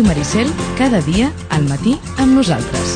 Ràdio Maricel, cada dia al matí amb nosaltres.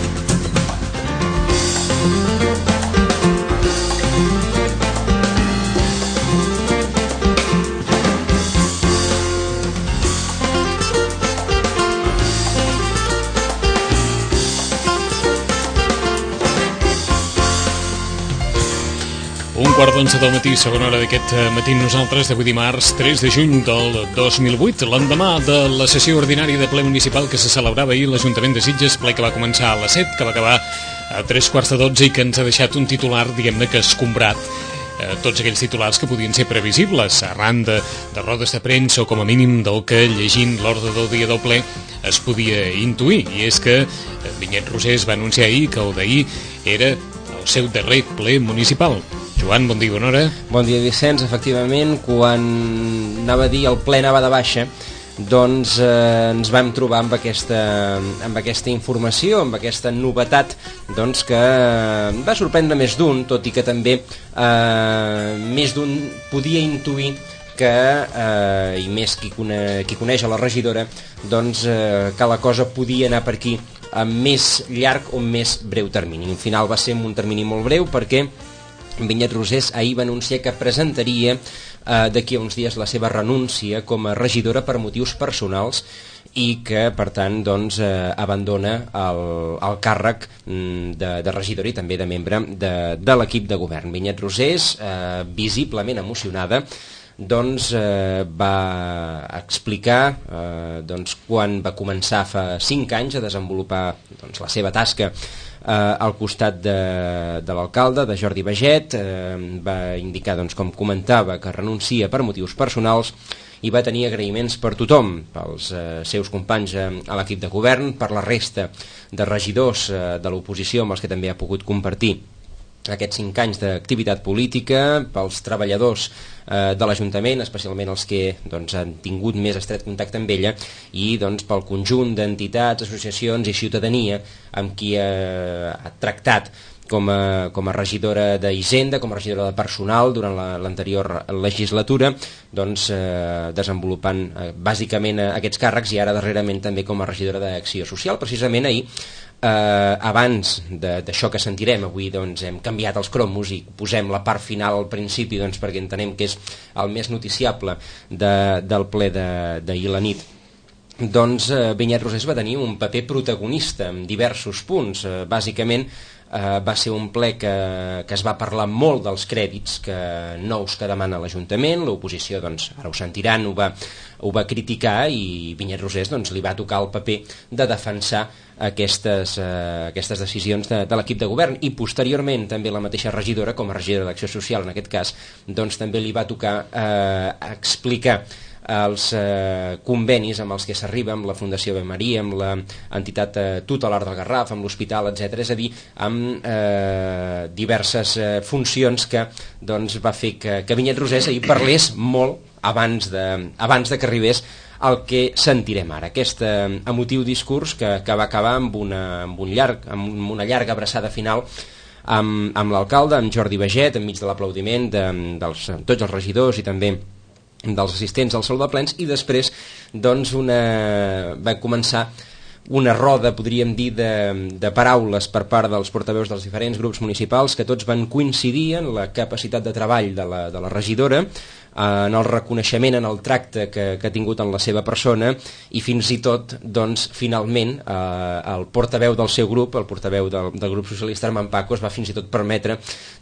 Un quart d'11 del matí, segona hora d'aquest matí nosaltres, d'avui dimarts 3 de juny del 2008, l'endemà de la sessió ordinària de ple municipal que se celebrava ahir l'Ajuntament de Sitges, ple que va començar a les 7, que va acabar a 3:45 i que ens ha deixat un titular, diguem-ne, que escombrat tots aquells titulars que podien ser previsibles arran de rodes de premsa o com a mínim del que, llegint l'ordre del dia del ple, es podia intuir, i és que Vinyet Rosés va anunciar ahir que el d'ahir era el seu darrer ple municipal. Joan, bon dia, bona hora. Bon dia, Vicenç. Efectivament, quan anava a dir el ple anava de baixa, doncs ens vam trobar amb aquesta informació, amb aquesta novetat, doncs que va sorprendre més d'un, tot i que també més d'un podia intuir que, i més qui coneix a la regidora, doncs que la cosa podia anar per aquí a més llarg o més breu termini. Al final va ser un termini molt breu perquè Vinyet Rosés ahir va anunciar que presentaria d'aquí a uns dies la seva renúncia com a regidora per motius personals i que, per tant, doncs, abandona el càrrec de regidora i també de membre de l'equip de govern. Vinyet Rosés, visiblement emocionada, doncs va explicar quan va començar fa 5 anys a desenvolupar la seva tasca al costat de l'alcalde, de Jordi Baget. Va indicar, com comentava, que renuncia per motius personals i va tenir agraïments per tothom, pels seus companys a l'equip de govern, per la resta de regidors de l'oposició amb els que també ha pogut compartir aquests 5 anys d'activitat política, pels treballadors de l'Ajuntament, especialment els que han tingut més estret contacte amb ella, i pel conjunt d'entitats, associacions i ciutadania amb qui ha tractat com a regidora d'Hisenda, com a regidora de personal durant l'anterior legislatura, desenvolupant bàsicament aquests càrrecs, i ara darrerament també com a regidora d'Acció Social. Precisament ahir, abans d'això que sentirem avui, hem canviat els cromos i posem la part final al principi perquè entenem que és el més noticiable del ple d'ahir la nit. Vinyet Rosés va tenir un paper protagonista en diversos punts. Bàsicament va ser un ple que es va parlar molt dels crèdits nous que demana l'Ajuntament. L'oposició, ara ho sentiran, ho va criticar, i Vinyet Rosés li va tocar el paper de defensar aquestes decisions de l'equip de govern, i posteriorment també la mateixa regidora, com a regidora d'Acció Social en aquest cas, també li va tocar explicar els convenis amb els que s'arriba amb la Fundació Ave Maria, amb l'entitat tutelar del Garraf, amb l'hospital, etc. És a dir, amb diverses funcions que va fer que Vinyet Rosés ahir parlés molt abans de que arribés el que sentirem ara, aquest emotiu discurs que va acabar amb una llarga abraçada final amb l'alcalde, amb Jordi Baget, enmig de l'aplaudiment de tots els regidors i també dels assistents al Saló de Plens, i després va començar una roda, podríem dir, de paraules per part dels portaveus dels diferents grups municipals, que tots van coincidir en la capacitat de treball de la regidora, en el reconeixement, en el tracte que ha tingut en la seva persona, i fins i tot, finalment, el portaveu del seu grup, el portaveu del grup socialista, Armand Paco, es va fins i tot permetre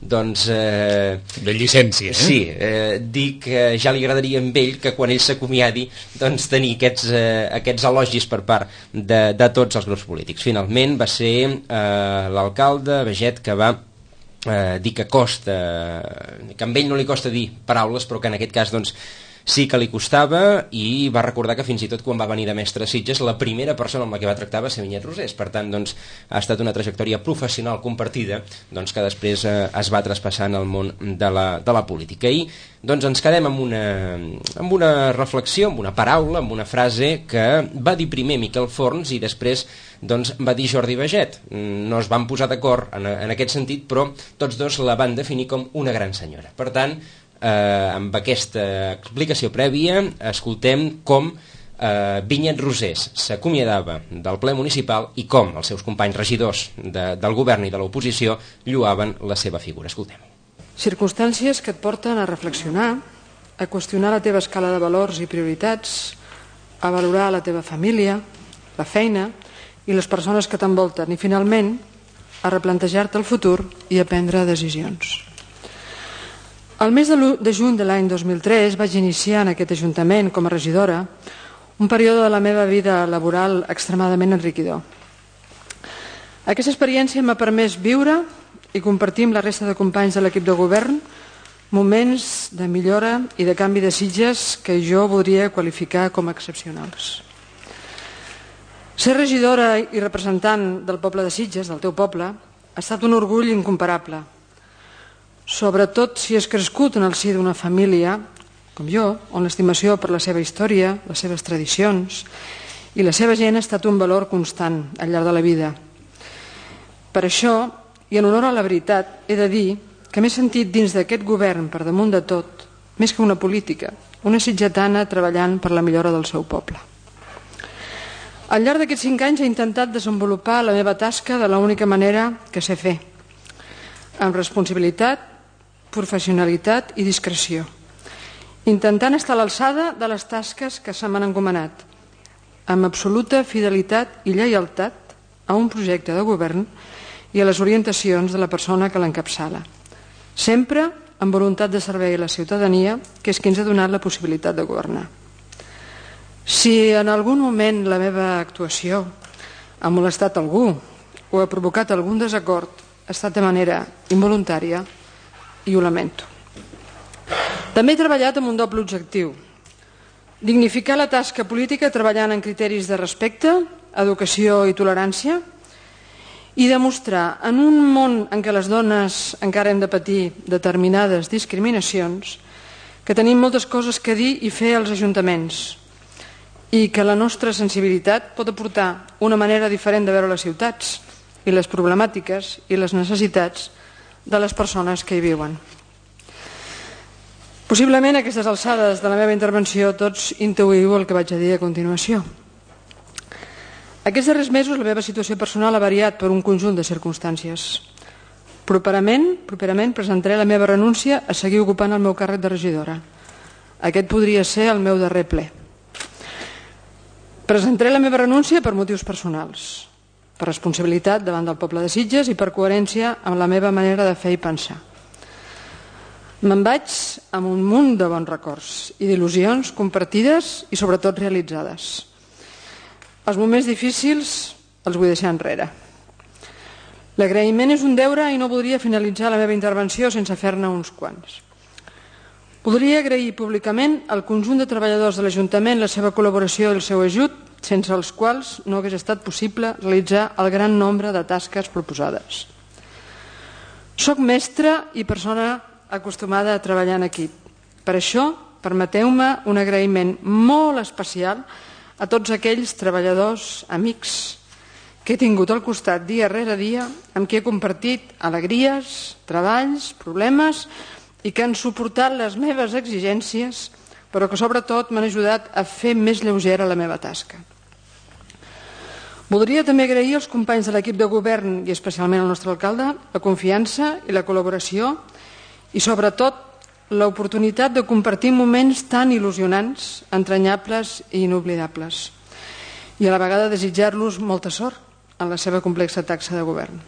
de llicència, sí, dir que ja li agradaria a ell que quan ell s'acomiadi tenir aquests elogis per part de tots els grups polítics. Finalment va ser l'alcalde Baget que va dir que amb ell no li costa dir paraules, però que en aquest cas sí que li costava, i va recordar que fins i tot quan va venir de mestre a Sitges la primera persona amb la que va tractar va ser Vinyet Rosés. Per tant, ha estat una trajectòria professional compartida que després es va traspassant al món de la política. I ens quedem amb una reflexió, amb una paraula, amb una frase que va dir primer Miquel Forns i després va dir Jordi Baget. No es van posar d'acord en aquest sentit, però tots dos la van definir com una gran senyora. Per tant, amb aquesta explicació prèvia, escoltem com Vinyet Rosés s'acomiadava del ple municipal i com els seus companys regidors del govern i de l'oposició lloaven la seva figura. Escoltem-ho. Circumstàncies que et porten a reflexionar, a qüestionar la teva escala de valors i prioritats, a valorar la teva família, la feina i les persones que t'envolten i, finalment, a replantejar-te el futur i a prendre decisions. El mes de juny de l'any 2003 vaig iniciar en aquest Ajuntament, com a regidora, un període de la meva vida laboral extremadament enriquidor. Aquesta experiència m'ha permès viure i compartir amb la resta de companys de l'equip de govern moments de millora i de canvi de Sitges que jo voldria qualificar com a excepcionals. Ser regidora i representant del poble de Sitges, del teu poble, ha estat un orgull incomparable, sobretot si has crescut en el si d'una família, com jo, on l'estimació per la seva història, les seves tradicions i la seva gent ha estat un valor constant al llarg de la vida. Per això, i en honor a la veritat, he de dir que m'he sentit dins d'aquest govern, per damunt de tot, més que una política, una sitgetana treballant per la millora del seu poble. Al llarg d'aquests 5 anys he intentat desenvolupar la meva tasca de l'única manera que sé fer, amb responsabilitat, professionalitat i discreció, intentant estar a l'alçada de les tasques que se m'han encomanat, amb absoluta fidelitat i lleialtat a un projecte de govern i a les orientacions de la persona que l'encapçala, sempre amb voluntat de servei a la ciutadania, que és qui ens ha donat la possibilitat de governar. Si en algun moment la meva actuació ha molestat algú o ha provocat algun desacord, ha estat de manera involuntària i ho lamento. També he treballat amb un doble objectiu: dignificar la tasca política treballant en criteris de respecte, educació i tolerància, i demostrar en un món en què les dones encara hem de patir determinades discriminacions que tenim moltes coses que dir i fer als ajuntaments i que la nostra sensibilitat pot aportar una manera diferent de veure les ciutats i les problemàtiques i les necessitats de les persones que hi viuen. Possiblement a aquestes alçades de la meva intervenció tots intuïu el que vaig a dir a continuació. Aquests darrers mesos la meva situació personal ha variat per un conjunt de circumstàncies. Properament presentaré la meva renúncia a seguir ocupant el meu càrrec de regidora. Aquest podria ser el meu darrer ple. Presentaré la meva renúncia per motius personals, per responsabilitat davant del poble de Sitges i per coherència amb la meva manera de fer i pensar. Me'n vaig amb un munt de bons records i d'il·lusions compartides i sobretot realitzades. Els moments difícils els vull deixar enrere. L'agraïment és un deure i no voldria finalitzar la meva intervenció sense fer-ne uns quants. Voldria agrair públicament al conjunt de treballadors de l'Ajuntament la seva col·laboració i el seu ajut, sense els quals no hagués estat possible realitzar el gran nombre de tasques proposades. Soc mestra i persona acostumada a treballar en equip. Per això, permeteu-me un agraïment molt especial a tots aquells treballadors, amics, que he tingut al costat dia rere dia, amb qui he compartit alegries, treballs, problemes i que han suportat les meves exigències, però que sobretot m'han ajudat a fer més lleugera la meva tasca. Voldria també agrair als companys de l'equip de govern i especialment al nostre alcalde la confiança i la col·laboració i sobretot l'oportunitat de compartir moments tan il·lusionants, entranyables i inoblidables. I a la vegada desitjar-los molta sort en la seva complexa tasca de govern.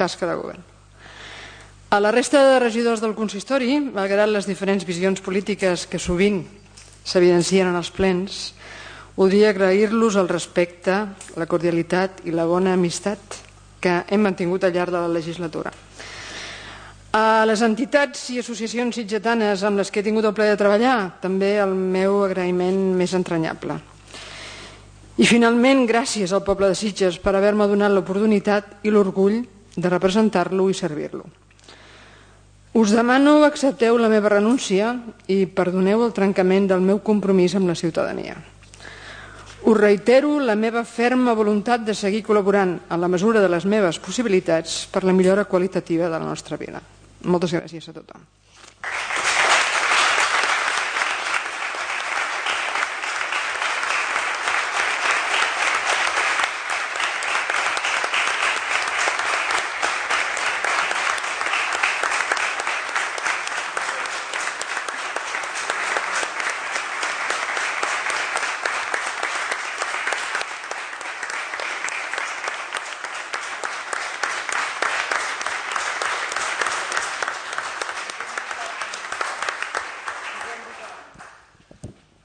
A la resta de regidors del consistori, malgrat les diferents visions polítiques que sovint s'evidencien en els plens, voldria agrair-los el respecte, la cordialitat i la bona amistat que hem mantingut al llarg de la legislatura. A les entitats i associacions sitgetanes amb les que he tingut el plaer de treballar, també el meu agraïment més entranyable. I finalment, gràcies al poble de Sitges per haver-me donat l'oportunitat i l'orgull de representar-lo i servir-lo. Us demano que accepteu la meva renúncia i perdoneu el trencament del meu compromís amb la ciutadania. Us reitero la meva ferma voluntat de seguir col·laborant en la mesura de les meves possibilitats per la millora qualitativa de la nostra vida. Moltes gràcies a tothom.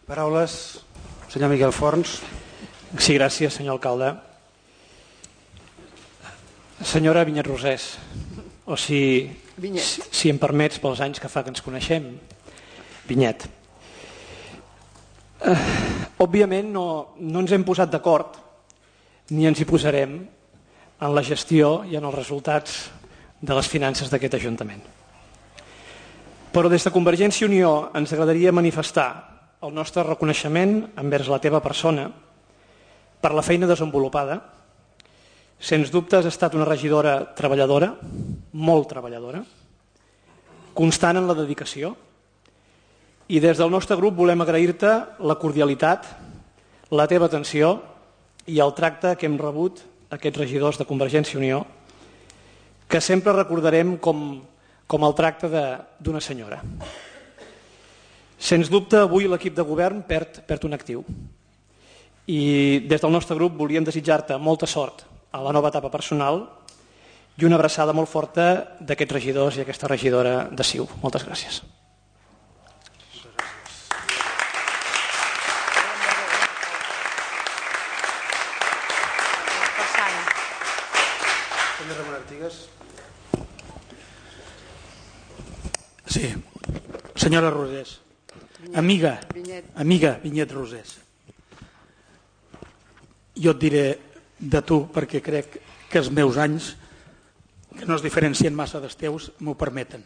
Paraules, senyor Miquel Forns. Sí, gràcies, senyor alcalde. Senyora Vinyet Rosés, o si em permets, pels anys que fa que ens coneixem, Vinyet. Òbviament no ens hem posat d'acord ni ens hi posarem en la gestió i en els resultats de les finances d'aquest Ajuntament. Però des de Convergència i Unió ens agradaria manifestar el nostre reconeixement envers la teva persona per la feina desenvolupada. Sens dubte has estat una regidora treballadora, molt treballadora, constant en la dedicació, i des del nostre grup volem agrair-te la cordialitat, la teva atenció i el tracte que hem rebut aquests regidors de Convergència i Unió, que sempre recordarem com el tracte d'una senyora. Sens dubte, avui l'equip de govern perd un actiu. I des del nostre grup volíem desitjar-te molta sort a la nova etapa personal i una abraçada molt forta d'aquests regidors i aquesta regidora de CiU. Moltes gràcies. Sí, senyora Rosés, amiga Vinyet Rosés, jo et diré de tu perquè crec que els meus anys, que no es diferencien massa dels teus, m'ho permeten.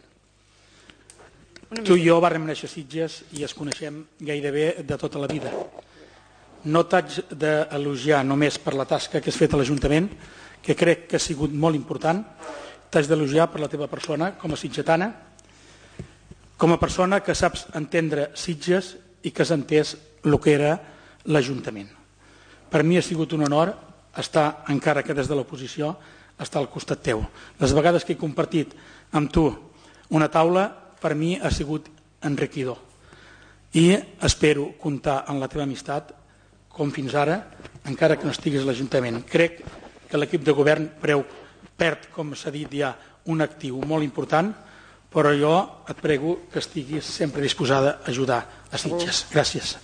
Tu i jo vàrem néixer a Sitges i es coneixem gairebé de tota la vida. No t'haig d'elogiar només per la tasca que has fet a l'Ajuntament, que crec que ha sigut molt important, t'haig d'elogiar per la teva persona com a sitgetana, com a persona que saps entendre Sitges i que has entès el que era l'Ajuntament. Per mi ha sigut un honor estar, encara que des de l'oposició, estar al costat teu. Les vegades que he compartit amb tu una taula, per mi ha sigut enriquidor. I espero comptar en la teva amistat, com fins ara, encara que no estiguis a l'Ajuntament. Crec que l'equip de govern perd, com s'ha dit ja, un actiu molt important, però jo et prego que estiguis sempre disposada a ajudar a Sitges. Gràcies.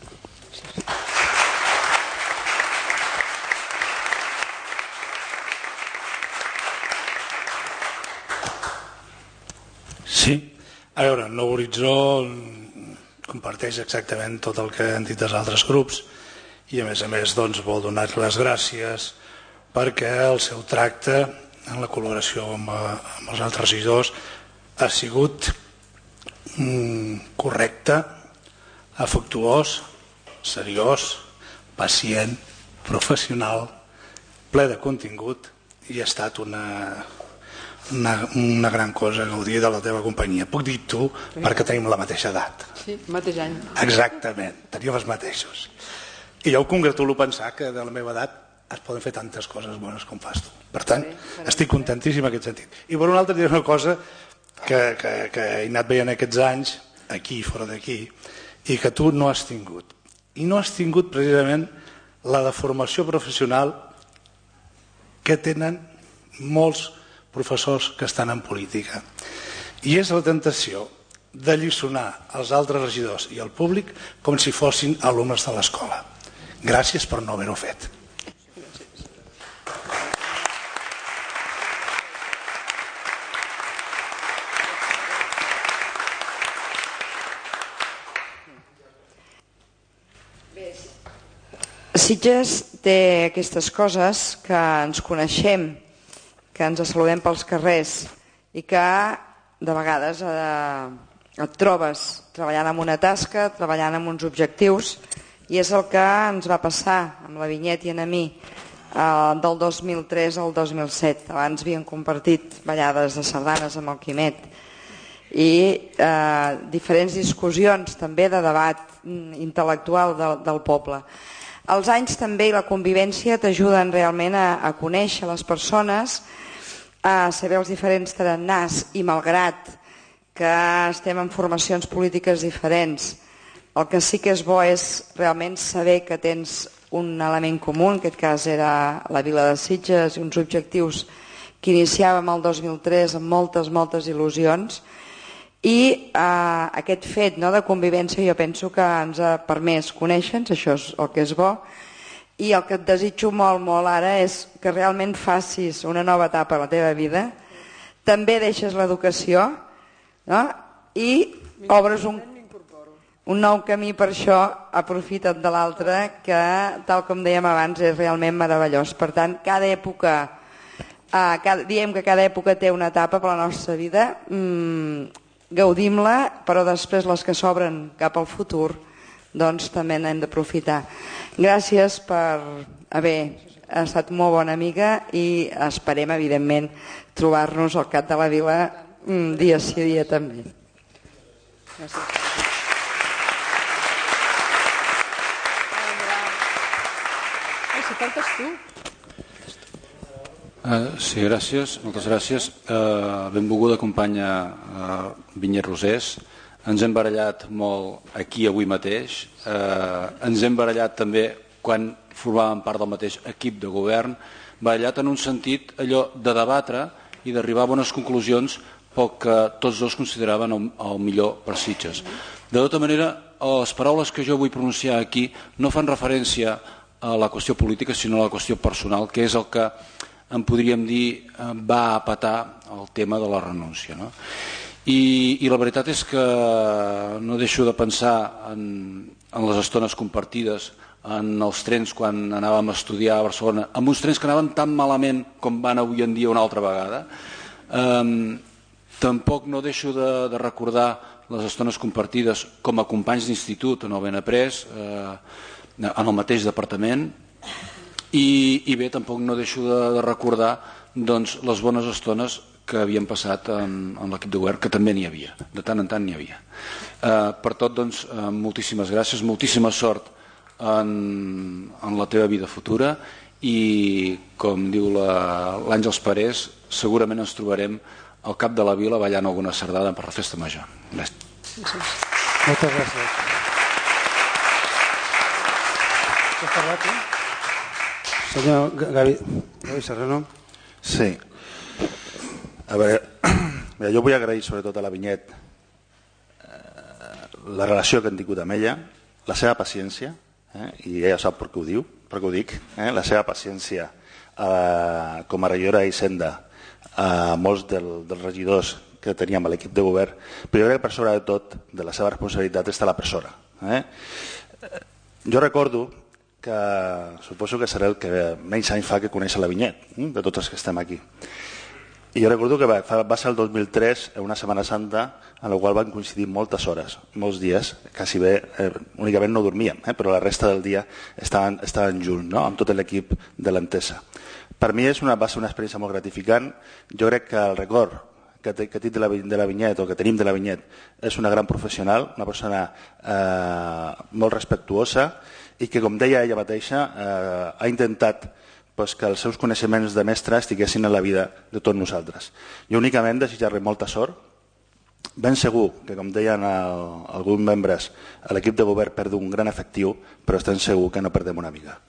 Sí, a veure, el nou horitzó comparteix exactament tot el que han dit els altres grups i a més doncs, vol donar les gràcies perquè el seu tracte en la col·laboració amb els altres regidors ha sigut correcte, afectuós, seriós, pacient, professional, ple de contingut i ha estat una gran cosa gaudir de la teva companyia. Puc dir tu perquè tenim la mateixa edat. Sí, mateix any. Exactament, teníem els mateixos. I jo ho congratulo pensar que de la meva edat es poden fer tantes coses bones com fas tu. Per tant, estic contentíssim en aquest sentit. I per una altra diré una cosa que he anat veient aquests anys, aquí i fora d'aquí, i que tu no has tingut. I no has tingut precisament la de formació professional que tenen molts professors que estan en política. I és la tentació de lliçonar els altres regidors i el públic com si fossin alumnes de l'escola. Gràcies per no haver-ho fet. Sitges té aquestes coses que ens coneixem, que ens saludem pels carrers i que de vegades et trobes treballant en una tasca, treballant en uns objectius, i és el que ens va passar amb la Vinyet i en mi del 2003 al 2007. Abans havíem compartit ballades de sardanes amb el Quimet i diferents discussions també de debat intel·lectual del poble. Els anys també i la convivència t'ajuden realment a conèixer les persones, a saber els diferents tarannàs i malgrat que estem en formacions polítiques diferents, el que sí que és bo és realment saber que tens un element comú, en aquest cas era la vila de Sitges i uns objectius que iniciàvem el 2003 amb moltes il·lusions I aquest fet de convivència jo penso que ens ha permès conèixer-nos, això és el que és bo, i el que et desitjo molt, molt ara és que realment facis una nova etapa a la teva vida, també deixes l'educació, no? I obres un nou camí. Per això aprofita't de l'altre, que tal com dèiem abans és realment meravellós. Per tant, cada època, diem que cada època té una etapa per la nostra vida, gaudim-la, però després les que s'obren cap al futur doncs també n'hem d'aprofitar. Gràcies per haver estat molt bona amiga i esperem evidentment trobar-nos al Cap de la Vila dia sí dia també. Gràcies. Si portes tu. Sí, gràcies, moltes gràcies. Benvolguda companya Vinyet Rosés. Ens hem barallat molt aquí avui mateix. Ens hem barallat també quan formàvem part del mateix equip de govern, barallat en un sentit allò de debatre i d'arribar a bones conclusions pel que tots dos consideraven el millor per Sitges. De tota manera, les paraules que jo vull pronunciar aquí no fan referència a la qüestió política, sinó a la qüestió personal, que és el que en podríem dir va a petar el tema de la renúncia. No? I la veritat és que no deixo de pensar en les estones compartides, en els trens quan anàvem a estudiar a Barcelona, amb uns trens que anaven tan malament com van avui en dia una altra vegada. Tampoc no deixo de recordar les estones compartides com a companys d'institut en el Benaprés, en el mateix departament, i bé, tampoc no deixo de recordar les bones estones que havíem passat en l'equip de govern, que també n'hi havia, de tant en tant n'hi havia. Per tot, moltíssimes gràcies, moltíssima sort en la teva vida futura i, com diu l'Àngels Parés, segurament ens trobarem al Cap de la Vila ballant alguna sardana per la festa major. Gràcies. Moltes gràcies. Has parlat, Senyor Gavi Serrano. Sí. A veure, jo vull agrair sobretot a la Vinyet la relació que han tingut amb ella, la seva paciència, i ella sap per què ho diu, per què ho dic, la seva paciència com a regidora d'Hisenda a molts dels regidors que teníem a l'equip de govern, però jo crec que per sobre de tot de la seva responsabilitat està la persona. Jo recordo que suposo que serà el que menys anys fa que coneix la Vinyet, de tots els que estem aquí. I jo recordo que va ser el 2003, una Setmana Santa, en la qual van coincidir moltes hores, molts dies, quasi bé, únicament no dormíem, però la resta del dia estaven junts, amb tot l'equip de l'Entesa. Per mi va ser una experiència molt gratificant. Jo crec que el record que tinc de la Vinyet, o que tenim de la Vinyet, és una gran professional, una persona molt respectuosa, i que, com deia ella mateixa, ha intentat que els seus coneixements de mestre estiguessin en la vida de tots nosaltres. Jo únicament desitjar-li molta sort. Ben segur que, com deien alguns membres, l'equip de govern perd un gran efectiu, però estem segur que no perdem una mica.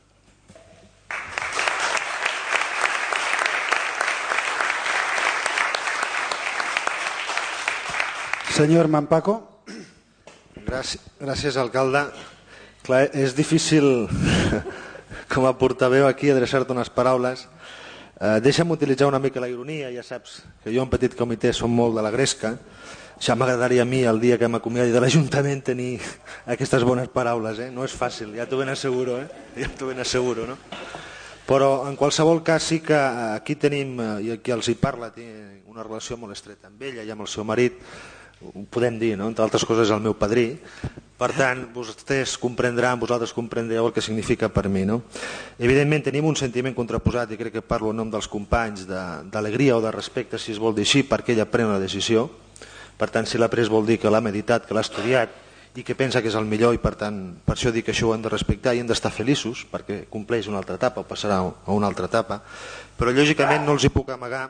Senyor Mampaco. Gràcies, alcalde. Clar, és difícil com a portaveu aquí adreçar-te unes paraules. Deixa'm utilitzar una mica la ironia, ja saps que jo en petit comitè som molt de la gresca. Ja m'agradaria a mi el dia que m'acomiadi de l'Ajuntament tenir aquestes bones paraules, no és fàcil, ja t'ho ben asseguro, no? Però en qualsevol cas sí que aquí tenim, i qui els hi parla té una relació molt estreta amb ella i amb el seu marit, ho podem dir, no? Entre altres coses el meu padrí. Per tant, vosaltres comprendreu el que significa per mi. No? Evidentment tenim un sentiment contraposat, i crec que parlo en nom dels companys, d'alegria o de respecte, si es vol dir així, perquè ella pren una decisió. Per tant, si l'ha pres vol dir que l'ha meditat, que l'ha estudiat i que pensa que és el millor, i per tant, per això dic que això ho hem de respectar i hem d'estar feliços, perquè compleix una altra etapa o passarà a una altra etapa. Però lògicament no els hi puc amagar,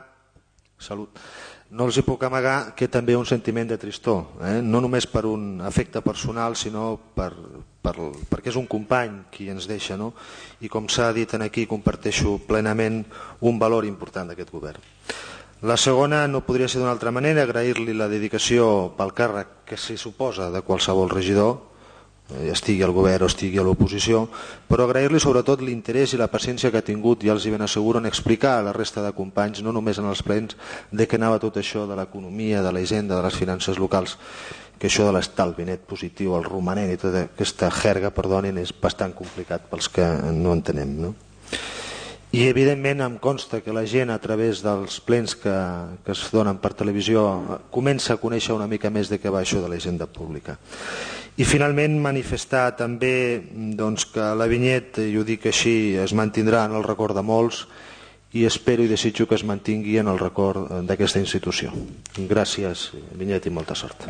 que també un sentiment de tristor, no només per un afecte personal, sinó perquè és un company qui ens deixa, no? I com s'ha dit aquí, comparteixo plenament un valor important d'aquest govern. La segona no podria ser d'una altra manera, agrair-li la dedicació pel càrrec que s'hi suposa de qualsevol regidor, estigui al govern o estigui a l'oposició, però agrair-li sobretot l'interès i la paciència que ha tingut, ja els hi ben asseguro, en explicar a la resta de companys, no només en els plens, de què anava tot això de l'economia, de la hisenda, de les finances locals, que això de l'estalvi net positiu, el romanent i tota aquesta jerga, perdonin, és bastant complicat pels que no entenem, no? I evidentment em consta que la gent a través dels plens que es donen per televisió comença a conèixer una mica més de què va això de la hisenda pública. I finalment manifestar també que la Vinyet, i ho dic així, es mantindrà en el record de molts i espero i desitjo que es mantingui en el record d'aquesta institució. Gràcies, Vinyet, i molta sort.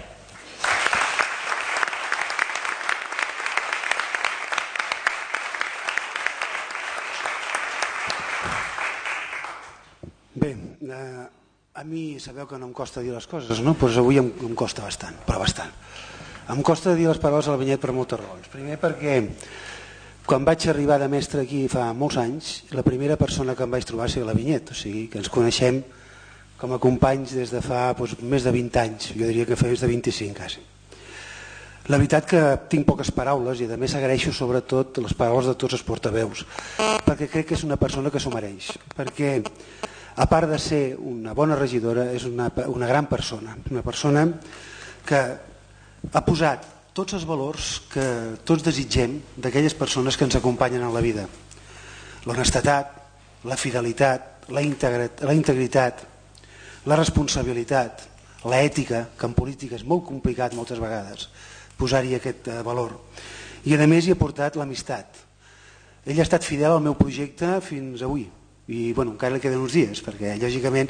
Bé, a mi sabeu que no em costa dir les coses, no? Doncs avui em costa bastant, però bastant. Em costa dir les paraules a la Vinyet per moltes raons. Primer perquè quan vaig arribar de mestre aquí fa molts anys, la primera persona que em vaig trobar va ser la Vinyet, o sigui que ens coneixem com a companys des de fa més de 20 anys, jo diria que fa més de 25 quasi. La veritat que tinc poques paraules i a més agraeixo sobretot les paraules de tots els portaveus, perquè crec que és una persona que s'ho mereix, perquè a part de ser una bona regidora és una gran persona, una persona que ha posat tots els valors que tots desitgem d'aquelles persones que ens acompanyen en la vida: l'honestedat, la fidelitat, la integritat, la responsabilitat, l'ètica, que en política és molt complicat moltes vegades posar-hi aquest valor, i a més hi ha portat l'amistat. Ell ha estat fidel al meu projecte fins avui i encara li queden uns dies, perquè lògicament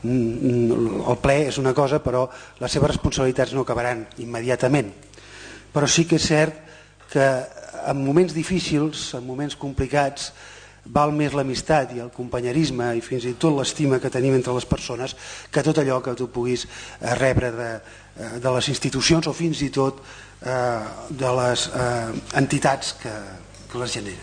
el ple és una cosa, però les seves responsabilitats no acabaran immediatament. Però sí que és cert que en moments difícils, en moments complicats, val més l'amistat i el companyerisme i fins i tot l'estima que tenim entre les persones que tot allò que tu puguis rebre de les institucions o fins i tot de les entitats que les generen.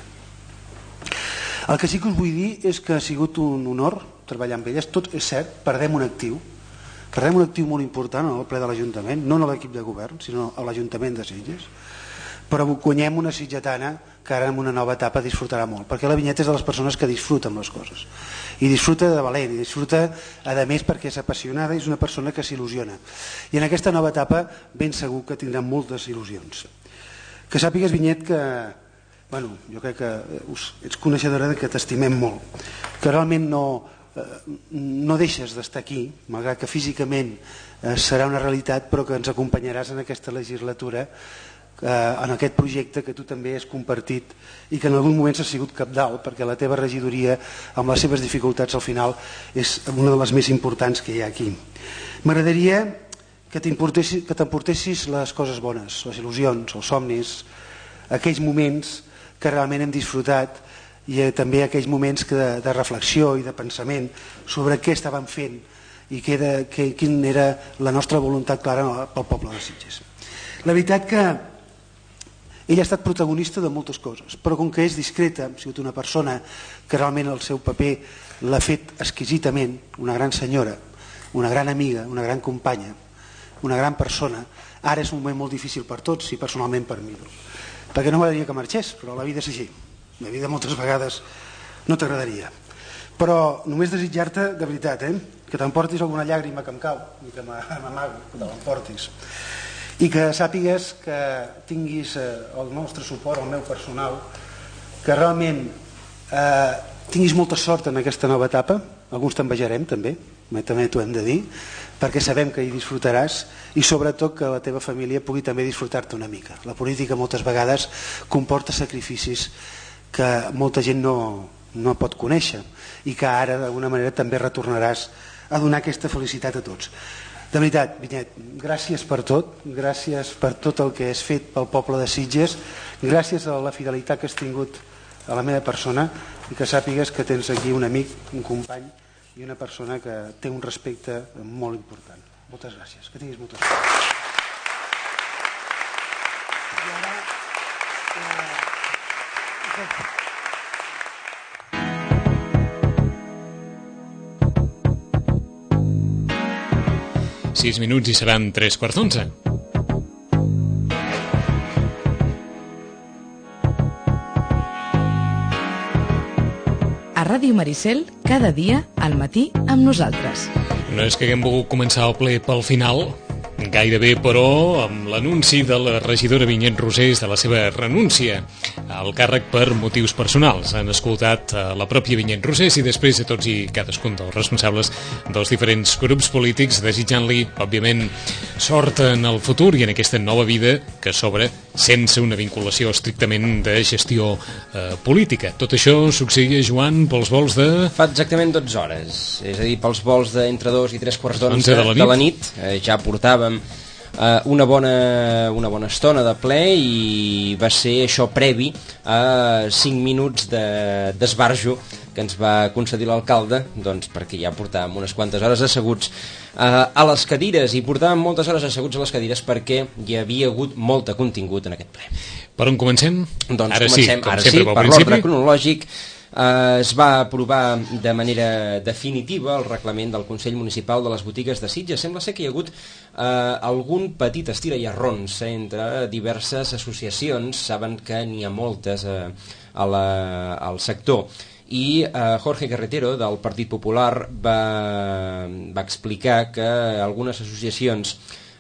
El que sí que us vull dir és que ha sigut un honor treballar amb elles. Tot és cert, perdem un actiu molt important en el ple de l'Ajuntament, no en l'equip de govern, sinó a l'Ajuntament de Sitges, però guanyem una sitgetana que ara en una nova etapa disfrutarà molt, perquè la Vinyet és de les persones que disfruten les coses, i disfruta de valent, i disfruta a més perquè és apassionada i és una persona que s'il·lusiona, i en aquesta nova etapa ben segur que tindrà moltes il·lusions. Que sàpigues, Vinyet, que jo crec que ets coneixedora que t'estimem molt, que realment no deixes d'estar aquí, malgrat que físicament serà una realitat, però que ens acompanyaràs en aquesta legislatura, en aquest projecte que tu també has compartit i que en algun moment has sigut cabdal, perquè la teva regidoria, amb les seves dificultats al final, és una de les més importants que hi ha aquí. M'agradaria que t'emportessis les coses bones, les il·lusions, els somnis, aquells moments que realment hem disfrutat i també aquells moments de reflexió i de pensament sobre què estàvem fent i quina era la nostra voluntat clara pel poble de Sitges. La veritat que ella ha estat protagonista de moltes coses, però com que és discreta, ha sigut una persona que realment el seu paper l'ha fet exquisitament, una gran senyora, una gran amiga, una gran companya, una gran persona. Ara és un moment molt difícil per tots i personalment per mi, perquè no m'agradaria que marxés, però la vida és així. La vida moltes vegades no t'agradaria. Però només desitjar-te, de veritat, que t'emportis alguna llàgrima que em cau i que m'amago, que te l'emportis. I que sàpigues que tinguis el nostre suport, el meu personal, que realment tinguis molta sort en aquesta nova etapa. Alguns t'envejarem també t'ho hem de dir, perquè sabem que hi disfrutaràs i sobretot que la teva família pugui també disfrutar-te una mica. La política moltes vegades comporta sacrificis que molta gent no pot conèixer i que ara d'alguna manera també retornaràs a donar aquesta felicitat a tots. De veritat, Vinyet, gràcies per tot, gràcies per tot el que has fet pel poble de Sitges, gràcies a la fidelitat que has tingut a la meva persona i que sàpigues que tens aquí un amic, un company i una persona que té un respecte molt important. Moltes gràcies, que tinguis molta sort. I ara... 6 minuts i seran 3:15. A Ràdio Maricel, cada dia, al matí, amb nosaltres. No és que haguem volgut començar el ple pel final, gairebé, però, amb l'anunci de la regidora Vinyet Rosés de la seva renúncia al càrrec per motius personals. Han escoltat la pròpia Vinyet Rosés i després de tots i cadascun dels responsables dels diferents grups polítics, desitjant-li, òbviament, sort en el futur i en aquesta nova vida que s'obre sense una vinculació estrictament de gestió política. Tot això succeïa, Joan, pels vols de... Fa exactament 12 hores, és a dir, pels vols d'entre 2 i 3:15 de la nit. Ja portàvem una bona estona de ple i va ser això previ a 5 minuts d'esbarjo que ens va concedir l'alcalde, doncs perquè ja portàvem unes quantes hores asseguts a les cadires, i portàvem moltes hores asseguts a les cadires perquè hi havia hagut molt de contingut en aquest ple. Per on comencem? Doncs ara comencem, sí, ara sí, per l'ordre cronològic. Es va aprovar de manera definitiva el reglament del Consell Municipal de les Botigues de Sitges. Sembla ser que hi ha hagut algun petit estira i arrons entre diverses associacions. Saben que n'hi ha moltes al sector. I Jorge Carretero, del Partit Popular, va explicar que algunes associacions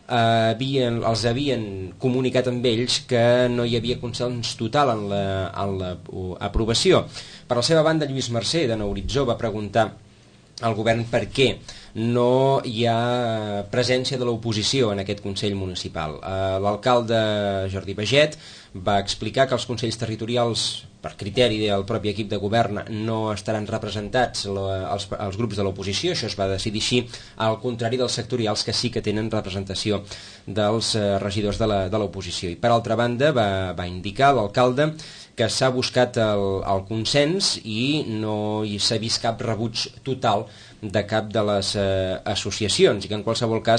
els havien comunicat amb ells que no hi havia consens total en l'aprovació. Per la seva banda, Lluís Mercè, de Nou Horitzó, va preguntar al govern per què no hi ha presència de l'oposició en aquest Consell Municipal. L'alcalde Jordi Baget va explicar que els consells territorials, per criteri del propi equip de govern, no estaran representats els grups de l'oposició. Això es va decidir així, al contrari dels sectorials, que sí que tenen representació dels regidors de l'oposició. I per altra banda va indicar l'alcalde que s'ha buscat el consens i no s'ha vist cap rebuig total de cap de les associacions, i que en qualsevol cas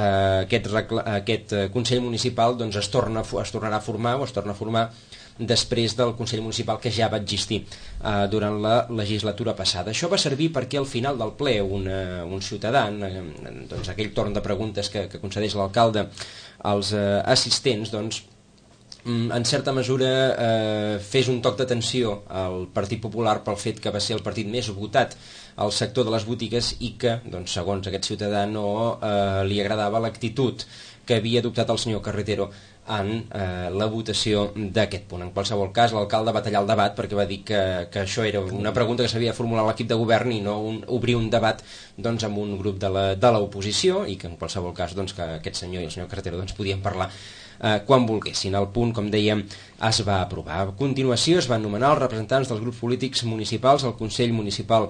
aquest Consell Municipal doncs, es tornarà a formar després del Consell Municipal que ja va existir durant la legislatura passada. Això va servir perquè al final del ple un ciutadà, doncs, aquell torn de preguntes que concedeix l'alcalde als assistents, doncs, en certa mesura fes un toc d'atenció al Partit Popular pel fet que va ser el partit més votat al sector de les botigues i que, doncs, segons aquest ciutadà, no li agradava l'actitud que havia adoptat el senyor Carretero en la votació d'aquest punt. En qualsevol cas, l'alcalde va tallar el debat perquè va dir que això era una pregunta que s'havia de formular a l'equip de govern i no obrir un debat doncs, amb un grup de l'oposició, i que en qualsevol cas doncs, que aquest senyor i el senyor Carretero doncs, podien parlar quan volguessin. El punt, com dèiem, es va aprovar. A continuació es van nomenar els representants dels grups polítics municipals al Consell Municipal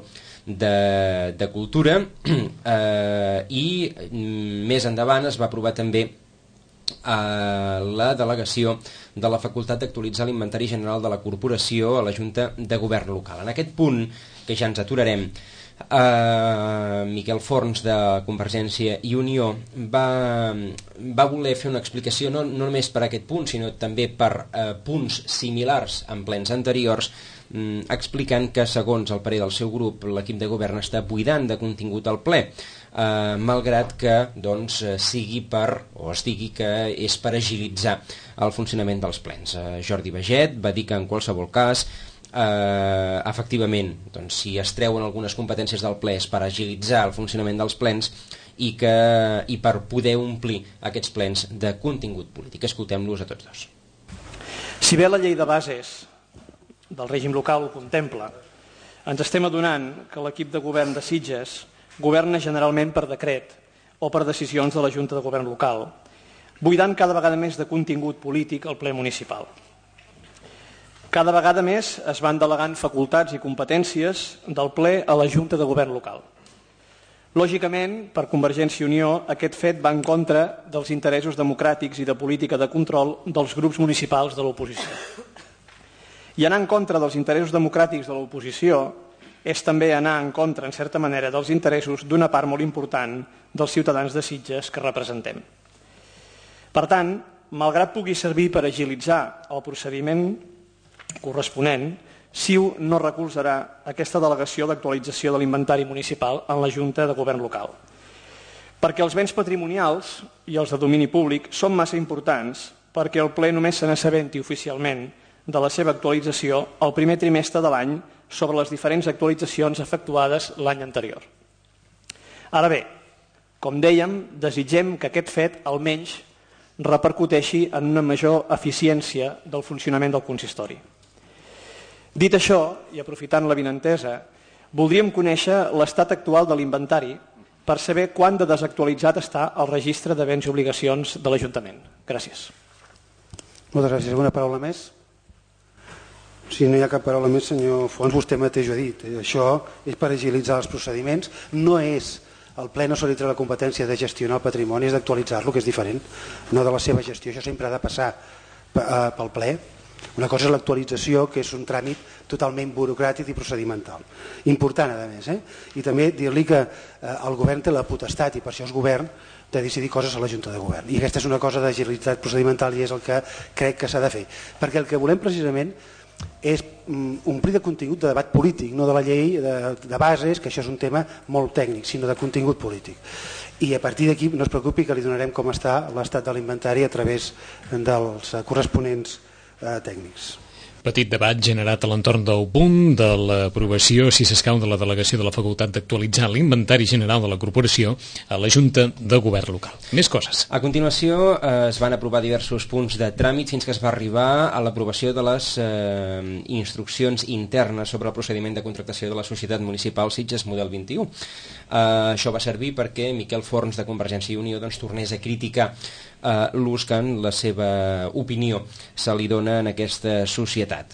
de Cultura i més endavant es va aprovar també la delegació de la facultat d'actualitzar l'Inventari General de la Corporació a la Junta de Govern Local. En aquest punt, que ja ens aturarem, Miquel Forns, de Convergència i Unió, va voler fer una explicació no només per aquest punt, sinó també per punts similars en plens anteriors, explicant que, segons el parer del seu grup, l'equip de govern està buidant de contingut al ple, malgrat que doncs, es digui que és per agilitzar el funcionament dels plens. Jordi Baget va dir que en qualsevol cas efectivament, doncs, si es treuen algunes competències del ple és per agilitzar el funcionament dels plens i per poder omplir aquests plens de contingut polític. Escoltem-los a tots dos. Si bé la llei de bases del règim local ho contempla, ens estem adonant que l'equip de govern de Sitges governa generalment per decret o per decisions de la Junta de Govern Local, buidant cada vegada més de contingut polític al ple municipal. Cada vegada més es van delegant facultats i competències del ple a la Junta de Govern Local. Lògicament, per Convergència i Unió, aquest fet va en contra dels interessos democràtics i de política de control dels grups municipals de l'oposició. I anar en contra dels interessos democràtics de l'oposició és també anar en contra, en certa manera, dels interessos d'una part molt important dels ciutadans de Sitges que representem. Per tant, malgrat pugui servir per agilitzar el procediment corresponent, CiU no recolzarà aquesta delegació d'actualització de l'inventari municipal en la Junta de Govern Local. perquè els béns patrimonials i els de domini públic són massa importants perquè el ple només se n'assabenti oficialment de la seva actualització el primer trimestre de l'any sobre les diferents actualitzacions efectuades l'any anterior. Ara bé, com dèiem, desitgem que aquest fet almenys repercuteixi en una major eficiència del funcionament del consistori. Dit això, i aprofitant l'avinentesa, voldríem conèixer l'estat actual de l'inventari per saber quant de desactualitzat està el registre de béns i obligacions de l'Ajuntament. Gràcies. Moltes gràcies. Alguna paraula més? Si no hi ha cap paraula més, senyor Fons, vostè mateix ho ha dit. Això és per agilitzar els procediments. No és, el ple no se li treu la competència de gestionar el patrimoni, és d'actualitzar-lo, que és diferent, no de la seva gestió. Això sempre ha de passar pel ple. Una cosa és l'actualització, que és un tràmit totalment burocràtic i procedimental. Important, a més. I també dir-li que el govern té la potestat, i per això és govern, de decidir coses a la Junta de Govern. I aquesta és una cosa d'agilitat procedimental i és el que crec que s'ha de fer. Perquè el que volem precisament és omplir de contingut de debat polític, no de la llei de bases, que això és un tema molt tècnic, sinó de contingut polític. I a partir d'aquí no es preocupi que li donarem com està l'estat de l'inventari a través dels corresponents tècnics. Petit debat generat a l'entorn del punt de l'aprovació, si s'escau, de la delegació de la facultat d'actualitzar l'inventari general de la corporació a la Junta de Govern local. Més coses. A continuació es van aprovar diversos punts de tràmit fins que es va arribar a l'aprovació de les instruccions internes sobre el procediment de contractació de la Societat Municipal Sitges Model 21. Això va servir perquè Miquel Forns de Convergència i Unió tornés a criticar l'ús que en la seva opinió se li dona en aquesta societat.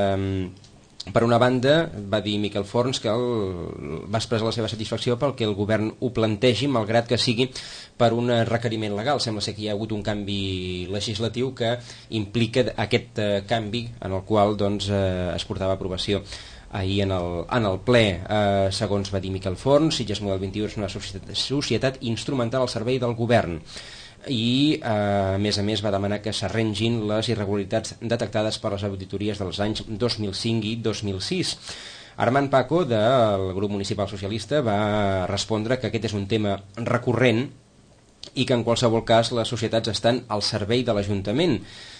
Per una banda, va dir Miquel Forns que va expressar la seva satisfacció pel que el govern ho plantegi, malgrat que sigui per un requeriment legal. Sembla ser que hi ha hagut un canvi legislatiu que implica aquest canvi en el qual es portava a aprovació ahir en el ple. Segons va dir Miquel Forns, Sitges Model 21 és una societat instrumental al servei del govern i a més va demanar que s'arrengin les irregularitats detectades per les auditories dels anys 2005 i 2006. Armand Paco, del grup municipal socialista, va respondre que aquest és un tema recurrent i que en qualsevol cas les societats estan al servei de l'Ajuntament.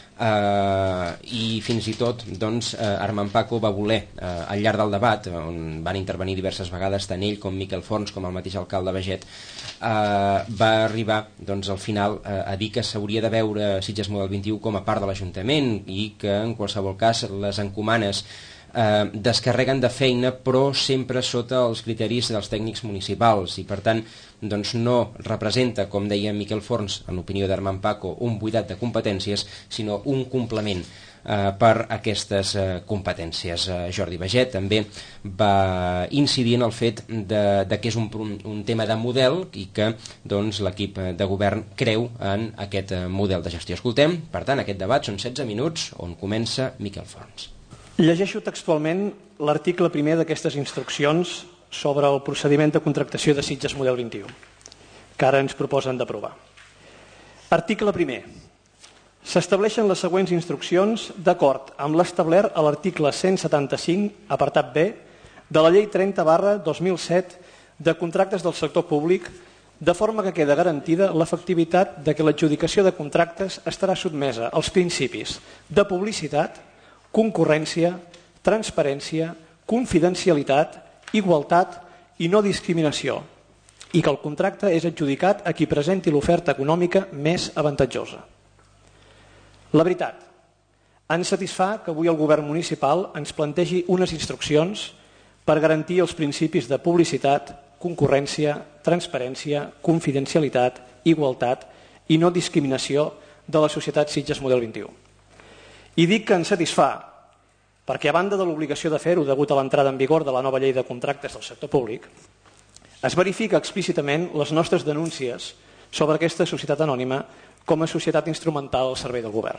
I fins i tot Armand Paco va voler, al llarg del debat, on van intervenir diverses vegades tant ell com Miquel Forns com el mateix alcalde Beget, va arribar al final a dir que s'hauria de veure Sitges Model 21 com a part de l'Ajuntament i que en qualsevol cas les encomanes descarreguen de feina però sempre sota els criteris dels tècnics municipals i per tant no representa, com deia Miquel Forns en l'opinió d'Armand Paco, un buidat de competències sinó un complement per aquestes competències. Jordi Beget també va incidir en el fet de que és un tema de model i que l'equip de govern creu en aquest model de gestió. Escoltem, per tant, aquest debat són 16 minuts on comença Miquel Forns. Llegeixo textualment l'article primer d'aquestes instruccions sobre el procediment de contractació de Sitges Model 21, que ara ens proposen d'aprovar. Article primer. S'estableixen les següents instruccions d'acord amb l'establert a l'article 175, apartat B, de la Llei 30/2007 de contractes del sector públic, de forma que queda garantida l'efectivitat de que l'adjudicació de contractes estarà sotmesa als principis de publicitat, concurrència, transparència, confidencialitat, igualtat i no discriminació, i que el contracte és adjudicat a qui presenti l'oferta econòmica més avantatjosa. La veritat, ens satisfà que avui el govern municipal ens plantegi unes instruccions per garantir els principis de publicitat, concurrència, transparència, confidencialitat, igualtat i no discriminació de la societat Sitges Model 21. I dic que ens satisfà perquè, a banda de l'obligació de fer-ho degut a l'entrada en vigor de la nova llei de contractes del sector públic, es verifica explícitament les nostres denúncies sobre aquesta societat anònima com a societat instrumental al servei del govern.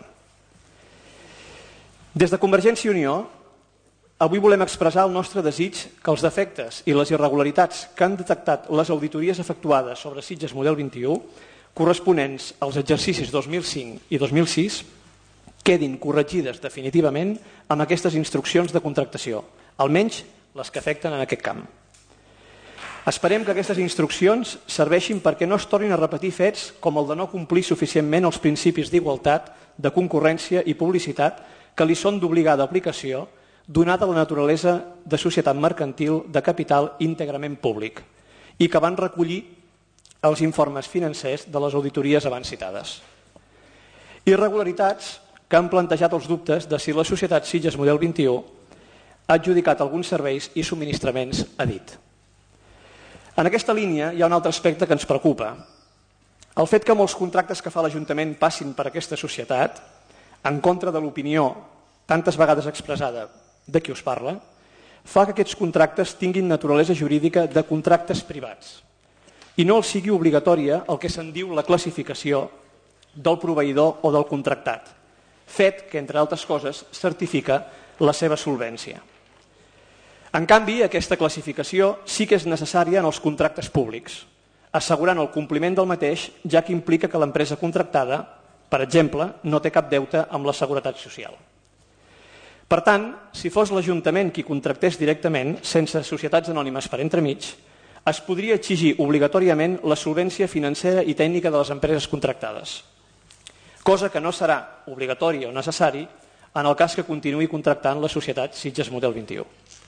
Des de Convergència i Unió, avui volem expressar el nostre desig que els defectes i les irregularitats que han detectat les auditories efectuades sobre Sitges Model 21, corresponents als exercicis 2005 i 2006, quedin corregides definitivament amb aquestes instruccions de contractació, almenys les que afecten en aquest camp. Esperem que aquestes instruccions serveixin perquè no es tornin a repetir fets com el de no complir suficientment els principis d'igualtat, de concurrència i publicitat que li són d'obligada aplicació, donada la naturalesa de societat mercantil de capital íntegrament públic i que van recollir els informes financers de les auditories abans citades. Irregularitats que han plantejat els dubtes de si la societat Sitges Model 21 ha adjudicat alguns serveis i subministraments a dit. En aquesta línia hi ha un altre aspecte que ens preocupa. El fet que molts contractes que fa l'Ajuntament passin per aquesta societat, en contra de l'opinió tantes vegades expressada de qui us parla, fa que aquests contractes tinguin naturalesa jurídica de contractes privats i no els sigui obligatòria el que se'n diu la classificació del proveïdor o del contractat, fet que, entre altres coses, certifica la seva solvència. En canvi, aquesta classificació sí que és necessària en els contractes públics, assegurant el compliment del mateix, ja que implica que l'empresa contractada, per exemple, no té cap deute amb la Seguretat Social. Per tant, si fos l'Ajuntament qui contractés directament, sense societats anònimes per entremig, es podria exigir obligatòriament la solvència financera i tècnica de les empreses contractades, cosa que no serà obligatòria o necessari en el cas que continuï contractant la societat Sitges Model 21.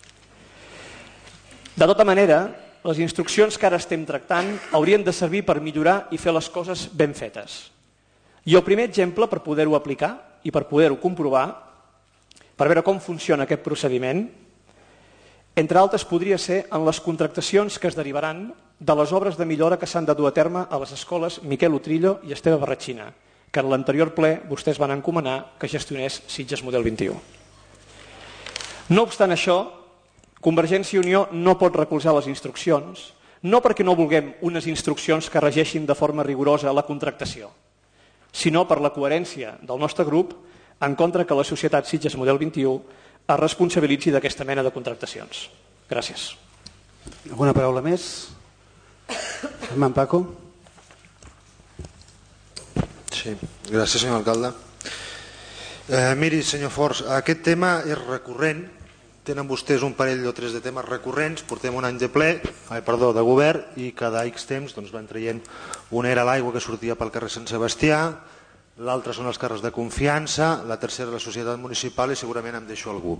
De tota manera, les instruccions que ara estem tractant haurien de servir per millorar i fer les coses ben fetes. I el primer exemple per poder-ho aplicar i per poder-ho comprovar, per veure com funciona aquest procediment, entre altres podria ser en les contractacions que es derivaran de les obres de millora que s'han de dur a terme a les escoles Miquel Utrillo i Esteve Barratxina, que en l'anterior ple vostès van encomanar que gestionés Sitges Model 21. No obstant això, Convergència i Unió no pot recolzar les instruccions, no perquè no vulguem unes instruccions que regeixin de forma rigorosa la contractació, sinó per la coherència del nostre grup en contra que la societat Sitges Model 21 es responsabilitzi d'aquesta mena de contractacions. Gràcies. Alguna paraula més? En Paco? Sí, gràcies, senyor alcalde. Miri, senyor Forns, aquest tema és recurrent. Tenen vostès un parell o tres de temes recurrents. Portem un any de de govern i cada X temps van traient. Una era l'aigua que sortia pel carrer Sant Sebastià, l'altre són els càrrecs de confiança, la tercera la societat municipal i segurament em deixo algú.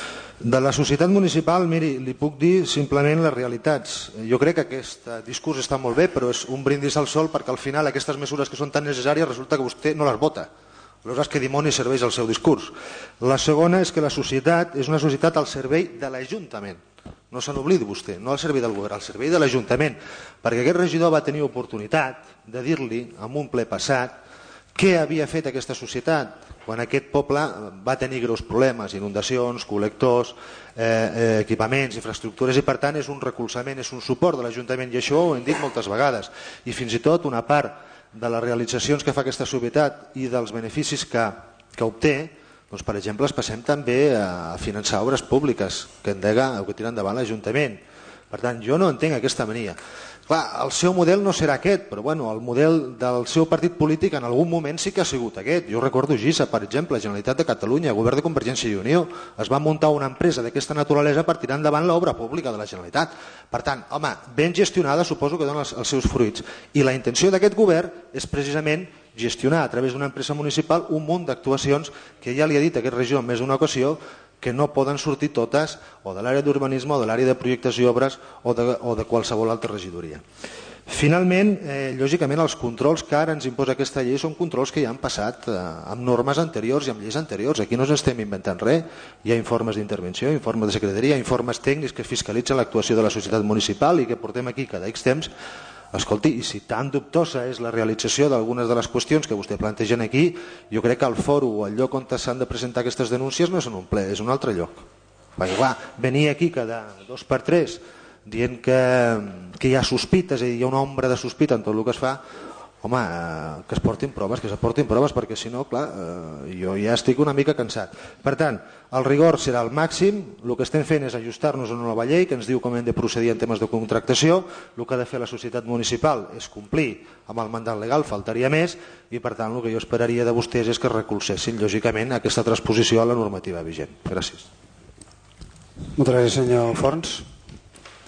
De la societat municipal, miri, li puc dir simplement les realitats. Jo crec que aquest discurs està molt bé, però és un brindis al sol perquè al final aquestes mesures que són tan necessàries resulta que vostè no les vota. Aleshores, que dimoni serveix el seu discurs. La segona és que la societat és una societat al servei de l'Ajuntament. No se n'oblidi vostè, no al servei del govern, al servei de l'Ajuntament, perquè aquest regidor va tenir oportunitat de dir-li en un ple passat què havia fet aquesta societat quan aquest poble va tenir greus problemes, inundacions, col·lectors, equipaments, infraestructures, i per tant és un recolzament, és un suport de l'Ajuntament, i això ho hem dit moltes vegades. I fins i tot una part de les realitzacions que fa aquesta societat i dels beneficis que obté, doncs, per exemple, es passem també a finançar obres públiques que endega o que tira endavant l'Ajuntament. Per tant, jo no entenc aquesta mania. Clar, el seu model no serà aquest, però bueno, el model del seu partit polític en algun moment sí que ha sigut aquest. Jo recordo GISA, per exemple, Generalitat de Catalunya, govern de Convergència i Unió, es va muntar una empresa d'aquesta naturalesa per tirar endavant l'obra pública de la Generalitat. Per tant, home, ben gestionada suposo que dona els seus fruits. I la intenció d'aquest govern és precisament gestionar a través d'una empresa municipal un munt d'actuacions que ja li ha dit aquest regidor en més d'una ocasió que no poden sortir totes o de l'àrea d'urbanisme o de l'àrea de projectes i obres o de qualsevol altra regidoria. Finalment, lògicament, els controls que ara ens imposa aquesta llei són controls que ja han passat amb normes anteriors i amb lleis anteriors. Aquí no ens estem inventant res. Hi ha informes d'intervenció, informes de secretaria, informes tècnics que fiscalitzen l'actuació de la societat municipal i que portem aquí cada X temps. Escolti, i si tan dubtosa és la realització d'algunes de les qüestions que vostè plantegen aquí, jo crec que el fòrum o el lloc on s'han de presentar aquestes denúncies no és en un ple, és un altre lloc. Perquè clar, venir aquí cada 2 per 3 dient que hi ha sospites, és a dir, hi ha una ombra de sospita en tot el que es fa, home, que es portin proves, perquè si no, clar, jo ja estic una mica cansat. Per tant, el rigor serà el màxim, el que estem fent és ajustar-nos a una nova llei que ens diu com hem de procedir en temes de contractació, el que ha de fer la societat municipal és complir amb el mandat legal, faltaria més, i per tant el que jo esperaria de vostès és que recolzessin, lògicament, aquesta transposició a la normativa vigent. Gràcies. Moltes gràcies, senyor Forns.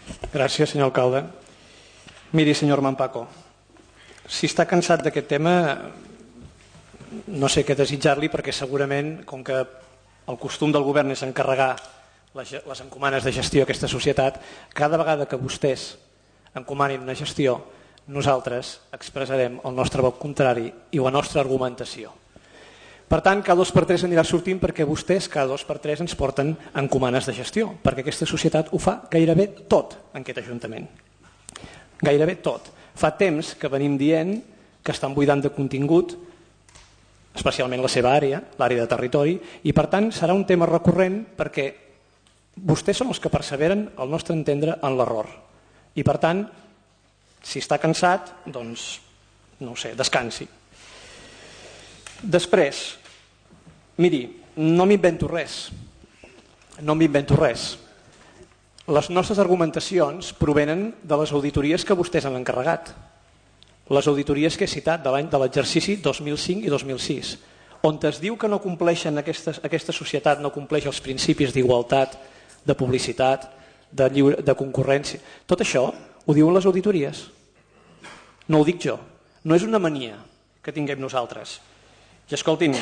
Gràcies, senyor alcalde. Miri, senyor Mampaco, si està cansat d'aquest tema, no sé què desitjar-li, perquè segurament, com que el costum del govern és encarregar les encomanes de gestió a aquesta societat, cada vegada que vostès encomanin una gestió, nosaltres expressarem el nostre vot contrari i la nostra argumentació. Per tant, cada 2x3 anirà sortint perquè vostès cada 2x3 ens porten encomanes de gestió, perquè aquesta societat ho fa gairebé tot en aquest Ajuntament. Gairebé tot. Fa temps que venim dient que estan buidant de contingut, especialment la seva àrea, l'àrea de territori, i per tant serà un tema recurrent perquè vostès són els que perseveren, al nostre entendre, en l'error. I per tant, si està cansat, doncs, no ho sé, descansi. Després, miri, no m'invento res. No m'invento res. Les nostres argumentacions provenen de les auditories que vostès han encarregat. Les auditories que he citat de l'exercici 2005 i 2006, on es diu que no compleixen aquesta societat, no compleix els principis d'igualtat, de publicitat, de concurrència. Tot això ho diuen les auditories. No ho dic jo. No és una mania que tinguem nosaltres. I escolti'm,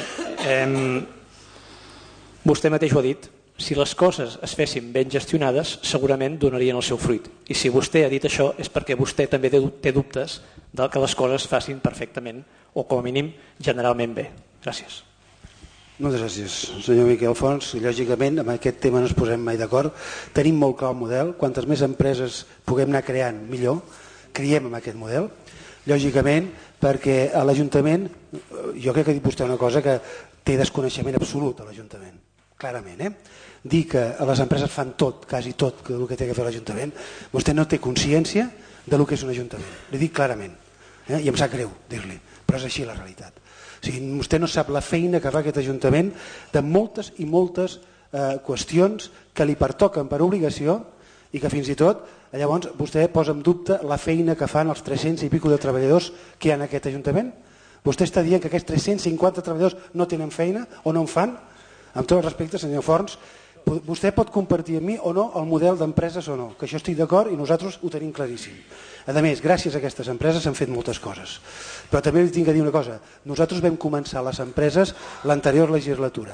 vostè mateix ho ha dit, si les coses es fessin ben gestionades segurament donarien el seu fruit. I si vostè ha dit això és perquè vostè també té dubtes de que les coses es facin perfectament o com a mínim generalment bé. Gràcies. Moltes gràcies, senyor Miquel Fons. Lògicament, amb aquest tema no ens posem mai d'acord. Tenim molt clar el model. Quantes més empreses puguem anar creant, millor. Creiem en aquest model. Lògicament, perquè a l'Ajuntament, jo crec que ha dit vostè una cosa que té desconeixement absolut a l'Ajuntament. Clarament, dir que les empreses fan tot, quasi tot, el que té que fer l'Ajuntament, vostè no té consciència del que és un Ajuntament. Li dic clarament, i em sap greu dir-li, però és així la realitat. O sigui, vostè no sap la feina que fa aquest Ajuntament de moltes i moltes qüestions que li pertoquen per obligació i que fins i tot llavors vostè posa en dubte la feina que fan els 300 i pico de treballadors que hi ha en aquest Ajuntament. Vostè està dient que aquests 350 treballadors no tenen feina o no en fan? Amb tot el respecte, senyor Forns, vostè pot compartir amb mi o no el model d'empreses o no, que això estic d'acord i nosaltres ho tenim claríssim. A més, gràcies a aquestes empreses s'han fet moltes coses. Però també li tinc que dir una cosa, nosaltres vam començar les empreses l'anterior legislatura.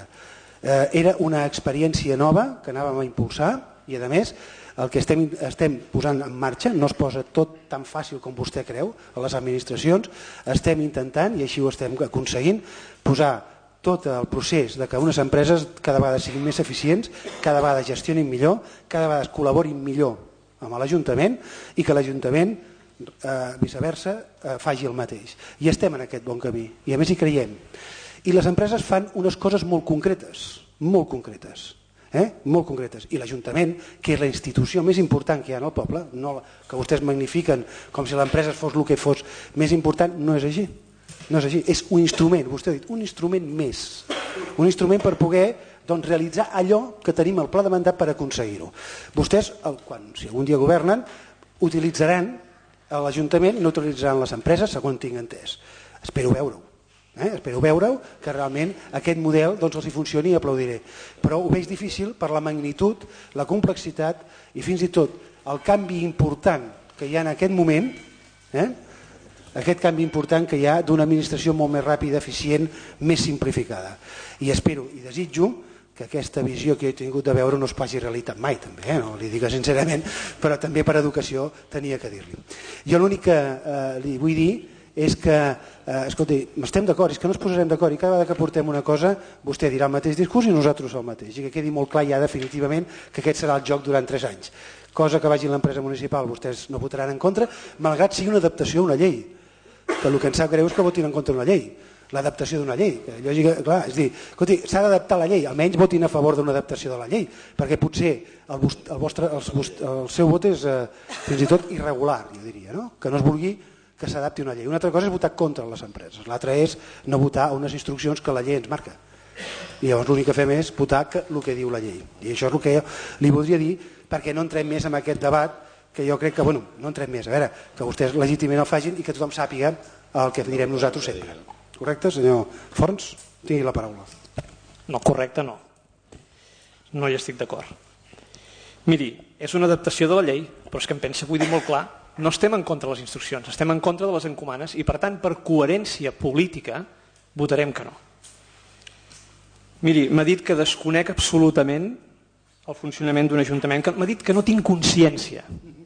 Era una experiència nova que anàvem a impulsar i a més el que estem posant en marxa no es posa tot tan fàcil com vostè creu a les administracions, estem intentant, i així ho estem aconseguint, posar tot el procés de que unes empreses cada vegada siguin més eficients, cada vegada gestionin millor, cada vegada col·laborin millor amb l'Ajuntament i que l'Ajuntament, viceversa, faci el mateix. I estem en aquest bon camí, i a més hi creiem. I les empreses fan unes coses molt concretes, molt concretes. Molt concretes. I l'Ajuntament, que és la institució més important que hi ha en el poble, no que vostès magnifiquen com si l'empresa fos el que fos més important, no és així. No és així, és un instrument, vostè ha dit, un instrument més. Un instrument per poder realitzar allò que tenim al pla de mandat per aconseguir-ho. Vostès, si algun dia governen, utilitzaran l'Ajuntament, no utilitzaran les empreses, segons tinc entès. Espero veure-ho. Espero veure-ho, que realment aquest model els funcioni i aplaudiré. Però ho veig difícil per la magnitud, la complexitat i fins i tot el canvi important que hi ha en aquest moment, aquest canvi important que hi ha d'una administració molt més ràpida, eficient, més simplificada. I espero i desitjo que aquesta visió que he tingut de veure no es passi realitat mai, també, no li dic sincerament, però també per educació tenia que dir-li. Jo l'únic que li vull dir és que, escolti, estem d'acord, és que no ens posarem d'acord i cada vegada que portem una cosa vostè dirà el mateix discurs i nosaltres el mateix, i que quedi molt clar ja definitivament que aquest serà el joc durant 3 anys. Cosa que vagi l'empresa municipal vostès no votaran en contra, malgrat sigui una adaptació a una llei, que el que ens sap greu és que votin en contra d'una llei, l'adaptació d'una llei. Clar, és dir, escolti, s'ha d'adaptar la llei, almenys votin a favor d'una adaptació de la llei, perquè potser el seu vot és fins i tot irregular, jo diria, no? Que no es vulgui que s'adapti una llei. Una altra cosa és votar contra les empreses, l'altra és no votar unes instruccions que la llei ens marca. I llavors l'únic que fem és votar el que diu la llei. I això és el que jo li voldria dir, perquè no entrem més en aquest debat, que jo crec que, no entrem més, a veure, que vostès legítimament el facin i que tothom sàpiga el que direm nosaltres sempre. Correcte, senyor Forns? Tingui la paraula. No, correcte no. No hi estic d'acord. Miri, és una adaptació de la llei, però és que em pensa, vull dir molt clar, no estem en contra de les instruccions, estem en contra de les encomanes i, per tant, per coherència política, votarem que no. Miri, m'ha dit que desconec absolutament el funcionament d'un ajuntament, m'ha dit que no tinc consciència.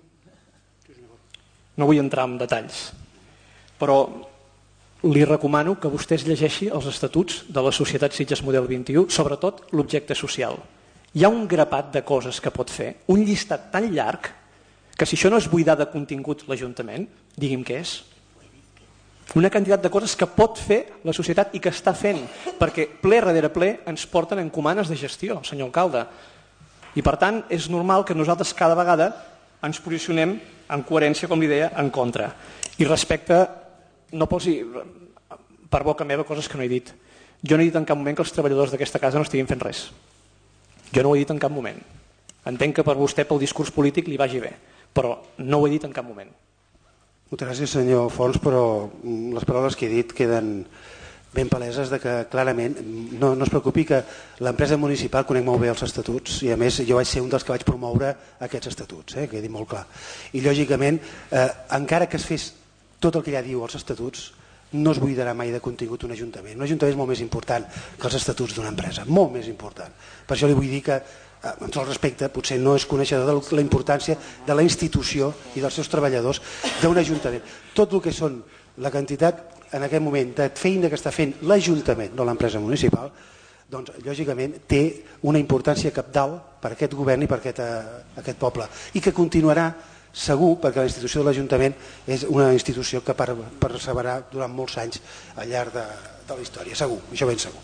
No vull entrar en detalls, però li recomano que vostè es llegeixi els estatuts de la Societat Sitges Model 21, sobretot l'objecte social. Hi ha un grapat de coses que pot fer, un llistat tan llarg, que si això no és buidar de contingut l'Ajuntament, digui'm què és. Una quantitat de coses que pot fer la societat i que està fent, perquè ple darrere ple ens porten encomanes de gestió, senyor alcalde. I per tant és normal que nosaltres cada vegada ens posicionem en coherència, com li deia, en contra. I respecte, no posi per boca meva coses que no he dit. Jo no he dit en cap moment que els treballadors d'aquesta casa no estiguin fent res. Jo no ho he dit en cap moment. Entenc que per vostè, pel discurs polític, li vagi bé, però no ho he dit en cap moment. Moltes gràcies, senyor Fons, però les paraules que he dit queden ben paleses de que clarament no es preocupi que l'empresa municipal conec molt bé els estatuts i a més jo vaig ser un dels que vaig promoure aquests estatuts, que quedi molt clar. I lògicament, encara que es fes tot el que ja diu els estatuts, no es buidarà mai de contingut un ajuntament. Un ajuntament és molt més important que els estatuts d'una empresa, molt més important. Per això li vull dir que, amb tot el respecte, potser no és coneixedor de la importància de la institució i dels seus treballadors d'un ajuntament. Tot el que són la quantitat en aquest moment de feina que està fent l'Ajuntament, no l'empresa municipal, doncs lògicament té una importància cabdal per aquest govern i per aquest poble i que continuarà segur, perquè la institució de l'Ajuntament és una institució que perseverarà durant molts anys al llarg de la història, segur, això ben segur.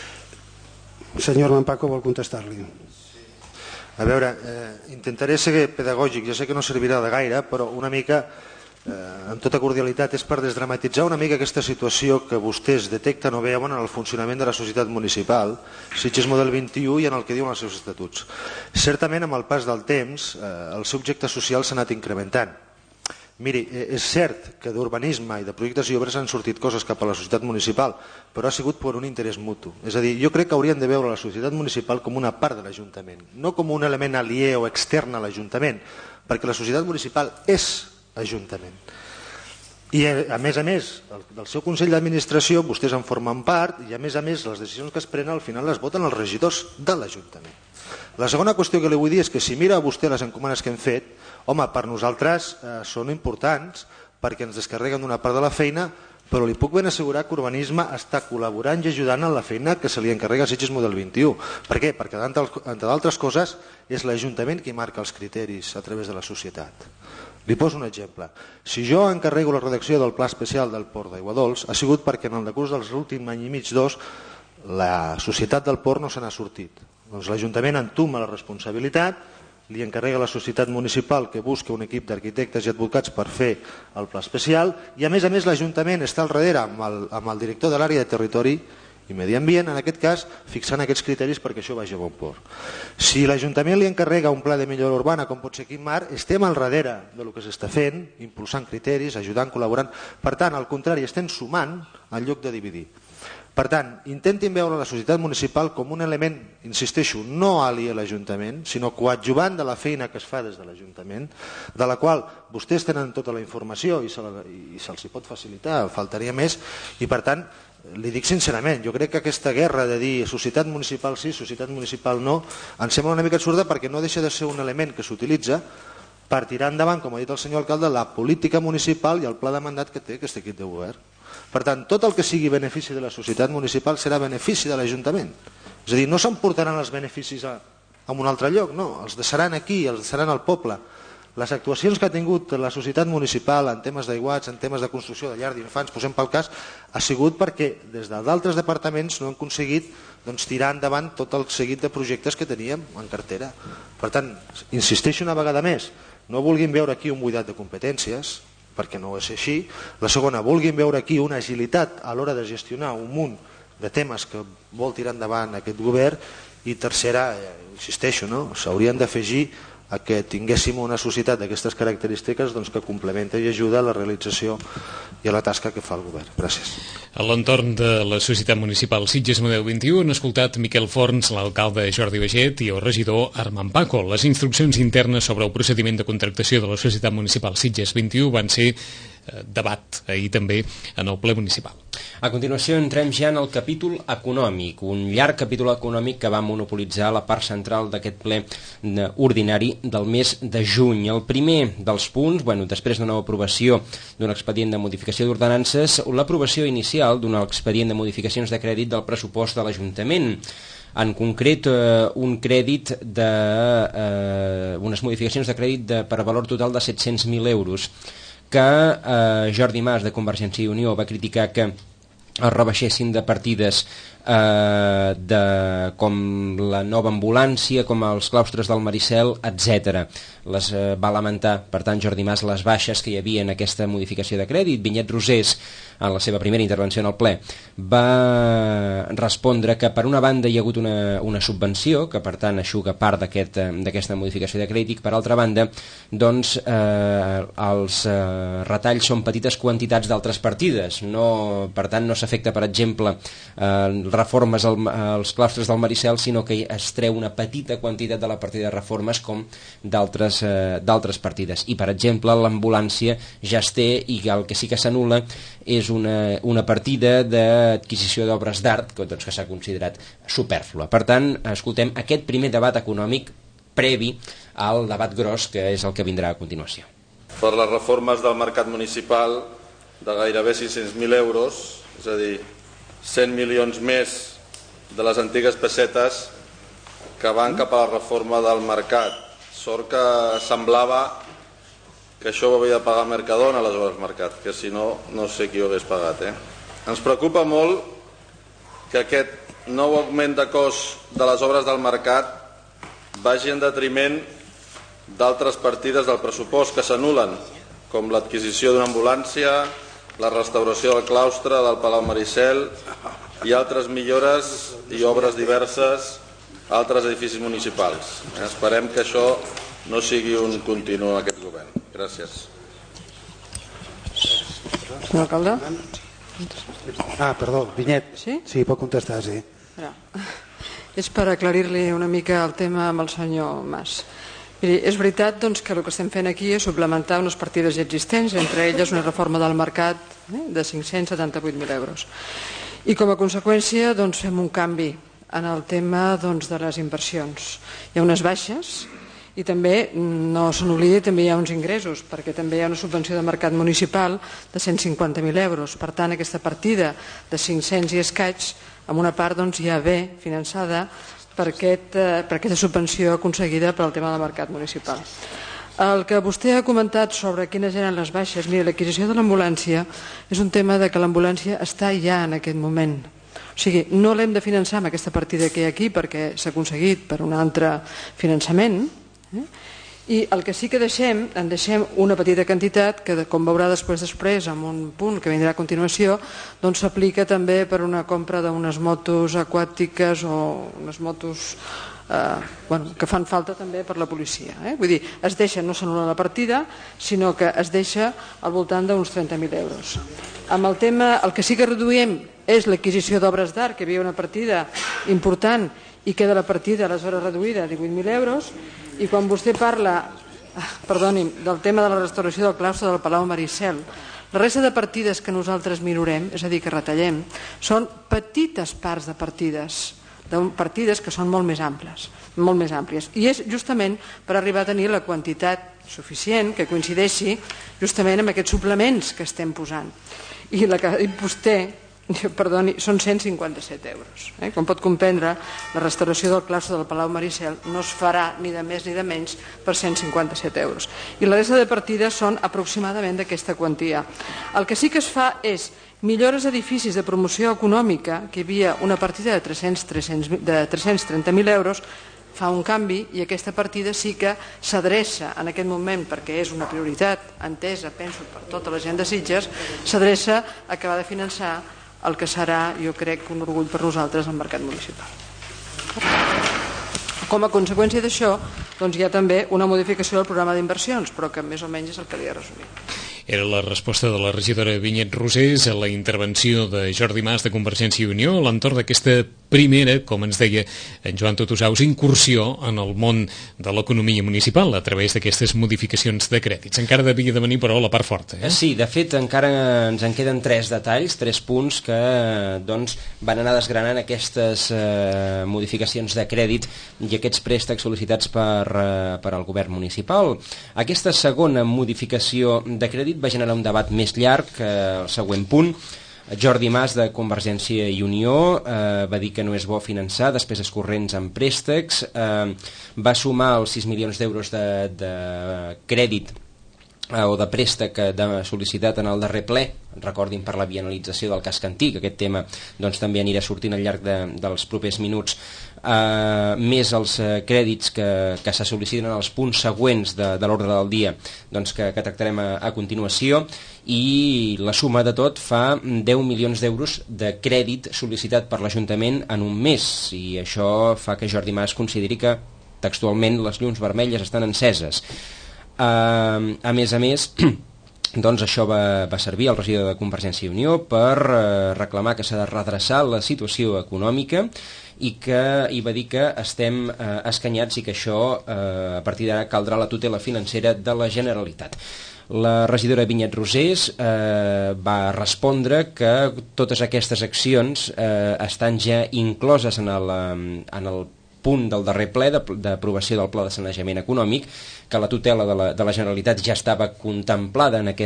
Senyor Manpaco vol contestar-li. A veure, intentaré ser pedagògic, ja sé que no servirà de gaire, però una mica, amb tota cordialitat, és per desdramatitzar una mica aquesta situació que vostès detecten o veuen en el funcionament de la societat municipal, Sitges Model 21 i en el que diuen els seus estatuts. Certament, amb el pas del temps, el seu objecte social s'ha anat incrementant. Miri, és cert que d'urbanisme i de projectes i obres han sortit coses cap a la societat municipal, però ha sigut per un interès mutu. És a dir, jo crec que haurien de veure la societat municipal com una part de l'Ajuntament, no com un element aliè o extern a l'Ajuntament, perquè la societat municipal és Ajuntament. I a més, del seu Consell d'Administració vostès en formen part i a més, les decisions que es prenen al final les voten els regidors de l'Ajuntament. La segona qüestió que li vull dir és que si mira vostè les encomanes que hem fet, home, per nosaltres són importants perquè ens descarreguen d'una part de la feina, però li puc ben assegurar que Urbanisme està col·laborant i ajudant en la feina que se li encarrega a Sitges Model 21. Per què? Perquè, entre d'altres coses, és l'Ajuntament qui marca els criteris a través de la societat. Li poso un exemple. Si jo encarrego la redacció del Pla Especial del Port d'Aiguadols, ha sigut perquè en el decurs dels últims any i mig, 2, la societat del Port no se n'ha sortit. Doncs l'Ajuntament entuma la responsabilitat, li encarrega a la societat municipal que busca un equip d'arquitectes i advocats per fer el Pla Especial i a més l'Ajuntament està al darrere amb el director de l'àrea de territori i medi ambient, en aquest cas, fixant aquests criteris perquè això vagi a bon port. Si l'Ajuntament li encarrega un pla de millora urbana, com pot ser Quimar, estem al darrere del que s'està fent, impulsant criteris, ajudant, col·laborant. Per tant, al contrari, estem sumant en lloc de dividir. Per tant, intentin veure la societat municipal com un element, insisteixo, no aliè a l'Ajuntament, sinó coadjuvant de la feina que es fa des de l'Ajuntament, de la qual vostès tenen tota la informació i se'ls pot facilitar, faltaria més, i per tant, li dic sincerament, jo crec que aquesta guerra de dir societat municipal sí, societat municipal no, em sembla una mica absurda perquè no deixa de ser un element que s'utilitza per tirar endavant, com ha dit el senyor alcalde, la política municipal i el pla de mandat que té aquest equip de govern. Per tant, tot el que sigui benefici de la societat municipal serà benefici de l'Ajuntament. És a dir, no s'emportaran els beneficis a un altre lloc, no, els deixaran aquí, els deixaran al poble. Les actuacions que ha tingut la societat municipal en temes d'aiguats, en temes de construcció de llars d'infants, posem pel cas, ha sigut perquè des d'altres departaments no han aconseguit tirar endavant tot el seguit de projectes que teníem en cartera. Per tant, insisteixo una vegada més, no vulguin veure aquí un buidat de competències, perquè no és així. La segona, vulguin veure aquí una agilitat a l'hora de gestionar un munt de temes que vol tirar endavant aquest govern. I tercera, insisteixo, s'haurien d'afegir a que tinguéssim una societat d'aquestes característiques que complementa i ajuda a la realització i a la tasca que fa el govern. Gràcies. A l'entorn de la Societat Municipal Sitges Model 21 han escoltat Miquel Forns, l'alcalde Jordi Baget i el regidor Armand Paco. Les instruccions internes sobre el procediment de contractació de la Societat Municipal Sitges 21 van ser debat ahir també en el ple municipal. A continuació entrem ja en el capítol econòmic, un llarg capítol econòmic que va monopolitzar la part central d'aquest ple ordinari del mes de juny. El primer dels punts, després d'una aprovació d'un expedient de modificació d'ordenances, l'aprovació inicial d'un expedient de modificacions de crèdit del pressupost de l'Ajuntament. En concret, un crèdit unes modificacions de crèdit per valor total de 700.000 euros, que Jordi Mas de Convergència i Unió va criticar que es rebaixessin de partides com la nova ambulància, com els claustres del Maricel, etc. Les va lamentar, per tant, Jordi Mas, les baixes que hi havia en aquesta modificació de crèdit. Vinyet Rosés, en la seva primera intervenció en el ple, va respondre que per una banda hi ha hagut una subvenció, que per tant eixuga part d'aquesta modificació de crèdit, per altra banda, doncs, els retalls són petites quantitats d'altres partides, per tant no s'afecta, per exemple, reformes als claustres del Maricel, sinó que es treu una petita quantitat de la partida de reformes com d'altres partides. I, per exemple, l'ambulància ja es té, i el que sí que s'anul·la és una partida d'adquisició d'obres d'art que s'ha considerat supèrflua. Per tant, escoltem aquest primer debat econòmic previ al debat gros, que és el que vindrà a continuació. Per les reformes del mercat municipal de gairebé 600.000 euros, és a dir, 100 milions més de les antigues pessetes que van cap a la reforma del mercat. Sort que semblava que això ho havia de pagar Mercadona, aleshores Mercat, que si no, no sé qui ho hagués pagat. Ens preocupa molt que aquest nou augment de cost de les obres del mercat vagi en detriment d'altres partides del pressupost que s'anulen, com l'adquisició d'una ambulància, la restauració del claustre del Palau Maricel i altres millores i obres diverses a altres edificis municipals. Esperem que això no sigui un continu en aquest govern. Gràcies. Senyor alcalde? Perdó, Vinyet. Sí? Sí, pot contestar, sí. És per aclarir-li una mica el tema amb el senyor Mas. Miri, és veritat doncs, que el que estem fent aquí és suplementar unes partides ja existents, entre elles una reforma del mercat de 578.000 euros. I com a conseqüència doncs, fem un canvi en el tema doncs, de les inversions. Hi ha unes baixes i també, no se n'oblidi, també hi ha uns ingressos, perquè també hi ha una subvenció de mercat municipal de 150.000 euros. Per tant, aquesta partida de 500 i escaig, amb una part doncs, ja ve finançada per aquesta subvenció aconseguida per al tema del mercat municipal. El que vostè ha comentat sobre quines eren les baixes, mira, l'adquisició de l'ambulància és un tema de que l'ambulància està ja en aquest moment. O sigui, no l'hem de finançar amb aquesta partida que hi ha aquí perquè s'ha aconseguit per un altre finançament, i el que sí que en deixem una petita quantitat que, com veurà després en un punt que vindrà a continuació, doncs s'aplica també per una compra d'unes motos aquàtiques o unes motos que fan falta també per la policia. Vull dir, es deixa, no s'anul·la la partida, sinó que es deixa al voltant d'uns 30.000 euros. Amb el tema, el que sí que reduïm és l'adquisició d'obres d'art, que hi havia una partida important i queda la partida aleshores reduïda a 18.000 euros, i quan vostè parla del tema de la restauració del claustre del Palau Maricel, la resta de partides que nosaltres minorem, és a dir, que retallem, són petites parts de partides que són molt més àmplies. I és justament per arribar a tenir la quantitat suficient que coincideixi justament amb aquests suplements que estem posant. I la que ha dit vostè, són 157 euros. Com pot comprendre, la restauració del claustre del Palau Maricel no es farà ni de més ni de menys per 157 euros. I la resta de partides són aproximadament d'aquesta quantia. El que sí que es fa és millores d'edificis de promoció econòmica, que hi havia una partida de 330.000 euros, fa un canvi i aquesta partida sí que s'adreça en aquest moment, perquè és una prioritat entesa, penso, per tota la gent de Sitges, s'adreça a acabar de finançar el que serà, jo crec, un orgull per nosaltres el mercat municipal. Com a conseqüència d'això, doncs hi ha també una modificació del programa d'inversions, però que més o menys és el que li he resumit. Era la resposta de la regidora Vinyet Rosés a la intervenció de Jordi Mas de Convergència i Unió a l'entorn d'aquesta primera, com ens deia en Joan Totosaus, incursió en el món de l'economia municipal a través d'aquestes modificacions de crèdits. Encara devia de venir, però, la part forta. Sí, de fet, encara ens en queden 3 detalls, 3 punts que doncs, van anar desgranant aquestes modificacions de crèdit i aquests préstecs sol·licitats per al govern municipal. Aquesta segona modificació de crèdit va generar un debat més llarg que el següent punt. Jordi Mas de Convergència i Unió va dir que no és bo finançar despeses corrents amb préstecs, va sumar els 6 milions d'euros de crèdit o de préstec sol·licitat en el darrer ple. Recordin, per la bienalització del casc antic, aquest tema doncs, també anirà sortint al llarg dels propers minuts, més els crèdits que se sol·liciten en els punts següents de l'ordre del dia, doncs, que tractarem a continuació, i la suma de tot fa 10 milions d'euros de crèdit sol·licitat per l'Ajuntament en un mes, i això fa que Jordi Mas consideri que textualment les llums vermelles estan enceses. A més, doncs això va servir al regidor de Convergència i Unió per reclamar que s'ha de redreçar la situació econòmica i va dir que estem escanyats i que això a partir d'ara caldrà la tutela financera de la Generalitat. La regidora Vinyet Rosés va respondre que totes aquestes accions estan ja incloses en el punt del darrer ple d'aprovació del Pla de Sanejament Econòmic, que la tutela de la Generalitat ja estava contemplada en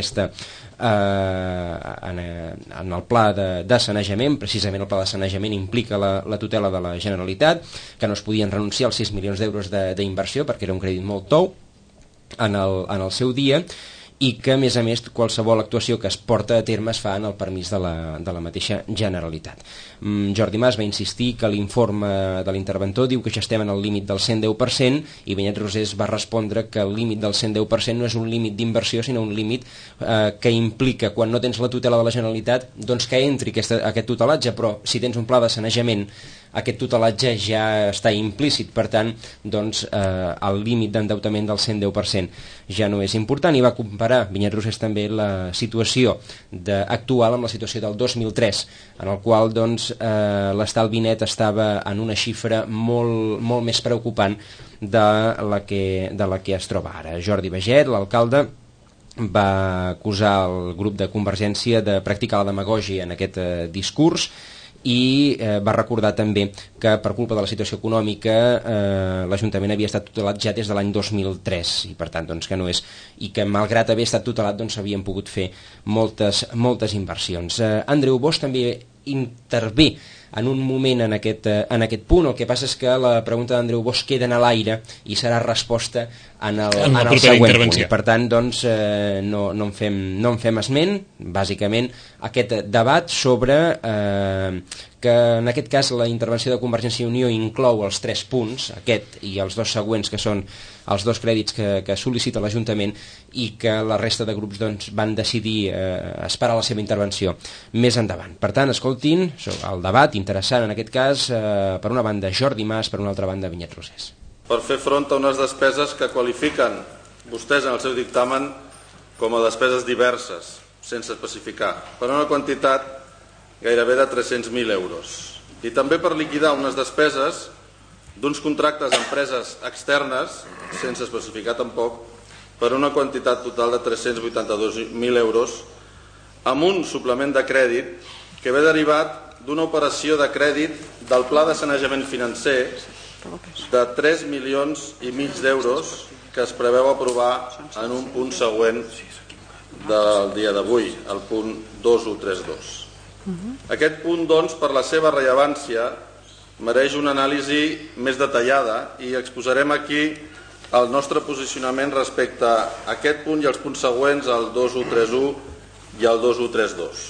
el pla de sanejament. Precisament el pla de sanejament implica la tutela de la Generalitat, que no es podien renunciar als 6 milions d'euros d'inversió perquè era un crèdit molt tou en el seu dia, i que, a més, qualsevol actuació que es porta a terme es fa en el permís de la mateixa Generalitat. Jordi Mas va insistir que l'informe de l'interventor diu que ja estem en el límit del 110% i Vinyet Rosés va respondre que el límit del 110% no és un límit d'inversió, sinó un límit que implica, quan no tens la tutela de la Generalitat, doncs que entri aquest tutelatge, però si tens un pla de sanejament aquest tutelatge ja està implícit, per tant doncs, el límit d'endeutament del 110% ja no és important, i va comparar Vinyet Rosés també la situació actual amb la situació del 2003, en el qual doncs, l'estalvi net estava en una xifra molt, molt més preocupant de la que es troba ara. Jordi Baget, l'alcalde, va acusar el grup de Convergència de practicar la demagògia en aquest discurs, i va recordar també que per culpa de la situació econòmica l'Ajuntament havia estat tutelat ja des de l'any 2003 i per tant doncs, que no és, i que malgrat haver estat tutelat doncs s'havien pogut fer moltes inversions. Andreu Bosch també intervé en un moment en aquest punt. El que passa és que la pregunta d'Andreu Bosch queda en l'aire i serà resposta en el següent punt. Per tant, doncs, no en fem esment, bàsicament, aquest debat sobre que en aquest cas la intervenció de Convergència i Unió inclou els 3 punts, aquest i els 2 següents, que són els 2 crèdits que sol·licita l'Ajuntament, i que la resta de grups doncs, van decidir esperar la seva intervenció més endavant. Per tant, escoltin el debat interessant en aquest cas, per una banda Jordi Mas, per una altra banda Vinyet Rosés. Per fer front a unes despeses que qualifiquen vostès en el seu dictamen com a despeses diverses, sense especificar, per una quantitat gairebé de 300.000 euros. I també per liquidar unes despeses d'uns contractes a empreses externes, sense especificar tampoc, per una quantitat total de 382.000 euros, amb un suplement de crèdit que ve derivat d'una operació de crèdit del Pla de Sanejament Financer de 3,5 milions d'euros que es preveu aprovar en un punt següent del dia d'avui, el punt 2132. Aquest punt, doncs, per la seva rellevància, mereix una anàlisi més detallada i exposarem aquí el nostre posicionament respecte a aquest punt i els punts següents, el 2131 i el 2132.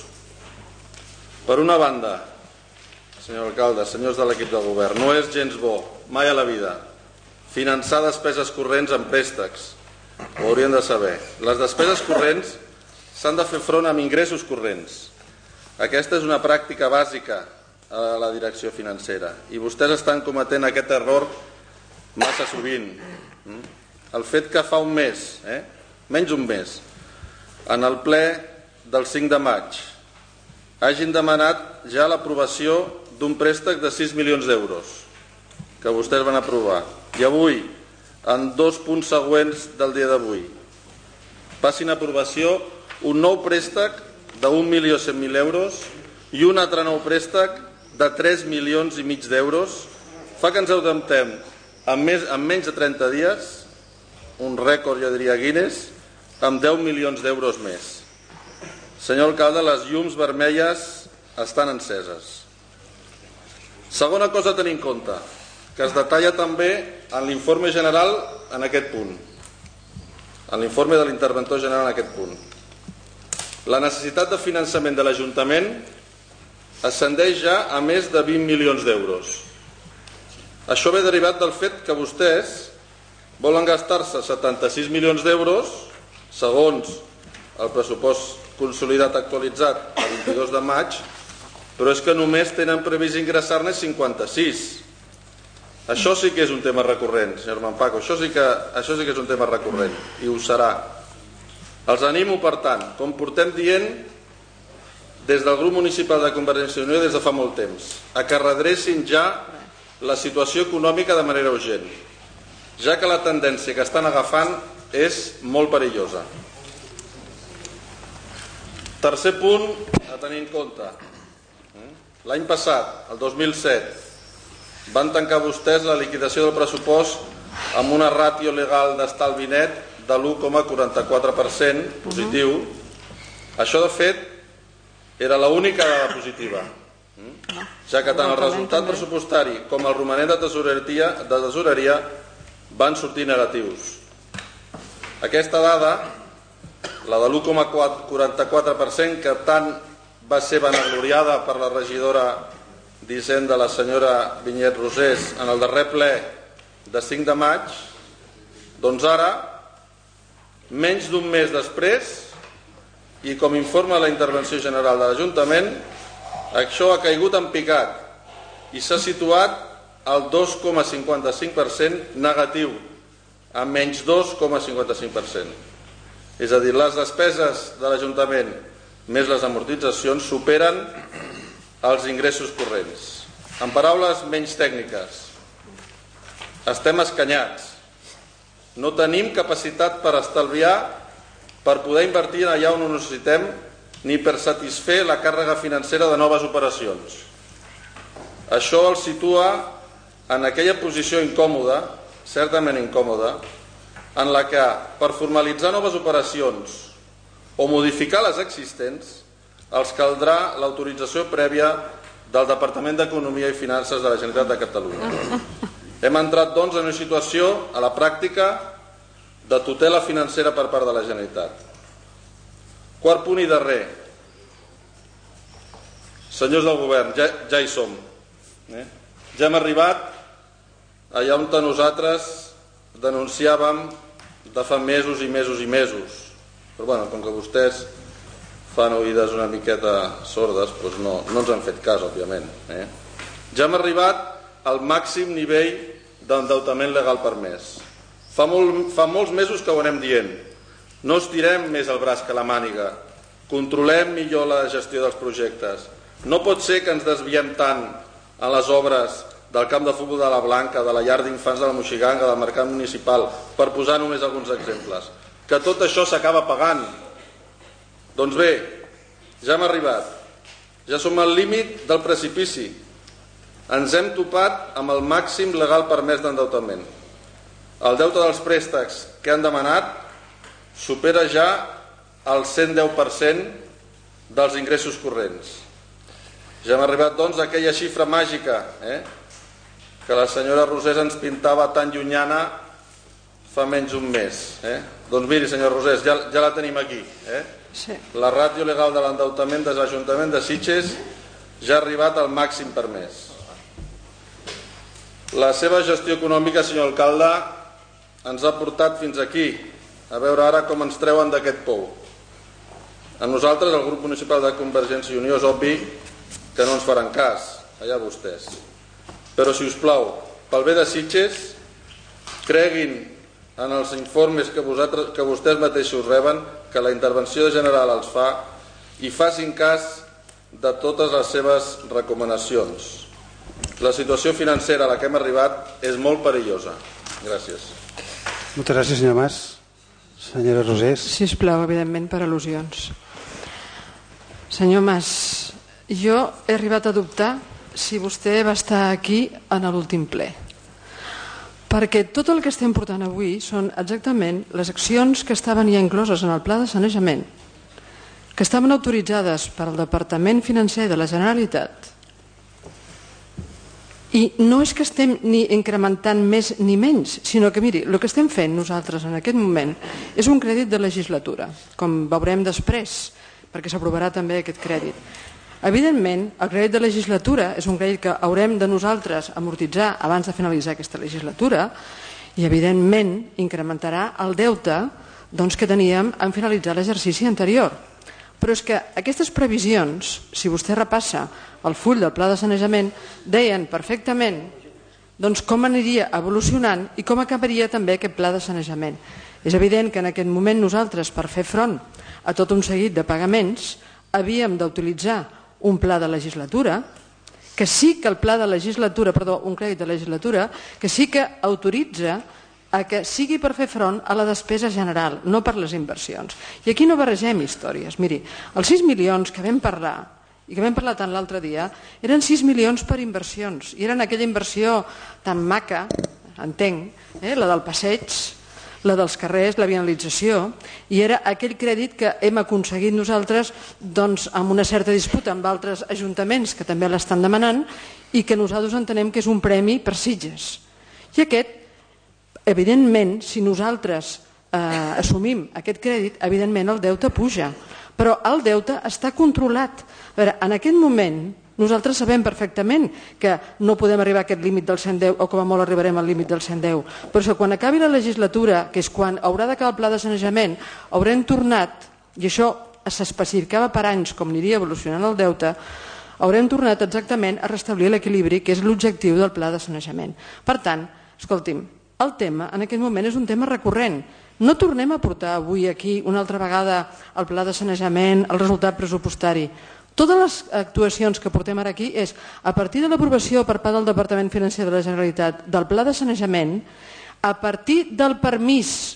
Per una banda, senyor alcalde, senyors de l'equip de govern, no és gens bo, mai a la vida, finançar despeses corrents amb préstecs. Ho haurien de saber. Les despeses corrents s'han de fer front amb ingressos corrents. Aquesta és una pràctica bàsica a la direcció financera i vostès estan cometent aquest error massa sovint. El fet que fa un mes, menys un mes, en el ple del 5 de maig hagin demanat ja l'aprovació d'un préstec de 6 milions d'euros que vostès van aprovar i avui, en 2 punts següents del dia d'avui, passin a aprovació un nou préstec de 1.100.000 euros i un altre nou préstec de 3 milions i mig d'euros, fa que ens endeutem en menys de 30 dies, un rècord, jo diria, Guinness, amb 10 milions d'euros més. Senyor alcalde, les llums vermelles estan enceses. Segona cosa a tenir en compte, que es detalla també en l'informe general en aquest punt, en l'informe de l'interventor general en aquest punt. La necessitat de finançament de l'Ajuntament ascendeix ja a més de 20 milions d'euros. Això ve derivat del fet que vostès volen gastar-se 76 milions d'euros, segons el pressupost consolidat actualitzat el 22 de maig, però és que només tenen previst ingressar-ne 56. Això sí que és un tema recurrent, senyor Mampaco, això sí que és un tema recurrent, i ho serà. Els animo, per tant, com portem dient des del grup municipal de Convergència i Unió des de fa molt temps, a que redrecin ja la situació econòmica de manera urgent, ja que la tendència que estan agafant és molt perillosa. Tercer punt a tenir en compte. L'any passat, el 2007, van tancar vostès la liquidació del pressupost amb una ràtio legal d'estalvi net de l'1,44% positiu. Això, de fet, era l'única dada positiva, ja que tant el resultat pressupostari com el romanent de tesoreria van sortir negatius. Aquesta dada, la de l'1,44%, que tant va ser vanagloriada per la regidora d'Hisenda, la senyora Vinyet Rosés, en el darrer ple de 5 de maig, doncs ara, menys d'un mes després, i com informa la intervenció general de l'Ajuntament, això ha caigut en picat i s'ha situat al 2,55% negatiu, a menys 2,55%. És a dir, les despeses de l'Ajuntament més les amortitzacions superen els ingressos corrents. En paraules menys tècniques, estem escanyats. No tenim capacitat per estalviar, per poder invertir allà on ho necessitem, ni per satisfer la càrrega financera de noves operacions. Això el situa en aquella posició incòmoda, certament incòmoda, en la que per formalitzar noves operacions o modificar les existents els caldrà l'autorització prèvia del Departament d'Economia i Finances de la Generalitat de Catalunya. Hem entrat, doncs, en una situació, a la pràctica, de tutela financera per part de la Generalitat. Quart punt i darrer. Senyors del govern, ja hi som. Ja hem arribat allà on nosaltres denunciàvem de fa mesos i mesos i mesos. Però bueno, com que vostès fan oïdes una miqueta sordes, doncs no ens han fet cas, òbviament. Ja hem arribat al màxim nivell d'endeutament legal permès. Fa molts mesos que ho anem dient. No estirem més el braç que la màniga. Controlem millor la gestió dels projectes. No pot ser que ens desviem tant a les obres del camp de futbol de la Blanca, de la llar d'infants de la Moixiganga, del mercat municipal, per posar només alguns exemples. Que tot això s'acaba pagant. Doncs bé, ja hem arribat. Ja som al límit del precipici. Ens hem topat amb el màxim legal permès d'endeutament. El deute dels préstecs que han demanat supera ja el 110% dels ingressos corrents. Ja hem arribat, doncs, a aquella xifra màgica que la senyora Rosés ens pintava tan llunyana fa menys d'un mes. Doncs miri, senyor Rosés, ja la tenim aquí. La ràtio legal de l'endeutament de l'Ajuntament de Sitges ja ha arribat al màxim permès. La seva gestió econòmica, senyor alcalde, ens ha portat fins aquí, a veure ara com ens treuen d'aquest pou. A nosaltres, el grup municipal de Convergència i Unió, és obvi que no ens faran cas, allà vostès. Però, si us plau, pel bé de Sitges, creguin en els informes que vostès mateixos reben que la intervenció general els fa i facin cas de totes les seves recomanacions. La situació financera a la que hem arribat és molt perillosa. Gràcies. Moltes gràcies, senyor Mas. Senyora Rosés. Sisplau, evidentment, per al·lusions. Senyor Mas, jo he arribat a dubtar si vostè va estar aquí en l'últim ple. Perquè tot el que estem portant avui són exactament les accions que estaven ja incloses en el pla de sanejament, que estaven autoritzades pel Departament Financer de la Generalitat. I no és que estem ni incrementant més ni menys, sinó que, miri, el que estem fent nosaltres en aquest moment és un crèdit de legislatura, com veurem després, perquè s'aprovarà també aquest crèdit. Evidentment, el crèdit de legislatura és un crèdit que haurem de nosaltres amortitzar abans de finalitzar aquesta legislatura i, evidentment, incrementarà el deute que teníem en finalitzar l'exercici anterior. Però és que aquestes previsions, si vostè repassa el full del pla de sanejament, deien perfectament com aniria evolucionant i com acabaria també aquest pla de sanejament. És evident que en aquest moment nosaltres, per fer front a tot un seguit de pagaments, havíem d'utilitzar un pla de legislatura, que sí que el pla de legislatura, un crèdit de legislatura, que sí que autoritza a que sigui per fer front a la despesa general, no per les inversions. I aquí no barregem històries. Miri, els 6 milions que vam parlar, i que vam parlar tant l'altre dia, eren 6 milions per inversions, i eren aquella inversió tan maca, entenc, la del passeig, la dels carrers, la vianalització, i era aquell crèdit que hem aconseguit nosaltres amb una certa disputa amb altres ajuntaments que també l'estan demanant i que nosaltres entenem que és un premi per Sitges. I aquest, evidentment, si nosaltres assumim aquest crèdit, evidentment el deute puja, però el deute està controlat. A veure, en aquest moment nosaltres sabem perfectament que no podem arribar a aquest límit del 110 o com a molt arribarem al límit del 110, però és que quan acabi la legislatura, que és quan haurà d'acabar el pla de sanejament, haurem tornat, i això s'especificava per anys com aniria evolucionant el deute, haurem tornat exactament a restablir l'equilibri, que és l'objectiu del pla de sanejament. Per tant, escolti'm, el tema en aquest moment és un tema recurrent. No tornem a portar avui aquí una altra vegada el pla de sanejament, el resultat pressupostari. Totes les actuacions que portem ara aquí és, a partir de l'aprovació per part del Departament Financer de la Generalitat del pla de sanejament, a partir del permís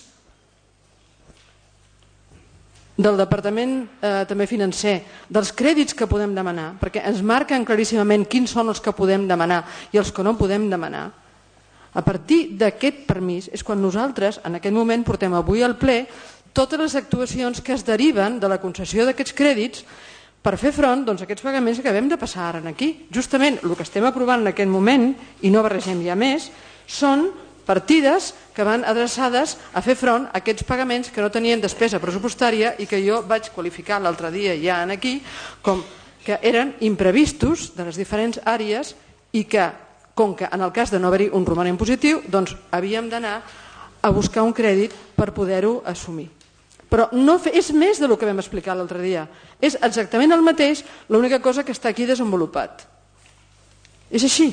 del Departament també financer, dels crèdits que podem demanar, perquè ens marquen claríssimament quins són els que podem demanar i els que no podem demanar. A partir d'aquest permís és quan nosaltres, en aquest moment, portem avui al ple totes les actuacions que es deriven de la concessió d'aquests crèdits per fer front a aquests pagaments que acabem de passar ara aquí. Justament el que estem aprovant en aquest moment, i no barregem ja més, són partides que van adreçades a fer front a aquests pagaments que no tenien despesa pressupostària i que jo vaig qualificar l'altre dia ja aquí com que eren imprevistos de les diferents àrees i que, com que en el cas de no haver-hi un romanent positiu, doncs havíem d'anar a buscar un crèdit per poder-ho assumir. Però no és més del que vam explicar l'altre dia. És exactament el mateix, l'única cosa que està aquí desenvolupat. És així.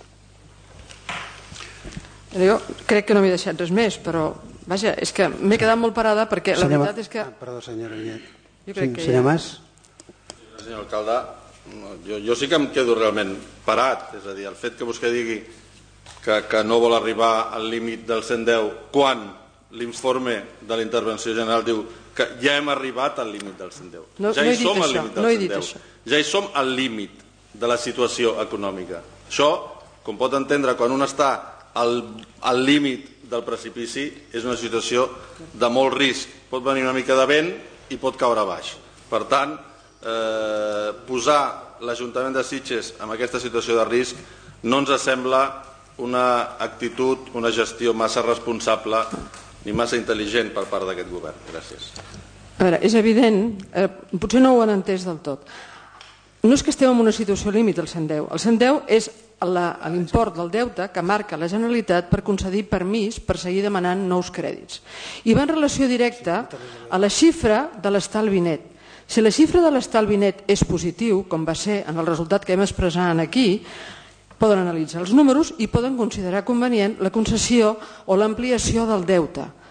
Jo crec que no m'he deixat res més, però vaja, és que m'he quedat molt parada perquè la veritat és que... Perdó, senyora Vinyet. Senyor Mas? Senyor alcalde, jo sí que em quedo realment parat, és a dir, el fet que vostè digui que no vol arribar al límit del 110 quan l'informe de la intervenció general diu que ja hem arribat al límit del 110. Ja hi som al límit del 110. Ja hi som al límit de la situació econòmica. Això, com pot entendre, quan un està al límit del precipici, és una situació de molt risc. Pot venir una mica de vent i pot caure baix. Per tant, posar l'Ajuntament de Sitges en aquesta situació de risc no ens sembla una actitud, una gestió massa responsable ni massa intel·ligent per part d'aquest govern. Gràcies. A veure, és evident, potser no ho han entès del tot. No és que esteu en una situació límit al 110. El 110 és l'import del deute que marca la Generalitat per concedir permís per seguir demanant nous crèdits. I va en relació directa a la xifra de l'estalvi net. Si la xifra de l'estalvi net és positiu, com va ser en el resultat que hem expressat aquí, poden analitzar els números i poden considerar convenient la concessió o l'ampliació del deute.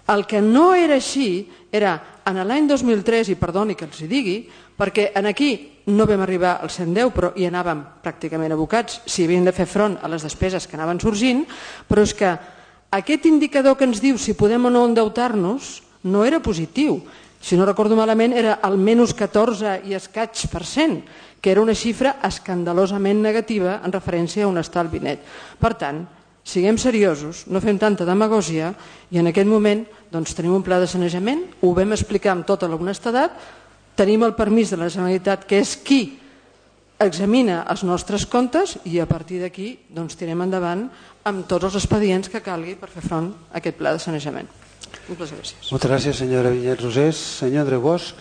El que no era així era en l'any 2003, i perdoni que els hi digui, perquè en aquí no vam arribar als 110, però hi anàvem pràcticament abocats si havíem de fer front a les despeses que anaven sorgint, però és que aquest indicador que ens diu si podem o no endeutar-nos no era positiu. Si no recordo malament era el menys 14 i escaig %, que era una xifra escandalosament negativa en referència a un estalvi net. Per tant, siguem seriosos, no fem tanta demagògia i en aquest moment tenim un pla de sanejament, ho vam explicar amb tota l'honestedat, tenim el permís de la Generalitat, que és qui examina els nostres comptes i a partir d'aquí tirem endavant amb tots els expedients que calgui per fer front a aquest pla de sanejament. Moltes gràcies. Moltes gràcies, senyora Vinyet-Rosés. Senyor Andreu Bosch.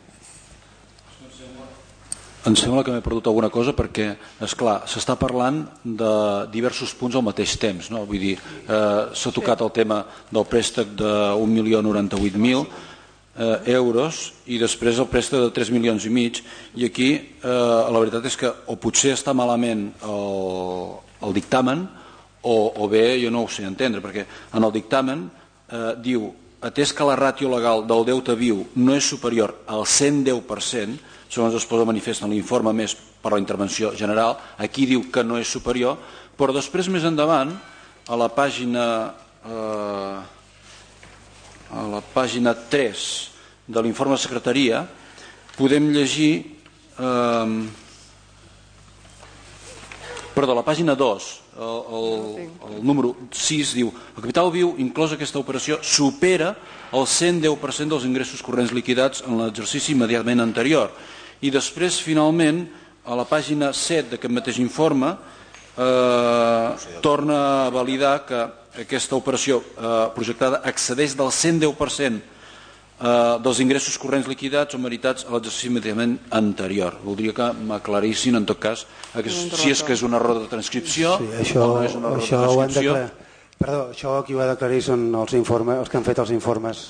Em sembla que m'he perdut alguna cosa perquè, esclar, s'està parlant de diversos punts al mateix temps. No? Vull dir, s'ha tocat el tema del préstec de 1.098.000 euros i després el préstec de 3,5 milions i aquí la veritat és que o potser està malament el dictamen o bé jo no ho sé entendre perquè en el dictamen diu atès que la ràtio legal del deute viu no és superior al 110%, segons es posa manifest en l'informe més per la intervenció general, aquí diu que no és superior, però després més endavant a la pàgina 3 de l'informe de secretaria podem llegir perdó, la pàgina 2 el número 6 diu el capital viu inclòs aquesta operació supera el 110% dels ingressos corrents liquidats en l'exercici immediatament anterior i després finalment a la pàgina 7 d'aquest mateix informe torna a validar que aquesta operació projectada excedeix del 110% dels ingressos corrents liquidats o meritats a l'exercici immediatament anterior. Voldria que m'aclarissin en tot cas si és que és un error de transcripció o no és un error de transcripció. Perdó, això qui ho ha d'aclarir són els que han fet els informes.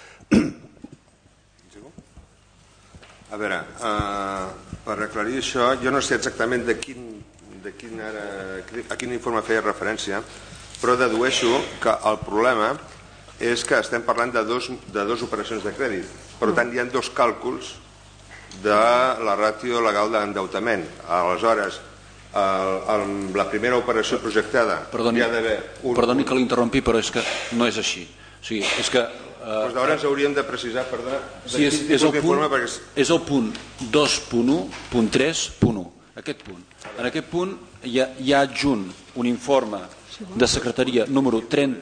A veure, per aclarir això, jo no sé exactament a quin informe feia referència, però dedueixo que el problema és que estem parlant de dos operacions de crèdit. Per tant, hi ha dos càlculs de la ràtio legal d'endeutament. Aleshores, la primera operació projectada hi ha d'haver... Perdoni que l'interrompi, però és que no és així. O sigui, és que... Llavors hauríem de precisar, perdó, és el punt 2.1.3.1, aquest punt. En aquest punt hi ha adjunt un informe de secretaria número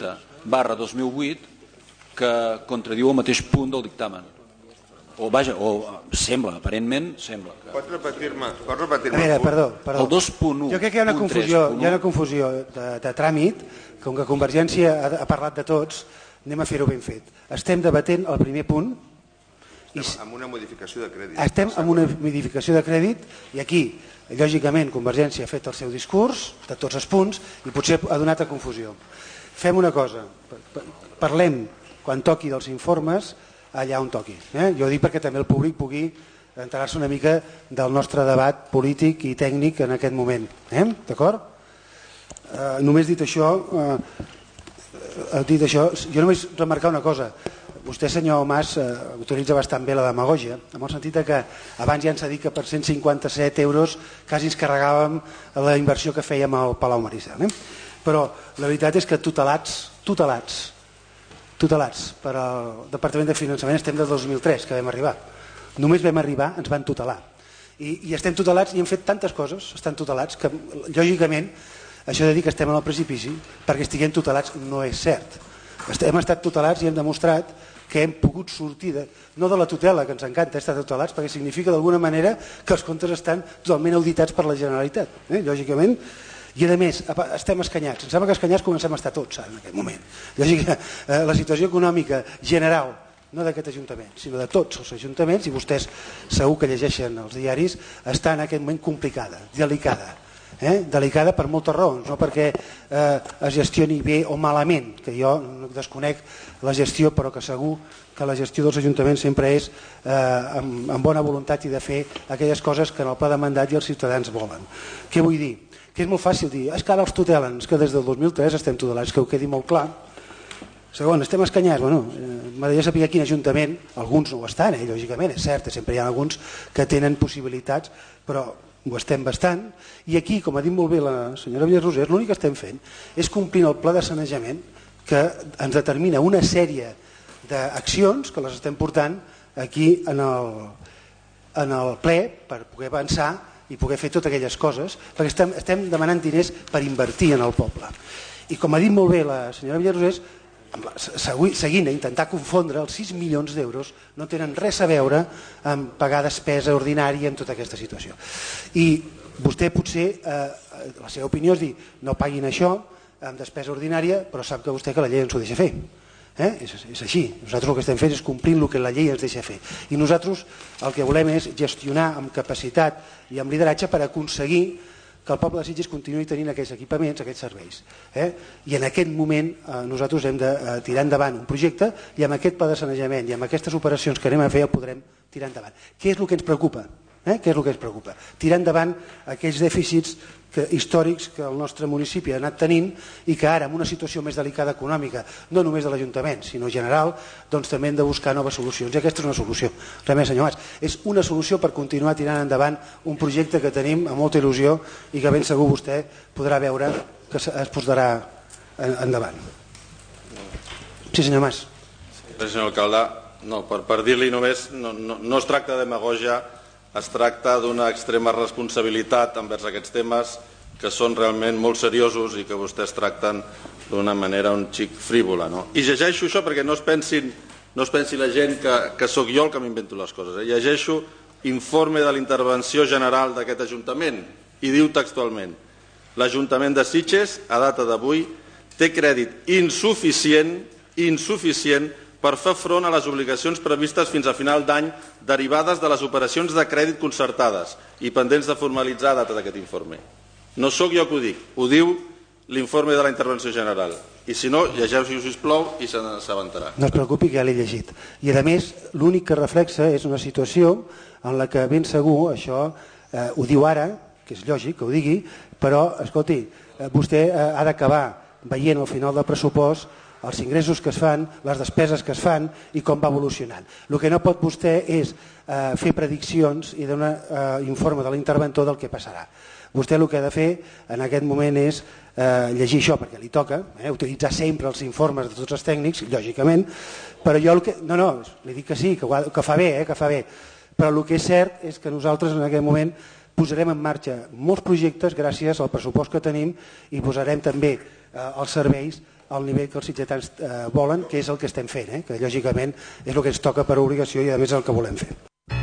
30/2008 que contradiu el mateix punt del dictamen. O sembla, aparentment sembla. Pots repetir-me? A veure, perdó. El 2.1. Jo crec que hi ha una confusió de tràmit, com que Convergència ha parlat de tots, anem a fer-ho ben fet. Estem debatent el primer punt. Estem amb una modificació de crèdit. Estem amb una modificació de crèdit i aquí, lògicament, Convergència ha fet el seu discurs de tots els punts i potser ha donat a confusió. Fem una cosa, parlem quan toqui dels informes allà on toqui. Jo dic perquè també el públic pugui enterar-se una mica del nostre debat polític i tècnic en aquest moment. D'acord? Només dit això, jo només remarcar una cosa. Vostè, senyor Mas, utilitza bastant bé la demagògia, en el sentit que abans ja ens ha dit que per 157 euros quasi ens carregàvem la inversió que fèiem al Palau Maricel. Però la veritat és que tutelats per al Departament de Finançament estem del 2003, que vam arribar. Només vam arribar, ens van tutelar. I estem tutelats i hem fet tantes coses, estan tutelats, que lògicament això de dir que estem en el precipici perquè estiguem tutelats no és cert. Hem estat tutelats i hem demostrat que hem pogut sortir, no de la tutela, que ens encanta estar tutelats, perquè significa d'alguna manera que els comptes estan totalment auditats per la Generalitat, lògicament. I a més, estem escanyats. Em sembla que escanyats comencem a estar tots en aquest moment. La situació econòmica general, no d'aquest Ajuntament, sinó de tots els ajuntaments, i vostès segur que llegeixen els diaris, està en aquest moment complicada, delicada. Delicada per moltes raons, no perquè es gestioni bé o malament, que jo desconec la gestió, però que segur que la gestió dels ajuntaments sempre és amb bona voluntat i de fer aquelles coses que en el pla de mandat i els ciutadans volen. Què vull dir? Que és molt fàcil dir, és que ara els tutelen, és que des del 2003 estem tutelats, que ho quedi molt clar. Segon, estem escanyats. M'agradaria saber quin ajuntament, alguns no ho estan, lògicament, és cert, sempre hi ha alguns que tenen possibilitats, però ho estem bastant. I aquí, com ha dit molt bé la senyora Vinyes-Rosés, l'únic que estem fent és complint el pla de sanejament que ens determina una sèrie d'accions que les estem portant aquí en el ple per poder avançar i poder fer totes aquelles coses, perquè estem demanant diners per invertir en el poble. I com ha dit molt bé la senyora Vinyes-Rosés, seguint a intentar confondre els 6 milions d'euros no tenen res a veure amb pagar despesa ordinària en tota aquesta situació. I vostè potser, la seva opinió és dir, no paguin això amb despesa ordinària, però sap que vostè que la llei ens ho deixa fer. És així, nosaltres el que estem fent és complint el que la llei ens deixa fer, i nosaltres el que volem és gestionar amb capacitat i amb lideratge per aconseguir que el poble de Sitges continuï tenint aquests equipaments, aquests serveis. I en aquest moment nosaltres hem de tirar endavant un projecte i amb aquest pla de sanejament i amb aquestes operacions que anem a fer el podrem tirar endavant. Què és el que ens preocupa? Què és el que ens preocupa? Tirar endavant aquells dèficits històrics que el nostre municipi ha anat tenint i que ara, en una situació més delicada econòmica, no només de l'Ajuntament, sinó general, doncs també hem de buscar noves solucions. I aquesta és una solució. Res més, senyor Mas. És una solució per continuar tirant endavant un projecte que tenim amb molta il·lusió i que ben segur vostè podrà veure que es posarà endavant. Sí, senyor Mas. Gràcies, senyor alcalde. No, per dir-li només, no es tracta de demagògia, es tracta d'una extrema responsabilitat envers aquests temes que són realment molt seriosos i que vostès tracten d'una manera un xic frívola. I llegeixo això perquè no es pensi la gent que sóc jo el que m'invento les coses. Llegeixo informe de la intervenció general d'aquest Ajuntament i diu textualment: l'Ajuntament de Sitges, a data d'avui, té crèdit insuficient per fer front a les obligacions previstes fins a final d'any derivades de les operacions de crèdit concertades i pendents de formalitzar a data d'aquest informe. No sóc jo que ho dic, ho diu l'informe de la intervenció general. I si no, llegeixo, sisplau, i se n'assabentarà. No es preocupi, que ja l'he llegit. I a més, l'únic que reflexa és una situació en la que ben segur, això ho diu ara, que és lògic que ho digui, però, escolti, vostè ha d'acabar veient al final del pressupost els ingressos que es fan, les despeses que es fan i com va evolucionant. El que no pot vostè és fer prediccions i donar informe de l'interventor del que passarà. Vostè el que ha de fer en aquest moment és llegir això perquè li toca, utilitzar sempre els informes de tots els tècnics, lògicament, però jo li dic que sí, que fa bé, però el que és cert és que nosaltres en aquest moment posarem en marxa molts projectes gràcies al pressupost que tenim i posarem també els serveis al nivell que els sitgetans volen, que és el que estem fent, que lògicament és el que ens toca per obligació i a més és el que volem fer.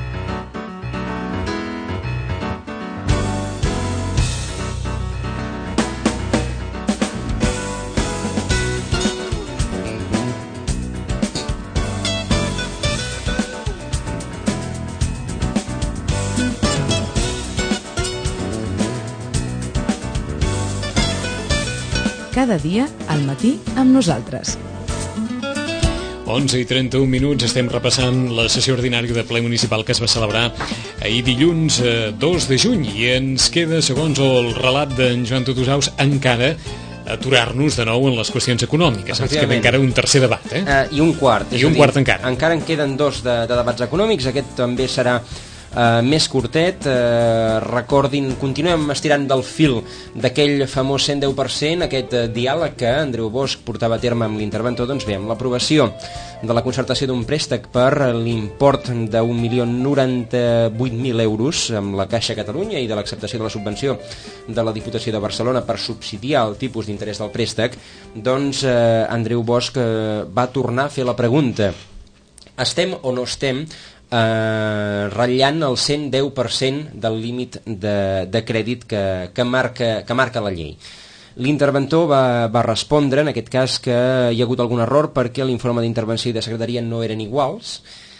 Cada dia al matí amb nosaltres. 11:31, estem repassant la sessió ordinària de ple municipal que es va celebrar ahir dilluns 2 de juny i ens queda, segons el relat d'en Joan Tutusaus, encara aturar-nos de nou en les qüestions econòmiques. Ens queda encara un tercer debat. I un quart. I un quart encara. Encara en queden dos de debats econòmics, aquest també serà més curtet. Recordin, continuem estirant del fil d'aquell famós 110%, aquest diàleg que Andreu Bosch portava a terme amb l'interventor. Doncs bé, amb l'aprovació de la concertació d'un préstec per l'import de 1.098.000 euros amb la Caixa Catalunya i de l'acceptació de la subvenció de la Diputació de Barcelona per subsidiar el tipus d'interès del préstec, doncs Andreu Bosch va tornar a fer la pregunta: estem o no estem ratllant el 110% del límit de crèdit que marca la llei? L'interventor va respondre, en aquest cas, que hi ha hagut algun error perquè l'informe d'intervenció i de secretaria no eren iguals,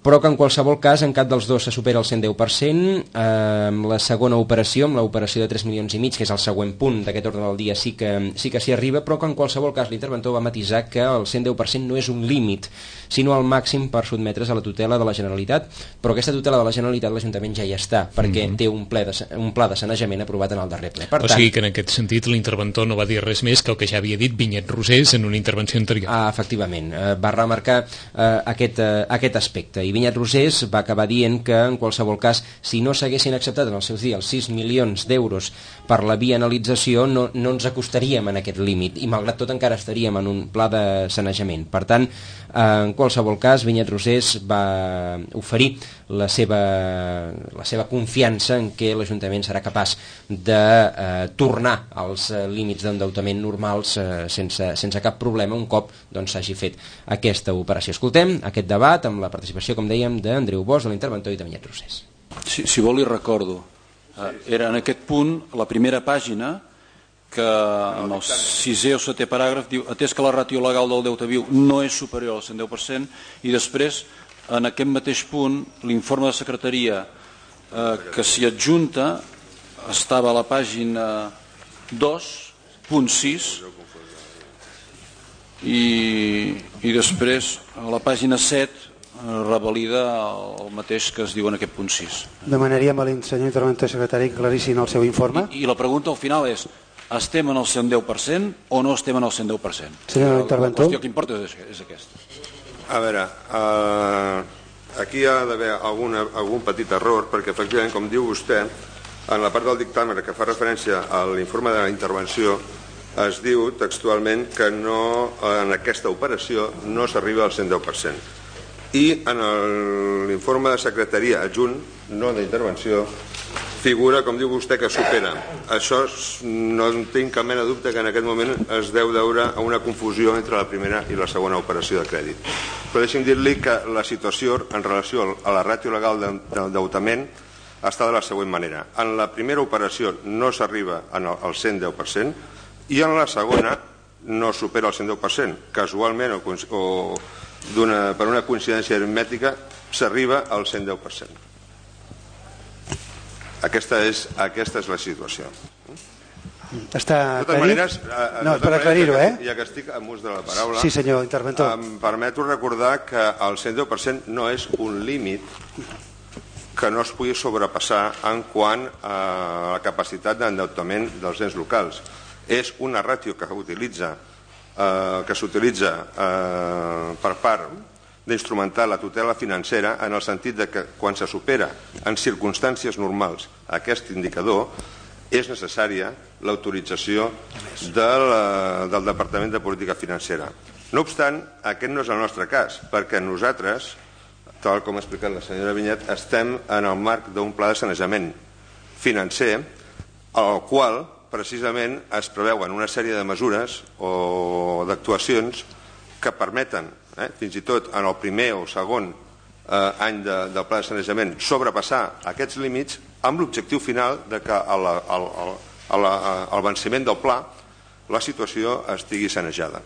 però que en qualsevol cas en cap dels dos se supera el 110%. Amb la segona operació, amb l'operació de 3,5 milions, que és el següent punt d'aquest ordre del dia, sí que s'hi arriba, però que en qualsevol cas l'interventor va matisar que el 110% no és un límit, sinó el màxim per sotmetre's a la tutela de la Generalitat, però aquesta tutela de la Generalitat l'Ajuntament ja hi està, perquè té un pla de sanejament aprovat en el darrer ple. O sigui que en aquest sentit l'interventor no va dir res més que el que ja havia dit Vinyet Rosés en una intervenció anterior. Efectivament, va remarcar aquest aspecte, i Vinyet Rosés va acabar dient que en qualsevol cas, si no s'haguessin acceptat en els seus dies els 6 milions d'euros per la bienalització, no ens acostaríem en aquest límit, i malgrat tot encara estaríem en un pla de sanejament. Per tant, en qualsevol cas, Vinyet Rosés va oferir la seva confiança en què l'Ajuntament serà capaç de tornar als límits d'endeutament normals sense cap problema un cop s'hagi fet aquesta operació. Escoltem aquest debat amb la participació, com dèiem, d'Andreu Bosch, de l'interventor, i de Vinyet Rosés. Si vol li recordo, era en aquest punt la primera pàgina que en el 6è o 7è paràgraf diu: atès que la ràtio legal del deute viu no és superior al 110%, i després en aquest mateix punt l'informe de secretaria que s'hi adjunta estava a la pàgina 2.6 i després a la pàgina 7 revalida el mateix que es diu en aquest punt 6. Demanaríem a l'insenyor interventor secretari que aclarissin el seu informe. I la pregunta al final és: estem en el 110% o no estem en el 110%? Senyor interventor. La qüestió que importa és aquesta. A veure, aquí hi ha d'haver algun petit error, perquè efectivament, com diu vostè, en la part del dictamen que fa referència a l'informe de la intervenció es diu textualment que en aquesta operació no s'arriba al 110%. I en l'informe de secretaria adjunt, no d'intervenció, figura, com diu vostè, que supera. Això no tinc cap mena de dubte que en aquest moment es deu deure a una confusió entre la primera i la segona operació de crèdit. Però deixi'm dir-li que la situació en relació a la ràtio legal d'endeutament està de la següent manera. En la primera operació no s'arriba al 110% i en la segona no supera el 110%. Casualment o per una coincidència aritmètica s'arriba al 110%. Aquesta és la situació. Està de totes maneres, no, per aclarir-ho, ja que estic amb ús de la paraula, sí, senyor interventor, em permeto recordar que el 110% no és un límit que no es pugui sobrepassar en quant a la capacitat d'endeutament dels ens locals. És una ràtio que s'utilitza per part d'instrumentar la tutela financera en el sentit que quan se supera en circumstàncies normals aquest indicador és necessària l'autorització del Departament de Política Financera. No obstant, aquest no és el nostre cas, perquè nosaltres, tal com ha explicat la senyora Vinyet, estem en el marc d'un pla de sanejament financer al qual precisament es preveuen una sèrie de mesures o d'actuacions que permeten, fins i tot en el primer o segon any del pla de sanejament, sobrepassar aquests límits amb l'objectiu final de que al venciment del pla la situació estigui sanejada.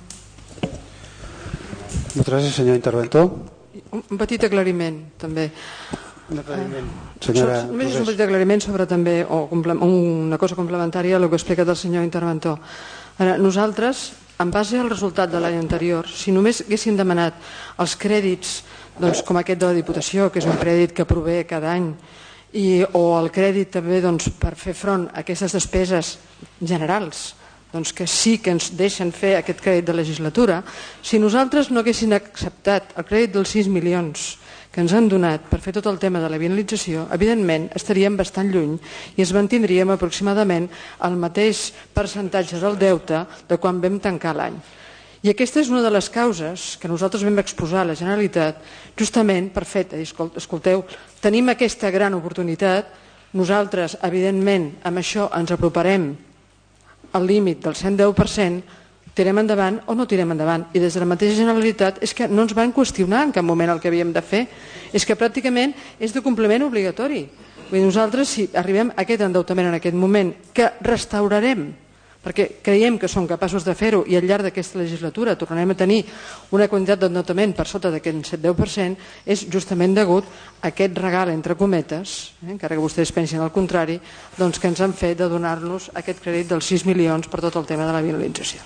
Moltes gràcies, senyor interventor. Un petit aclariment, també. Senyora Només és un petit aclariment sobre també, o una cosa complementària a el que ha explicat el senyor interventor. Nosaltres, en base al resultat de l'any anterior, si només haguéssim demanat els crèdits com aquest de la Diputació, que és un crèdit que prové cada any, o el crèdit també per fer front a aquestes despeses generals, que sí que ens deixen fer aquest crèdit de legislatura, si nosaltres no haguéssim acceptat el crèdit dels 6 milions que ens han donat per fer tot el tema de la bienalització, evidentment estaríem bastant lluny i ens mantindríem aproximadament el mateix percentatge del deute de quan vam tancar l'any. I aquesta és una de les causes que nosaltres vam exposar a la Generalitat justament per fer, escolteu, tenim aquesta gran oportunitat, nosaltres, evidentment, amb això ens aproparem al límit del 110%, tirem endavant o no tirem endavant. I des de la mateixa Generalitat és que no ens van qüestionar en cap moment el que havíem de fer. És que pràcticament és de compliment obligatori. Nosaltres, si arribem a aquest endeutament en aquest moment, que restaurarem, perquè creiem que som capaços de fer-ho i al llarg d'aquesta legislatura tornarem a tenir una quantitat d'endeutament per sota d'aquest 7-10%, és justament degut a aquest regal, entre cometes, encara que vostès pensin al contrari, doncs que ens han fet de donar-nos aquest crèdit dels 6 milions per tot el tema de la viabilització.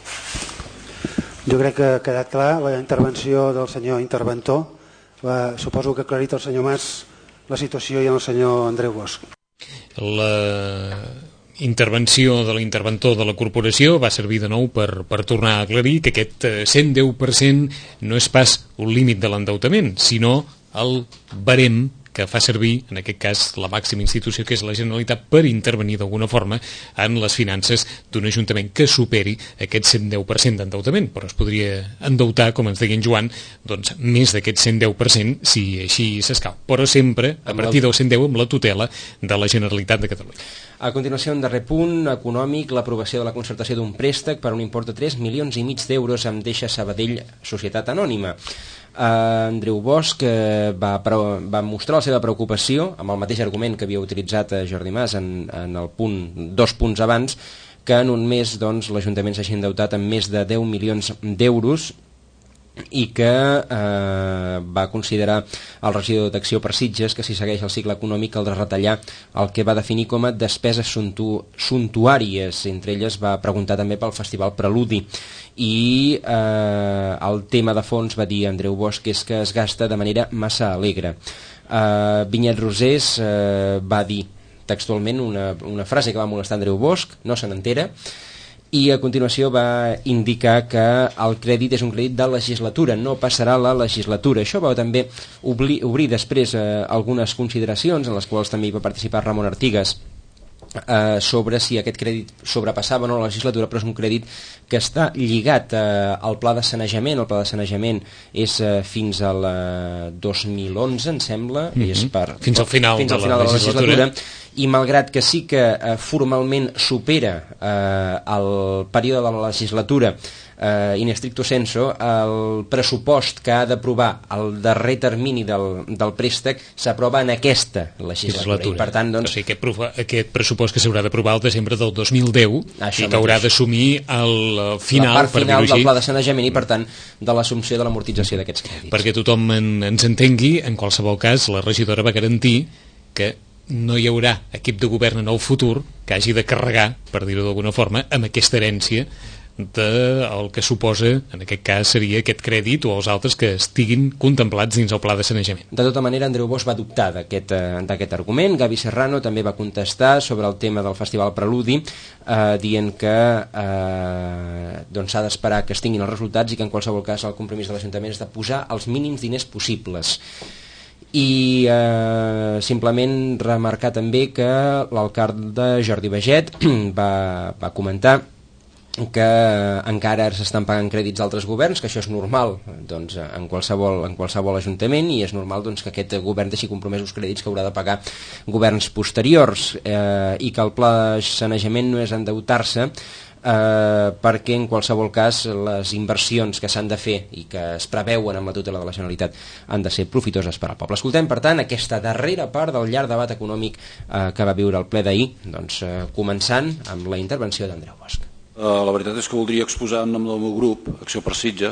Jo crec que ha quedat clar la intervenció del senyor interventor. Suposo que ha aclarit el senyor Mas la situació i el senyor Andreu Bosch. La intervenció de l'interventor de la corporació va servir de nou per tornar a aclarir que aquest 110% no és pas un límit de l'endeutament, sinó el barem que fa servir, en aquest cas, la màxima institució que és la Generalitat per intervenir d'alguna forma en les finances d'un ajuntament que superi aquest 110% d'endeutament, però es podria endeutar, com ens deia en Joan, doncs més d'aquest 110% si així s'escau, però sempre a partir del 110 amb la tutela de la Generalitat de Catalunya. A continuació, un darrer punt econòmic, l'aprovació de la concertació d'un préstec per un import de 3,5 milions d'euros amb Deixa Sabadell Societat Anònima. Andreu Bosch va mostrar la seva preocupació amb el mateix argument que havia utilitzat Jordi Mas en el punt, 2 punts abans, que en un mes doncs, l'Ajuntament s'hagi endeutat amb més de 10 milions d'euros i que va considerar el regidor d'Acció per Sitges que si segueix el cicle econòmic caldrà retallar el que va definir com a despeses suntuàries. Entre elles va preguntar també pel Festival Preludi i el tema de fons, va dir Andreu Bosch, és que es gasta de manera massa alegre. Vinyet Rosés va dir textualment una frase que va molestar Andreu Bosch, no se n'entera, i a continuació va indicar que el crèdit és un crèdit de legislatura, no passarà la legislatura. Això va també obrir després algunes consideracions en les quals també hi va participar Ramon Artigas sobre si aquest crèdit sobrepassava o no la legislatura, però és un crèdit que està lligat al pla de sanejament. El pla de sanejament és fins al 2011, em sembla, és fins al final de la legislatura, i malgrat que sí que formalment supera el període de la legislatura in stricto sensu, el pressupost que ha d'aprovar el darrer termini del préstec s'aprova en aquesta legislatura. I per tant, doncs, o sigui, aquest pressupost que s'haurà d'aprovar el desembre del 2010 i que haurà d'assumir el final, la part final del pla de sanejament i per tant de l'assumpció de l'amortització d'aquests crèdits. Perquè tothom ens entengui, en qualsevol cas la regidora va garantir que no hi haurà equip de govern en el futur que hagi de carregar, per dir-ho d'alguna forma, amb aquesta herència del que suposa, en aquest cas seria aquest crèdit o els altres que estiguin contemplats dins el pla de sanejament. De tota manera, Andreu Bosch va dubtar d'aquest argument. Gavi Serrano també va contestar sobre el tema del Festival Preludi, dient que s'ha d'esperar que es tinguin els resultats i que en qualsevol cas el compromís de l'Ajuntament és de posar els mínims diners possibles. I simplement remarcar també que l'alcalde Jordi Baget va comentar que encara s'estan pagant crèdits d'altres governs, que això és normal doncs, en qualsevol ajuntament, i és normal doncs, que aquest govern deixi compromesos crèdits que haurà de pagar governs posteriors, i que el pla de sanejament no és endeutar-se, perquè en qualsevol cas les inversions que s'han de fer i que es preveuen amb la tutela de la Generalitat han de ser profitoses per al poble. Escoltem, per tant, aquesta darrera part del llarg debat econòmic que va viure el ple d'ahir, doncs, començant amb la intervenció d'Andreu Bosch. La veritat és que voldria exposar en nom del meu grup, Acció per Sitges,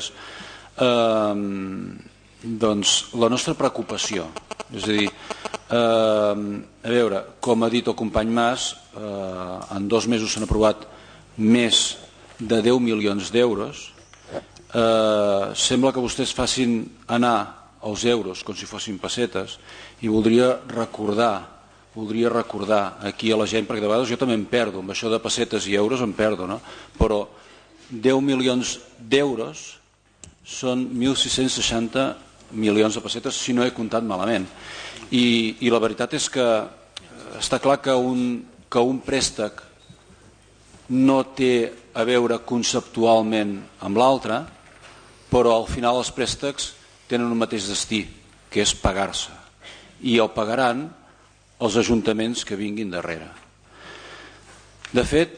doncs, la nostra preocupació. És a dir, a veure, com ha dit el company Mas, en 2 mesos s'han aprovat més de 10 milions d'euros. Sembla que vostès facin anar els euros com si fossin pessetes, i voldria recordar aquí a la gent, perquè de vegades jo també em perdo, amb això de pessetes i euros em perdo, no? Però 10 milions d'euros són 1.660 milions de pessetes, si no he comptat malament. I la veritat és que està clar que un préstec no té a veure conceptualment amb l'altre, però al final els préstecs tenen un mateix destí, que és pagar-se. I el pagaran els ajuntaments que vinguin darrere. De fet,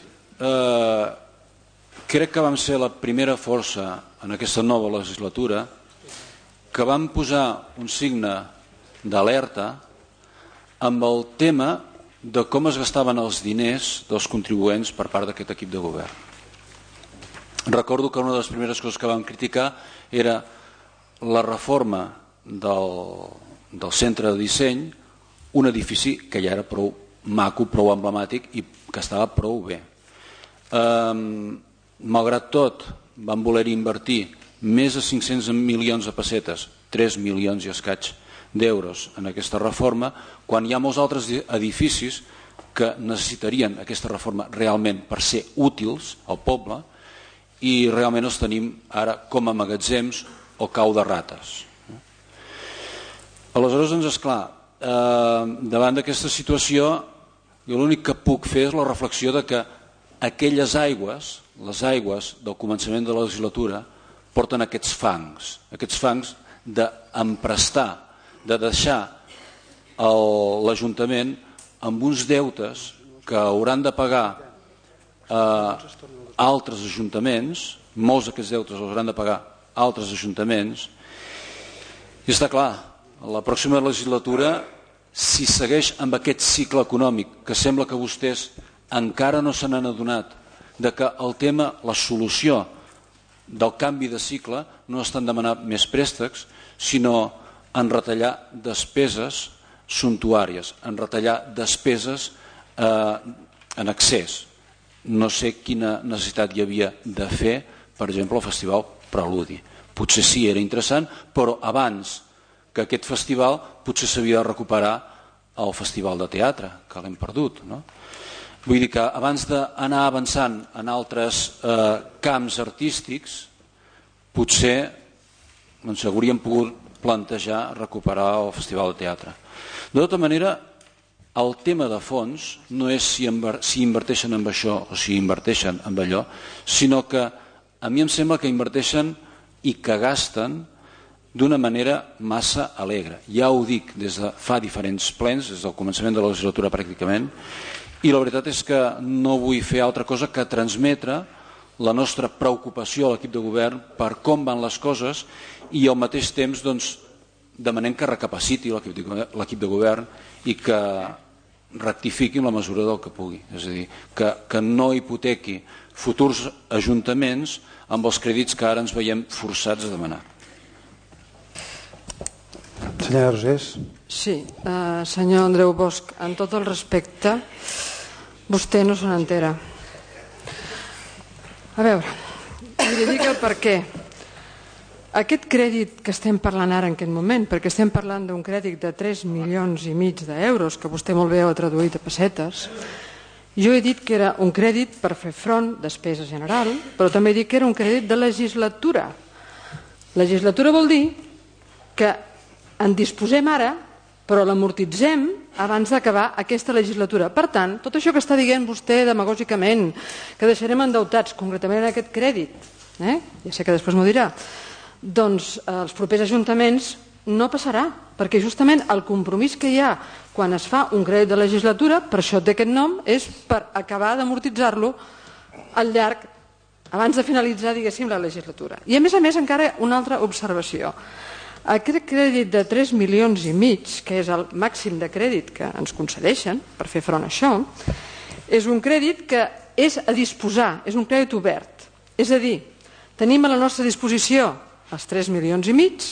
crec que vam ser la primera força en aquesta nova legislatura que vam posar un signe d'alerta amb el tema de com es gastaven els diners dels contribuents per part d'aquest equip de govern. recordo que una de les primeres coses que vam criticar era la reforma del centre de disseny, un edifici que ja era prou maco, prou emblemàtic i que estava prou bé. Malgrat tot, van voler invertir més de 500 milions de pessetes, 3 milions i escaig d'euros en aquesta reforma, quan hi ha molts altres edificis que necessitarien aquesta reforma realment per ser útils al poble i realment els tenim ara com a magatzems o cau de rates. Aleshores, doncs, esclar, davant d'aquesta situació, jo l'únic que puc fer és la reflexió de que aquelles aigües, les aigües del començament de la legislatura, porten aquests fangs d'emprestar, de deixar l'Ajuntament amb uns deutes que hauran de pagar altres ajuntaments, molts d'aquests deutes els hauran de pagar altres ajuntaments, i està clar, la pròxima legislatura, si segueix amb aquest cicle econòmic, que sembla que vostès encara no se n'han adonat de que el tema, la solució del canvi de cicle no estan demanant més préstecs, sinó en retallar despeses suntuàries, en retallar despeses en excés. No sé quina necessitat hi havia de fer, per exemple, el Festival Preludi. Potser sí, era interessant, però abans que aquest festival potser s'havia de recuperar el Festival de Teatre, que l'hem perdut, no? Vull dir que abans d'anar avançant en altres camps artístics, potser ens hauríem pogut plantejar recuperar el Festival de Teatre. De tota manera, el tema de fons no és si inverteixen en això o si inverteixen en allò, sinó que a mi em sembla que inverteixen i que gasten d'una manera massa alegre. Ja ho dic des de fa diferents plens, des del començament de la legislatura pràcticament, i la veritat és que no vull fer altra cosa que transmetre la nostra preocupació a l'equip de govern per com van les coses i al mateix temps demanem que recapaciti l'equip de govern i que rectifiqui en la mesura del que pugui. És a dir, que no hipotequi futurs ajuntaments amb els crèdits que ara ens veiem forçats a demanar. Senyora Rosés. Sí, senyor Andreu Bosch, amb tot el respecte, vostè no se n'entera. A veure, li dic el per què. Aquest crèdit que estem parlant ara en aquest moment, perquè estem parlant d'un crèdit de 3,5 milions d'euros, que vostè molt bé ho ha traduït a pessetes, jo he dit que era un crèdit per fer front, despesa general, però també he dit que era un crèdit de legislatura. Legislatura vol dir que en disposem ara, però l'amortitzem abans d'acabar aquesta legislatura. Per tant, tot això que està dient vostè demagògicament, que deixarem endeutats, concretament en aquest crèdit, ja sé que després m'ho dirà, doncs els propers ajuntaments no passarà, perquè justament el compromís que hi ha quan es fa un crèdit de legislatura, per això té aquest nom, és per acabar d'amortitzar-lo al llarg, abans de finalitzar, diguéssim, la legislatura. I a més, encara una altra observació. Aquest crèdit de 3,5 milions, que és el màxim de crèdit que ens concedeixen per fer front a això, és un crèdit que és a disposar, és un crèdit obert. És a dir, tenim a la nostra disposició els 3,5 milions.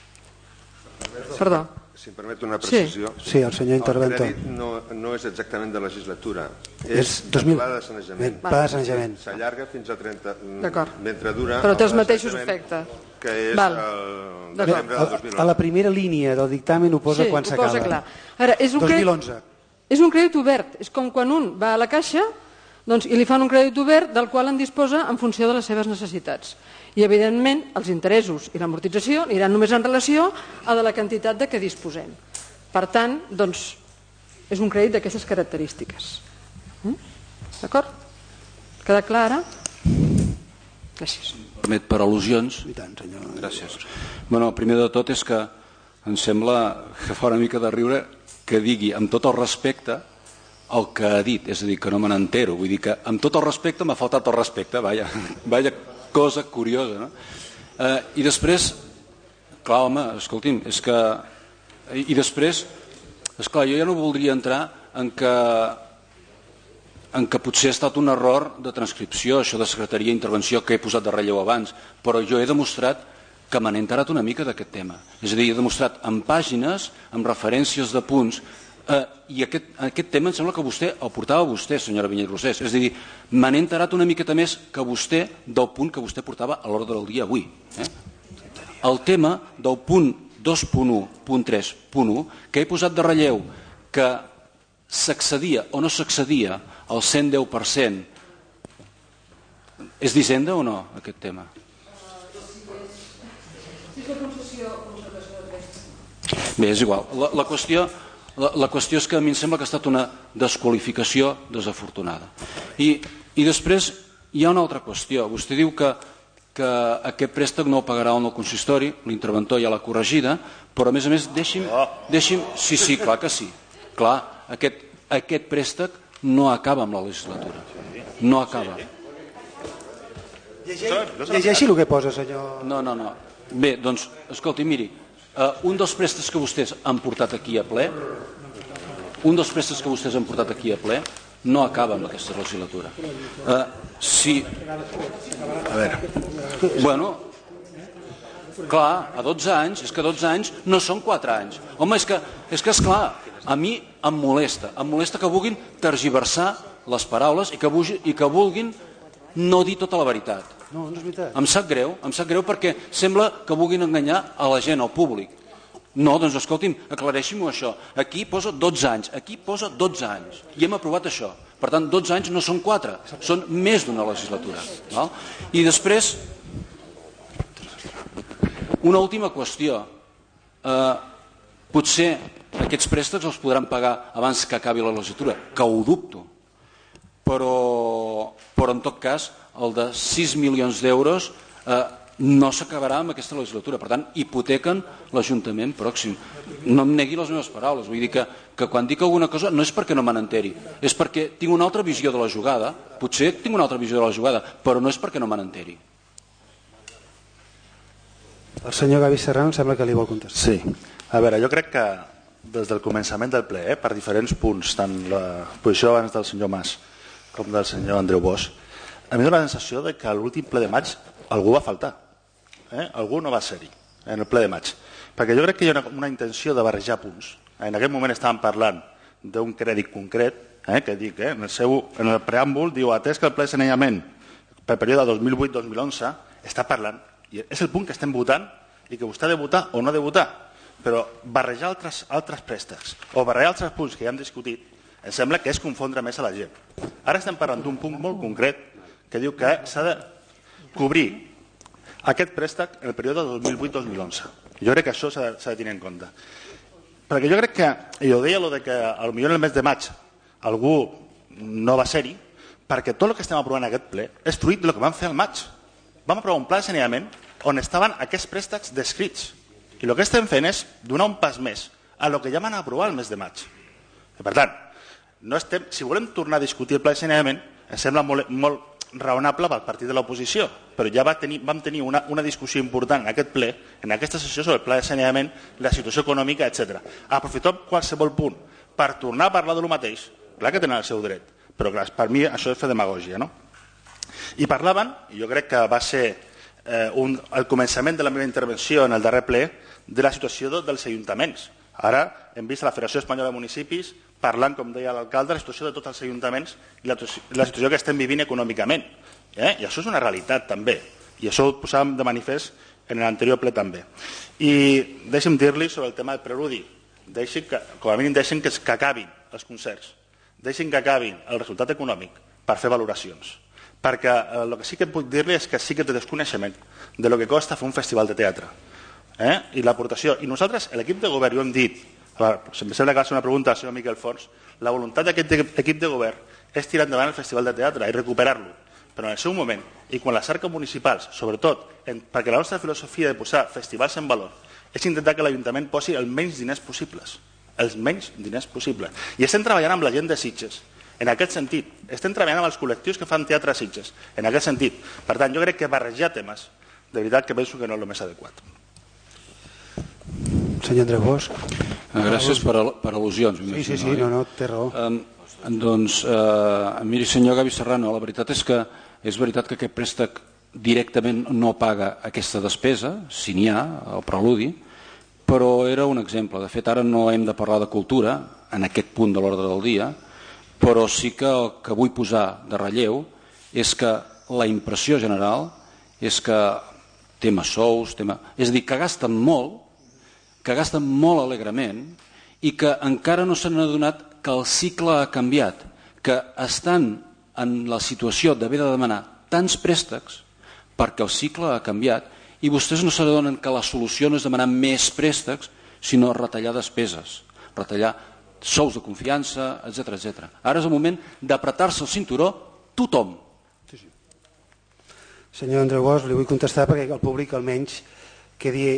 Perdó. Si em permet una precisió. Sí, el senyor interventor. El crèdit no és exactament de legislatura, és pla de sanejament. Pla de sanejament. S'allarga fins a 30... D'acord. Mentre dura... Però té els mateixos efectes. Que és el desembre del 2011. A la primera línia del dictamen ho posa quan s'acaba. Sí, ho posa clar. Ara, és 2011. És un crèdit obert. És com quan un va a la caixa i li fan un crèdit obert del qual en disposa en funció de les seves necessitats. I, evidentment, els interessos i l'amortització aniran només en relació a de la quantitat de què disposem. Per tant, doncs, és un crèdit d'aquestes característiques. D'acord? Queda clar ara? Gràcies. Permet per al·lusions. Gràcies. Bueno, el primer de tot és que em sembla que fa una mica de riure que digui amb tot el respecte el que ha dit, és a dir, que no me n'entero. Vull dir que amb tot el respecte m'ha faltat el respecte, vaja cosa curiosa, no? I després, clar, home, escolti'm, és que... I després, esclar, jo ja no voldria entrar en que en què potser ha estat un error de transcripció, això de secretaria d'intervenció que he posat de relleu abans, però jo he demostrat que me n'he enterat una mica d'aquest tema. És a dir, he demostrat en pàgines, amb referències de punts, i aquest tema em sembla que vostè el portava vostè, senyora Vinyet Rosés. És a dir, me n'he enterat una miqueta més que vostè del punt que vostè portava a l'ordre del dia avui. El tema del punt 2.1.3.1, que he posat de relleu que s'accedia o no s'accedia al 110%, és d'Hisenda o no, aquest tema? Bé, és igual. La qüestió és que a mi em sembla que ha estat una desqualificació desafortunada. I després hi ha una altra qüestió. Vostè diu que aquest préstec no el pagarà el consistori, l'interventor ja l'ha corregida, però a més deixi'm... Sí, clar que sí. Clar, aquest préstec no acaba amb la legislatura. No acaba. Llegeixi el que posa, senyor... No. Bé, doncs, escolti, miri, un dels préstecs que vostès han portat aquí a ple, no acaba amb aquesta legislatura. Sí. A veure. Bueno, clar, a 12 anys, és que 12 anys no són 4 anys. Home, és que és clar, a mi em molesta que vulguin tergiversar les paraules i que vulguin no dir tota la veritat. No, no és veritat. Em sap greu perquè sembla que vulguin enganyar a la gent, al públic. No, doncs escolti'm, aclareixi-m'ho això. Aquí posa 12 anys, aquí posa 12 anys. I hem aprovat això. Per tant, 12 anys no són 4, són més d'una legislatura. I després, una última qüestió. Potser aquests préstecs els podran pagar abans que acabi la legislatura, que ho dubto. Però en tot cas, el de 6 milions d'euros no s'acabarà amb aquesta legislatura. Per tant, hipotequen l'Ajuntament pròxim. No em negui les meves paraules. Vull dir que quan dic alguna cosa no és perquè no me n'enteri, és perquè tinc una altra visió de la jugada. Potser tinc una altra visió de la jugada, però no és perquè no me n'enteri. El senyor Gavi Serrano sembla que li vol contestar. Sí. A veure, jo crec que des del començament del ple, per diferents punts, tant la posició abans del senyor Mas com del senyor Andreu Bosch, a mi dóna la sensació que a l'últim ple de maig algú va faltar. Algú no va ser-hi en el ple de maig. Perquè jo crec que hi ha una intenció de barrejar punts. En aquest moment estàvem parlant d'un crèdit concret, que dic, en el preàmbul diu atès que el ple de saneament per període 2008-2011 està parlant, i és el punt que estem votant i que vostè ha de votar o no ha de votar, però barrejar altres préstecs o barrejar altres punts que ja hem discutit em sembla que és confondre més a la gent. Ara estem parlant d'un punt molt concret que diu que s'ha de cobrir aquest préstec en el període 2008-2011. Jo crec que això s'ha de tenir en compte. Perquè jo crec que, i ho deia que potser en el mes de maig algú no va ser-hi, perquè tot el que estem aprovant en aquest ple és fruit del que vam fer al maig. Vam aprovar un pla de saneament on estaven aquests préstecs descrits. I el que estem fent és donar un pas més a el que ja van aprovar el mes de maig. Per tant, si volem tornar a discutir el pla de saneament, em sembla molt raonable pel partit de l'oposició, però ja vam tenir una discussió important en aquest ple, en aquesta sessió sobre el pla de saneament, la situació econòmica, etc. Aprofitar qualsevol punt per tornar a parlar de lo mateix, clar que tenen el seu dret, però clar, per mi això és fer demagògia, no? I parlaven, i jo crec que va ser el començament de la meva intervenció en el darrer ple, de la situació dels ajuntaments. Ara hem vist la Federació Espanyola de Municipis parlant, com deia l'alcalde, de la situació de tots els ajuntaments i la situació que estem vivint econòmicament. I això és una realitat també, i això ho posàvem de manifest en l'anterior ple també. I deixi'm dir-li sobre el tema del preludi, com a mínim deixin que acabin els concerts, deixin que acabin el resultat econòmic per fer valoracions, perquè el que sí que puc dir-li és que sí que té desconeixement de lo que costa fer un festival de teatre i l'aportació. I nosaltres, l'equip de govern, ho hem dit, em sembla que va ser una pregunta al senyor Miquel Fons, la voluntat d'aquest equip de govern és tirar endavant el festival de teatre i recuperar-lo, però en el seu moment, i quan les arques municipals, sobretot, perquè la nostra filosofia de posar festivals en valor és intentar que l'Ajuntament posi els menys diners possibles, i estem treballant amb la gent de Sitges en aquest sentit, estem treballant amb els col·lectius que fan teatre a Sitges en aquest sentit. Per tant, jo crec que barrejar temes de veritat que penso que no és el més adequat. Senyor Andreu Bosch. Gràcies per al·lusions. Sí, no, té raó. Doncs, miri, senyor Gavi Serrano, la veritat és veritat que aquest préstec directament no paga aquesta despesa, si n'hi ha, el preludi, però era un exemple. De fet, ara no hem de parlar de cultura en aquest punt de l'ordre del dia, però sí que el que vull posar de relleu és que la impressió general és que tema sous, és a dir, que gasten molt alegrement i que encara no s'han adonat que el cicle ha canviat, que estan en la situació d'haver de demanar tants préstecs perquè el cicle ha canviat i vostès no s'adonen que la solució no és demanar més préstecs, sinó retallar despeses, retallar sous de confiança, etc. Ara és el moment d'apretar-se el cinturó tothom. Senyor Andreu Bosch, li vull contestar perquè el públic almenys quedi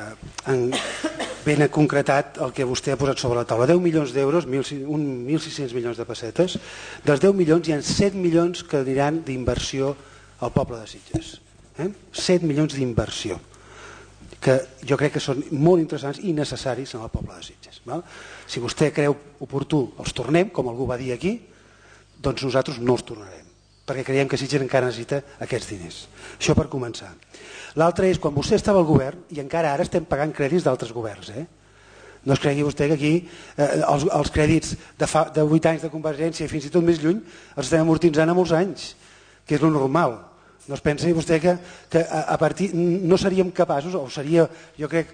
ben concretat el que vostè ha posat sobre la taula. 10 milions d'euros, 1.600 milions de pessetes. Dels 10 milions hi ha 7 milions que aniran d'inversió al poble de Sitges. 7 milions d'inversió, que jo crec que són molt interessants i necessaris en el poble de Sitges. Si vostè creu oportú els tornem, com algú va dir aquí, doncs nosaltres no els tornarem, perquè creiem que Sitges encara necessita aquests diners. Això per començar. L'altre és, quan vostè estava al govern, i encara ara estem pagant crèdits d'altres governs, no es cregui vostè que aquí els crèdits de 8 anys de Convergència i fins i tot més lluny els estem amortitzant a molts anys, que és lo normal. No es pensi vostè que a partir no seríem capaços, o seria, jo crec,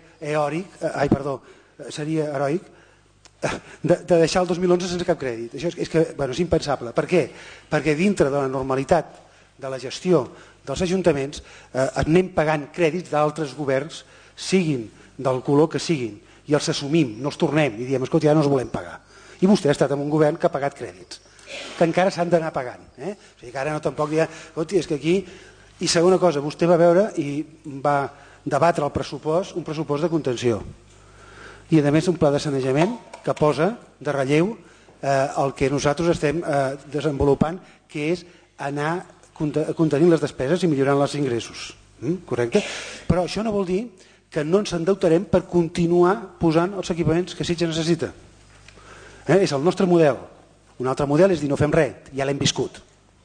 seria heroic, de deixar el 2011 sense cap crèdit. Això és impensable. Per què? Perquè dintre de la normalitat de la gestió dels ajuntaments anem pagant crèdits d'altres governs, siguin del color que siguin, i els assumim, no els tornem i diem, escolta, ja no els volem pagar. I vostè ha estat en un govern que ha pagat crèdits, que encara s'han d'anar pagant. O sigui que ara no tampoc dir, escolta, és que aquí... I segona cosa, vostè va veure i va debatre el pressupost, un pressupost de contenció. I a més un pla de sanejament que posa de relleu el que nosaltres estem desenvolupant, que és anar contenint les despeses i millorant els ingressos. Correcte? Però això no vol dir que no ens endeutarem per continuar posant els equipaments que Sitges necessita. És el nostre model. Un altre model és dir no fem res, ja l'hem viscut.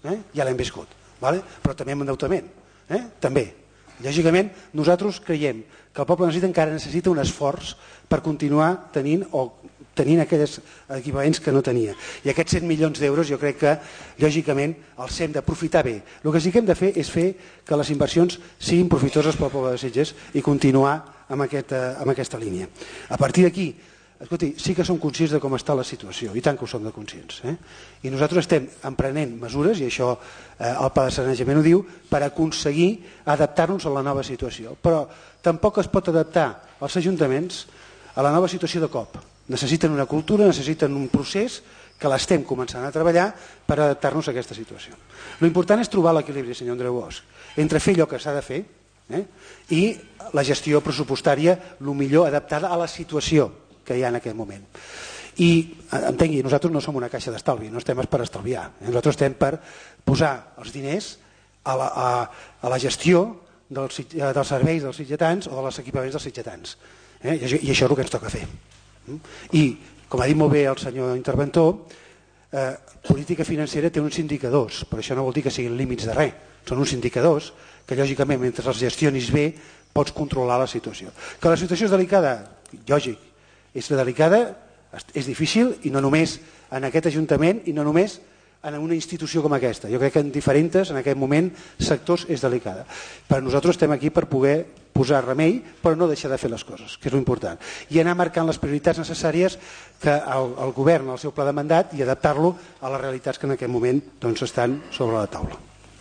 Però també amb endeutament. També. Lògicament, nosaltres creiem que el poble encara necessita un esforç per continuar tenint aquells equipaments que no tenia. I aquests 100 milions d'euros jo crec que, lògicament, els hem d'aprofitar bé. El que sí que hem de fer és fer que les inversions siguin profitoses pel poble de Sitges i continuar amb aquesta línia. A partir d'aquí, escolti, sí que som conscients de com està la situació, i tant que ho som de conscients. I nosaltres estem emprenent mesures, i això el pla de sanejament ho diu, per aconseguir adaptar-nos a la nova situació. Però tampoc es pot adaptar els ajuntaments a la nova situació de cop. Necessiten una cultura, necessiten un procés que l'estem començant a treballar per adaptar-nos a aquesta situació. L'important és trobar l'equilibri, senyor Andreu Bosch, entre fer allò que s'ha de fer i la gestió pressupostària el millor adaptada a la situació que hi ha en aquest moment. I entengui, nosaltres no som una caixa d'estalvi, no estem per estalviar, nosaltres estem per posar els diners a la gestió dels serveis dels sitgetans o dels equipaments dels sitgetans. I això és el que ens toca fer. I, com ha dit molt bé el senyor interventor, política financera té uns indicadors, però això no vol dir que siguin límits de res, són uns indicadors que lògicament mentre els gestionis bé pots controlar la situació. Que la situació és delicada, lògic, és delicada, és difícil, i no només en aquest Ajuntament i no només en una institució com aquesta. Jo crec que en diferents, en aquest moment, sectors és delicada. Però nosaltres estem aquí per poder posar remei, però no deixar de fer les coses, que és l'important. I anar marcant les prioritats necessàries que el govern, el seu pla de mandat, i adaptar-lo a les realitats que en aquest moment estan sobre la taula.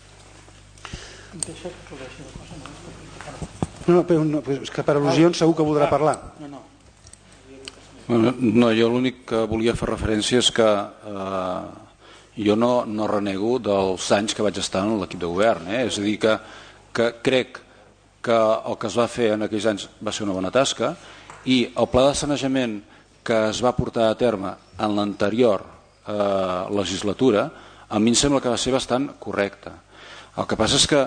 No, és que per al·lusions segur que voldrà parlar. No, jo l'únic que volia fer referència és que jo no renego dels anys que vaig estar en l'equip de govern. És a dir, que crec que el que es va fer en aquells anys va ser una bona tasca i el pla de sanejament que es va portar a terme en l'anterior legislatura a mi em sembla que va ser bastant correcte. El que passa és que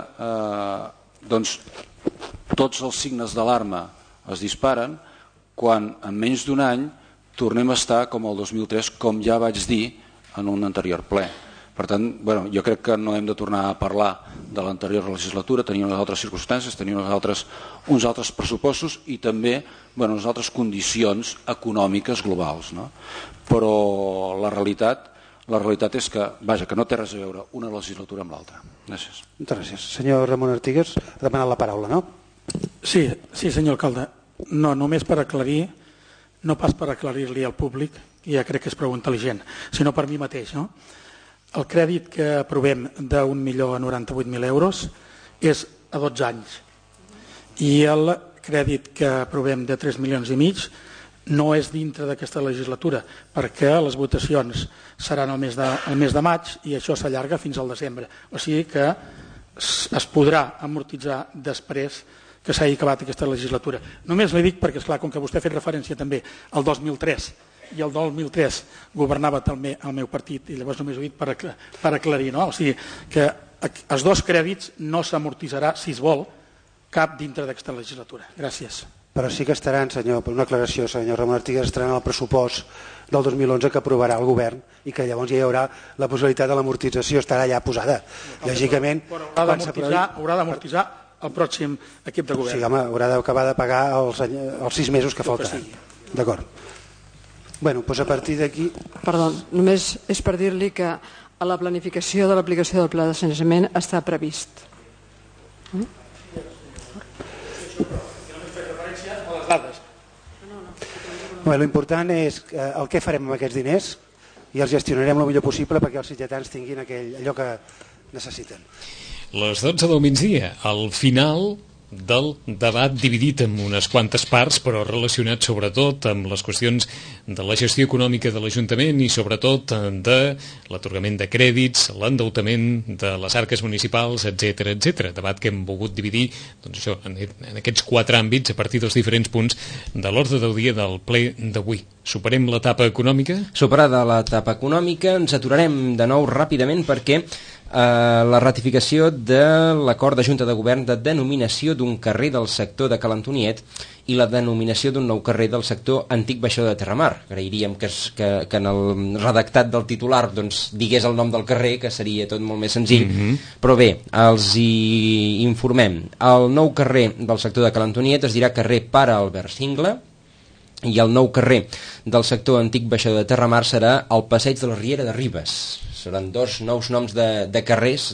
tots els signes d'alarma es disparen quan en menys d'un any tornem a estar com el 2003, com ja vaig dir en un anterior ple. Per tant, jo crec que no hem de tornar a parlar de l'anterior legislatura, teníem unes altres circumstàncies, teníem uns altres pressupostos i també unes altres condicions econòmiques globals. Però la realitat és que no té res a veure una legislatura amb l'altra. Gràcies. Moltes gràcies. Senyor Ramon Artigues, ha demanat la paraula, no? Sí, senyor alcalde. No, només per aclarir, no pas per aclarir-li al públic, ja crec que és prou intel·ligent, sinó per mi mateix, no? El crèdit que aprovem d'1.098.000 euros és a 12 anys i el crèdit que aprovem de 3,5 milions no és dintre d'aquesta legislatura perquè les votacions seran el mes de maig i això s'allarga fins al desembre. O sigui que es podrà amortitzar després que s'hagi acabat aquesta legislatura. Només li dic perquè, esclar, com que vostè ha fet referència també al 2003 i el 2003 governava també el meu partit i llavors només ho dic per aclarir, no? O sigui que els dos crèdits no s'amortitzarà, si es vol, cap dintre d'aquesta legislatura. Gràcies. Però sí que estaran, senyor, per una aclaració, senyor Ramon Artigues, estaran al pressupost del 2011 que aprovarà el govern i que llavors ja hi haurà la possibilitat de l'amortització, estarà ja posada. Lògicament, haurà d'amortitzar el pròxim equip de govern. Sí, home, haurà d'acabar de pagar els 6 mesos que faltaran. D'acord. Bueno, doncs a partir d'aquí... Perdó, només és per dir-li que a la planificació de l'aplicació del pla de sanejament està previst. L'important és el que farem amb aquests diners i els gestionarem el millor possible perquè els sitgetans tinguin allò que necessiten. Les 12 del migdia, al final del debat dividit en unes quantes parts, però relacionat sobretot amb les qüestions de la gestió econòmica de l'Ajuntament i sobretot de l'atorgament de crèdits, l'endeutament de les arques municipals, etc. Debat que hem volgut dividir en aquests 4 àmbits a partir dels diferents punts de l'ordre del dia del ple d'avui. Superem l'etapa econòmica? Superada l'etapa econòmica, ens aturarem de nou ràpidament perquè la ratificació de l'acord de Junta de Govern de denominació d'un carrer del sector de Cal Antoniet i la denominació d'un nou carrer del sector Antic Baixador de Terramar. Agrairíem que en el redactat del titular digués el nom del carrer, que seria tot molt més senzill, però bé, els hi informem. El nou carrer del sector de Cal Antoniet es dirà carrer Pare Albert Singla i el nou carrer del sector Antic Baixador de Terramar serà el Passeig de la Riera de Ribes. Seran 2 nous noms de carrers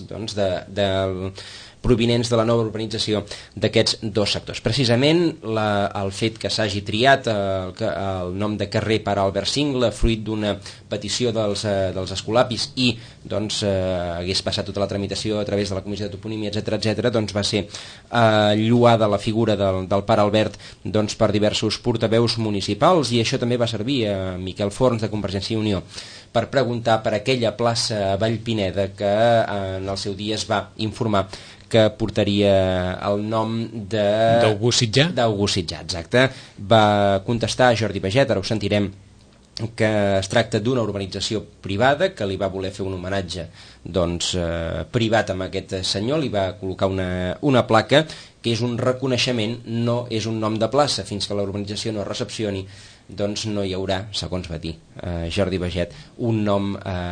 provinents de la nova urbanització d'aquests 2 sectors. Precisament el fet que s'hagi triat el nom de carrer Pare Albert Singla fruit d'una petició dels escolapis i hagués passat tota la tramitació a través de la Comissió de Toponímia, etc., va ser lloada la figura del Pare Albert per diversos portaveus municipals i això també va servir a Miquel Forns de Convergència i Unió per preguntar per aquella plaça a Vallpineda que en el seu dia es va informar que portaria el nom d'August Sitjà? D'August Sitjà, exacte. Va contestar Jordi Baget, ara ho sentirem, que es tracta d'una urbanització privada que li va voler fer un homenatge privat amb aquest senyor, li va col·locar una placa que és un reconeixement, no és un nom de plaça. Fins que la urbanització no recepcioni no hi haurà, segons va dir Jordi Baget, un nom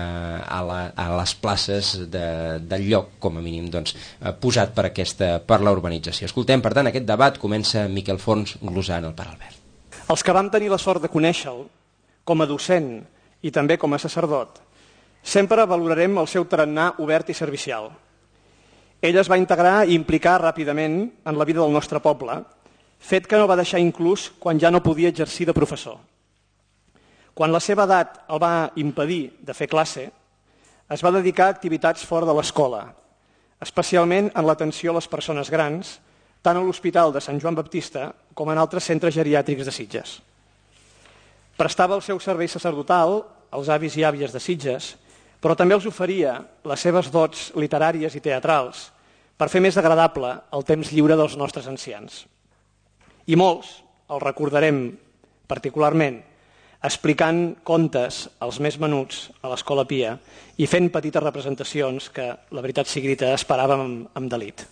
a les places del lloc, com a mínim posat per la urbanització. Escoltem, per tant, aquest debat. Comença Miquel Forns glosant el Pare Albert. Els que vam tenir la sort de conèixer-lo com a docent i també com a sacerdot, sempre valorarem el seu tarannà obert i servicial. Ell es va integrar i implicar ràpidament en la vida del nostre poble, fet que no va deixar inclús quan ja no podia exercir de professor. Quan la seva edat el va impedir de fer classe, es va dedicar a activitats fora de l'escola, especialment en l'atenció a les persones grans, tant a l'Hospital de Sant Joan Baptista com en altres centres geriàtrics de Sitges. Prestava el seu servei sacerdotal als avis i àvies de Sitges, però també els oferia les seves dots literàries i teatrals per fer més agradable el temps lliure dels nostres ancians. I molts el recordarem particularment explicant contes als més menuts a l'Escola Pia i fent petites representacions que, la veritat sigui dita, esperàvem amb delit.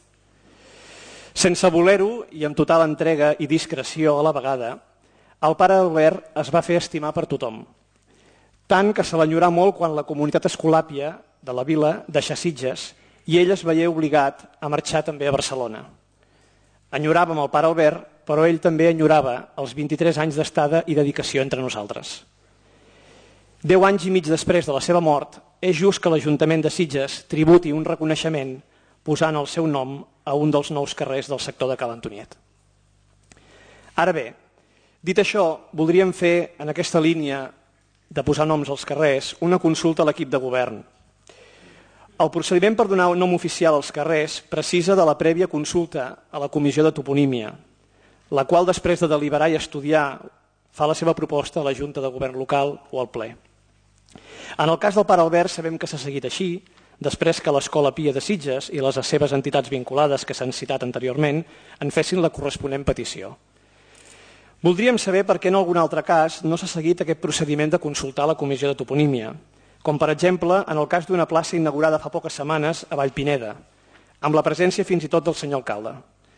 Sense voler-ho i amb total entrega i discreció a la vegada, el Pare Albert es va fer estimar per tothom, tant que se l'enyorà molt quan la comunitat escolàpia de la vila deixà Sitges i ell es veié obligat a marxar també a Barcelona. Enyoràvem el pare Albert, però ell també enyorava els 23 anys d'estada i dedicació entre nosaltres. 10 anys i mig després de la seva mort, és just que l'Ajuntament de Sitges tributi un reconeixement posant el seu nom a un dels nous carrers del sector de Cal Antoniet. Ara bé, dit això, voldríem fer en aquesta línia de posar noms als carrers una consulta a l'equip de govern. El procediment per donar un nom oficial als carrers precisa de la prèvia consulta a la Comissió de Toponímia, la qual després de deliberar i estudiar fa la seva proposta a la Junta de Govern local o al ple. En el cas del pare Albert sabem que s'ha seguit així, després que l'Escola Pia de Sitges i les seves entitats vinculades que s'han citat anteriorment en fessin la corresponent petició. Voldríem saber per què en algun altre cas no s'ha seguit aquest procediment de consultar a la Comissió de Toponímia, com per exemple en el cas d'una plaça inaugurada fa poques setmanes a Vallpineda, amb la presència fins i tot del senyor alcalde.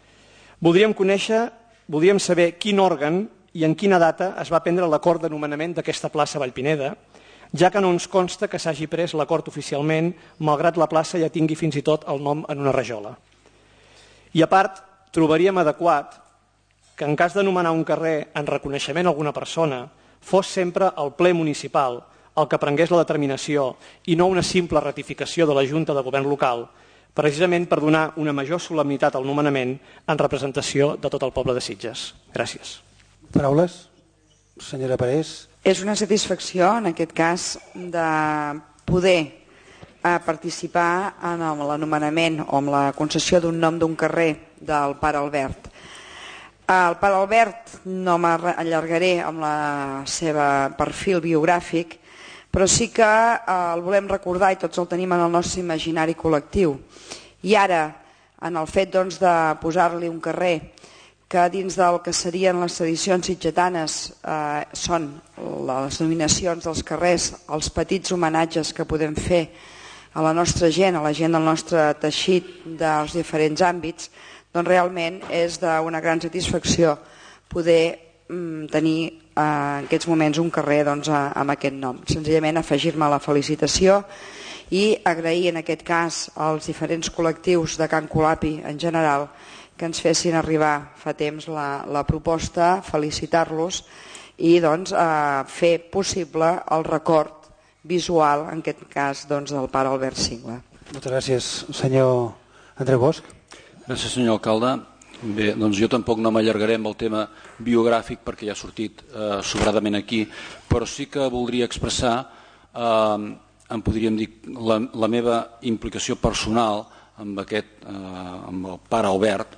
Voldríem saber quin òrgan i en quina data es va prendre l'acord d'anomenament d'aquesta plaça a Vallpineda, ja que no ens consta que s'hagi pres l'acord oficialment, malgrat la plaça ja tingui fins i tot el nom en una rajola. I a part, trobaríem adequat que en cas d'anomenar un carrer en reconeixement a alguna persona fos sempre el ple municipal el que prengués la determinació i no una simple ratificació de la Junta de Govern local, precisament per donar una major solemnitat al nomenament en representació de tot el poble de Sitges. Gràcies. Paraules? Senyora Parés. És una satisfacció, en aquest cas, de poder participar en l'anomenament o en la concessió d'un nom d'un carrer del pare Albert. El pare Albert no m'allargaré amb el seu perfil biogràfic, però sí que el volem recordar i tots el tenim en el nostre imaginari col·lectiu. I ara, en el fet de posar-li un carrer que dins del que serien les tradicions sitgetanes són les nominacions dels carrers, els petits homenatges que podem fer a la nostra gent, a la gent del nostre teixit dels diferents àmbits, doncs realment és d'una gran satisfacció poder tenir en aquests moments un carrer amb aquest nom. Senzillament afegir-me a la felicitació i agrair en aquest cas als diferents col·lectius de Can Colapi en general que ens fessin arribar fa temps la proposta, felicitar-los i fer possible el record visual, en aquest cas del pare Albert Singla. Moltes gràcies, senyor Andreu Bosch. Gràcies, senyor alcalde. Bé, doncs jo tampoc no m'allargaré amb el tema biogràfic perquè ja ha sortit sobradament aquí, però sí que voldria expressar, en podríem dir, la meva implicació personal amb el pare Albert,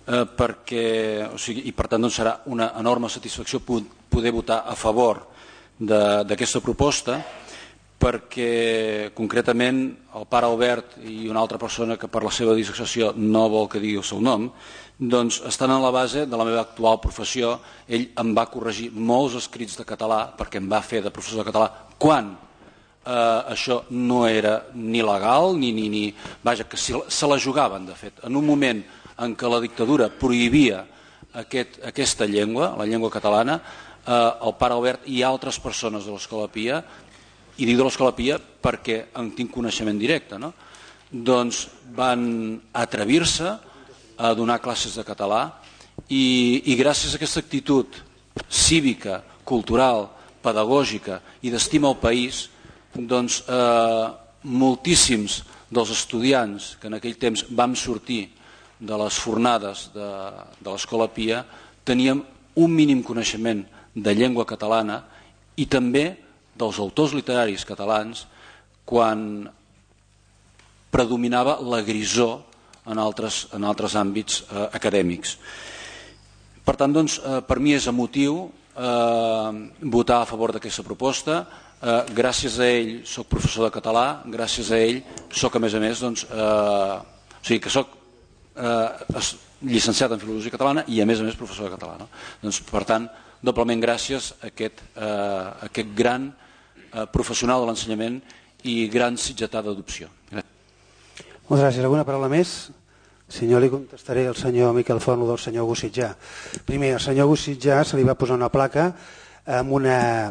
i per tant serà una enorme satisfacció poder votar a favor d'aquesta proposta, perquè concretament el pare Albert i una altra persona que per la seva discreció no vol que digui el seu nom, doncs estan en la base de la meva actual professió. Ell em va corregir molts escrits de català perquè em va fer de professor de català quan això no era ni legal ni vaja, que se la jugaven de fet. En un moment en què la dictadura prohibia aquesta llengua, la llengua catalana, el pare Albert i altres persones de l'Escola Pia, i dic de l'Escola Pia perquè en tinc coneixement directe, doncs van atrevir-se a donar classes de català i gràcies a aquesta actitud cívica, cultural, pedagògica i d'estima al país, doncs moltíssims dels estudiants que en aquell temps vam sortir de les fornades de l'Escola Pia teníem un mínim coneixement de llengua catalana i també dels autors literaris catalans quan predominava la grisor en altres àmbits acadèmics. Per tant, per mi és emotiu votar a favor d'aquesta proposta. Gràcies a ell soc professor de català, gràcies a ell soc a més a més que soc llicenciat en Filologia Catalana i a més professor de català. Per tant, doblement gràcies a aquest gran professional de l'ensenyament i gran sitgetà d'adopció. Moltes gràcies. Alguna paraula més? Senyor, li contestaré al senyor Miquel Forno del senyor Gussitjà. Primer, al senyor Gussitjà se li va posar una placa amb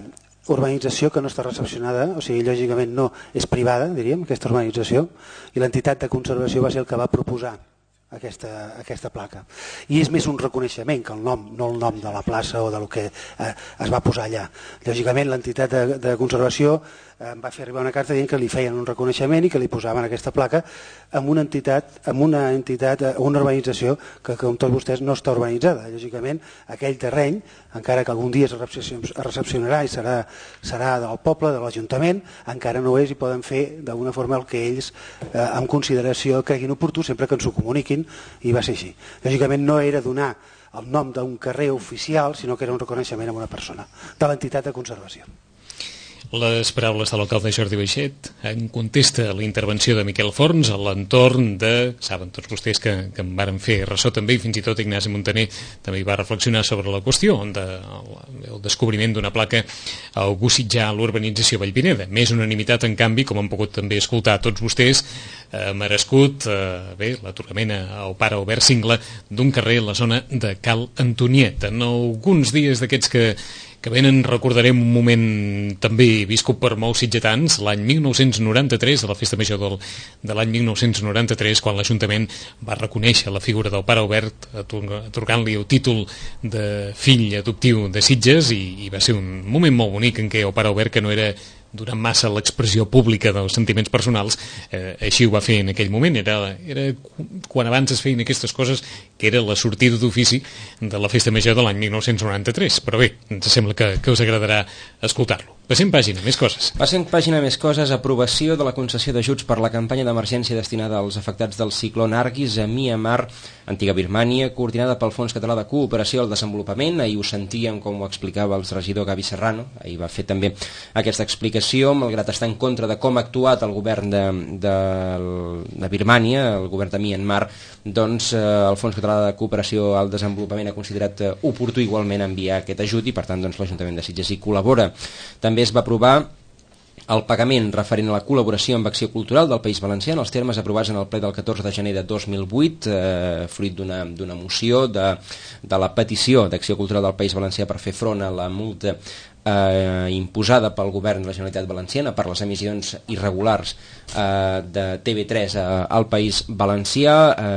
urbanització que no està recepcionada, o sigui, lògicament no és privada, diríem, aquesta urbanització, i l'entitat de conservació va ser el que va proposar aquesta placa. I és més un reconeixement que el nom, no el nom de la plaça o del que es va posar allà. Lògicament l'entitat de conservació em va fer arribar una carta dient que li feien un reconeixement i que li posaven aquesta placa amb una urbanització que, com tots vostès, no està urbanitzada. Lògicament, aquell terreny, encara que algun dia es recepcionarà i serà del poble, de l'Ajuntament, encara no és i poden fer d'alguna forma el que ells, amb consideració, creguin oportú, sempre que ens ho comuniquin, i va ser així. Lògicament no era donar el nom d'un carrer oficial, sinó que era un reconeixement a una persona, de l'entitat de conservació. Les paraules de l'alcalde Jordi Baixet en contesta a la intervenció de Miquel Forns a l'entorn de, saben tots vostès que en varen fer ressò també, i fins i tot Ignasi Montaner també hi va reflexionar sobre la qüestió del descobriment d'una placa a Gusitjà, a l'urbanització Vallpineda. Més unanimitat, en canvi, com han pogut també escoltar tots vostès, merescut l'atorgament al pare Albert Singla d'un carrer a la zona de Cal Antoniet. En alguns dies d'aquests que venen recordarem un moment també viscut per molts sitgetans, l'any 1993, a la Festa Major de l'any 1993, quan l'Ajuntament va reconèixer la figura del pare Albert atorgant-li el títol de fill adoptiu de Sitges, i va ser un moment molt bonic en què el pare Albert, que no era durant massa l'expressió pública dels sentiments personals, així ho va fer en aquell moment. Era quan abans es feien aquestes coses, que era la sortida d'ofici de la Festa Major de l'any 1993. Però bé, ens sembla que us agradarà escoltar-lo. Passem pàgina, més coses. Passem pàgina, més coses. Aprovació de la concessió d'ajuts per la campanya d'emergència destinada als afectats del cicló Nargis a Myanmar, antiga Birmània, coordinada pel Fons Català de Cooperació al Desenvolupament. Ahir ho sentíem, com ho explicava el regidor Gavi Serrano. Ahir va fer també aquesta explicació, malgrat estar en contra de com ha actuat el govern de Birmània, el govern de Myanmar, doncs el Fons Català de Cooperació al Desenvolupament ha considerat oportú igualment enviar aquest ajut, i per tant doncs, l'Ajuntament de Sitges hi col·labora. També es va aprovar el pagament referent a la col·laboració amb Acció Cultural del País Valencià en els termes aprovats en el ple del 14 de gener de 2008, fruit d'una moció de la petició d'Acció Cultural del País Valencià per fer front a la multa imposada pel govern de la Generalitat Valenciana per les emissions irregulars de TV3 al País Valencià.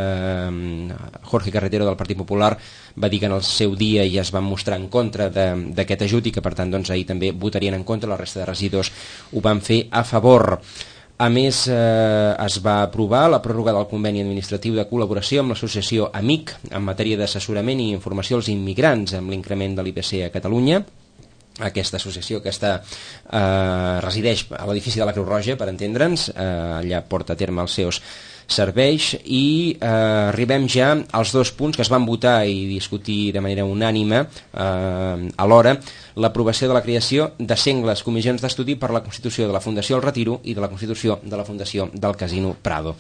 Jorge Carretero del Partit Popular va dir que en el seu dia ja es van mostrar en contra d'aquest ajut i que per tant doncs, ahir també votarien en contra, la resta de regidors ho van fer a favor. A més, es va aprovar la pròrroga del conveni administratiu de col·laboració amb l'associació AMIC en matèria d'assessorament i informació als immigrants amb l'increment de l'IPC a Catalunya. Aquesta associació que resideix a l'edifici de la Creu Roja, per entendre'ns, allà porta a terme els seus serveis, i arribem ja als dos punts que es van votar i discutir de manera unànime alhora: l'aprovació de la creació de sengles comissions d'estudi per la constitució de la Fundació El Retiro i de la constitució de la Fundació del Casino Prado.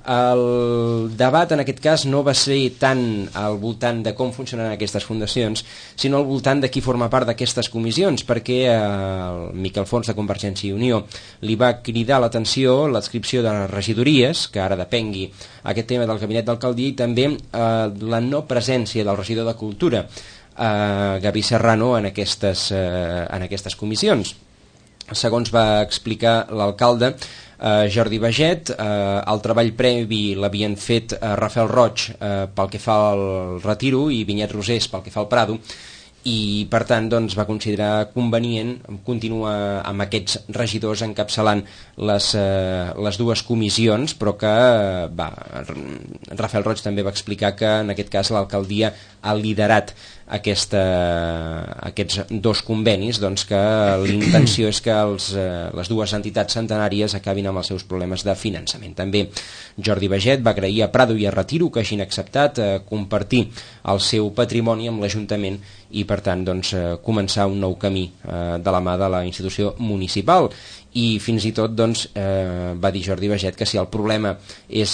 El debat en aquest cas no va ser tant al voltant de com funcionaran aquestes fundacions, sinó al voltant de qui forma part d'aquestes comissions, perquè el Miquel Forns de Convergència i Unió li va cridar l'atenció l'adscripció de regidories, que ara depengui aquest tema del gabinet d'alcaldia, i també la no presència del regidor de Cultura, Gavi Serrano, en aquestes comissions. Segons va explicar l'alcalde Jordi Baixet, el treball previ l'havien fet Rafael Roig pel que fa al Retiro i Vinyet Rosés pel que fa al Prado, i per tant doncs, va considerar convenient continuar amb aquests regidors encapçalant les dues comissions, però que Rafael Roig també va explicar que en aquest cas l'alcaldia ha liderat aquests dos convenis, doncs que l'intenció és que les dues entitats centenàries acabin amb els seus problemes de finançament. També Jordi Baixet va agrair a Prado i a Retiro que hagin acceptat compartir el seu patrimoni amb l'Ajuntament i per tant doncs, començar un nou camí de la mà de la institució municipal. I fins i tot doncs, va dir Jordi Baixet que si el problema és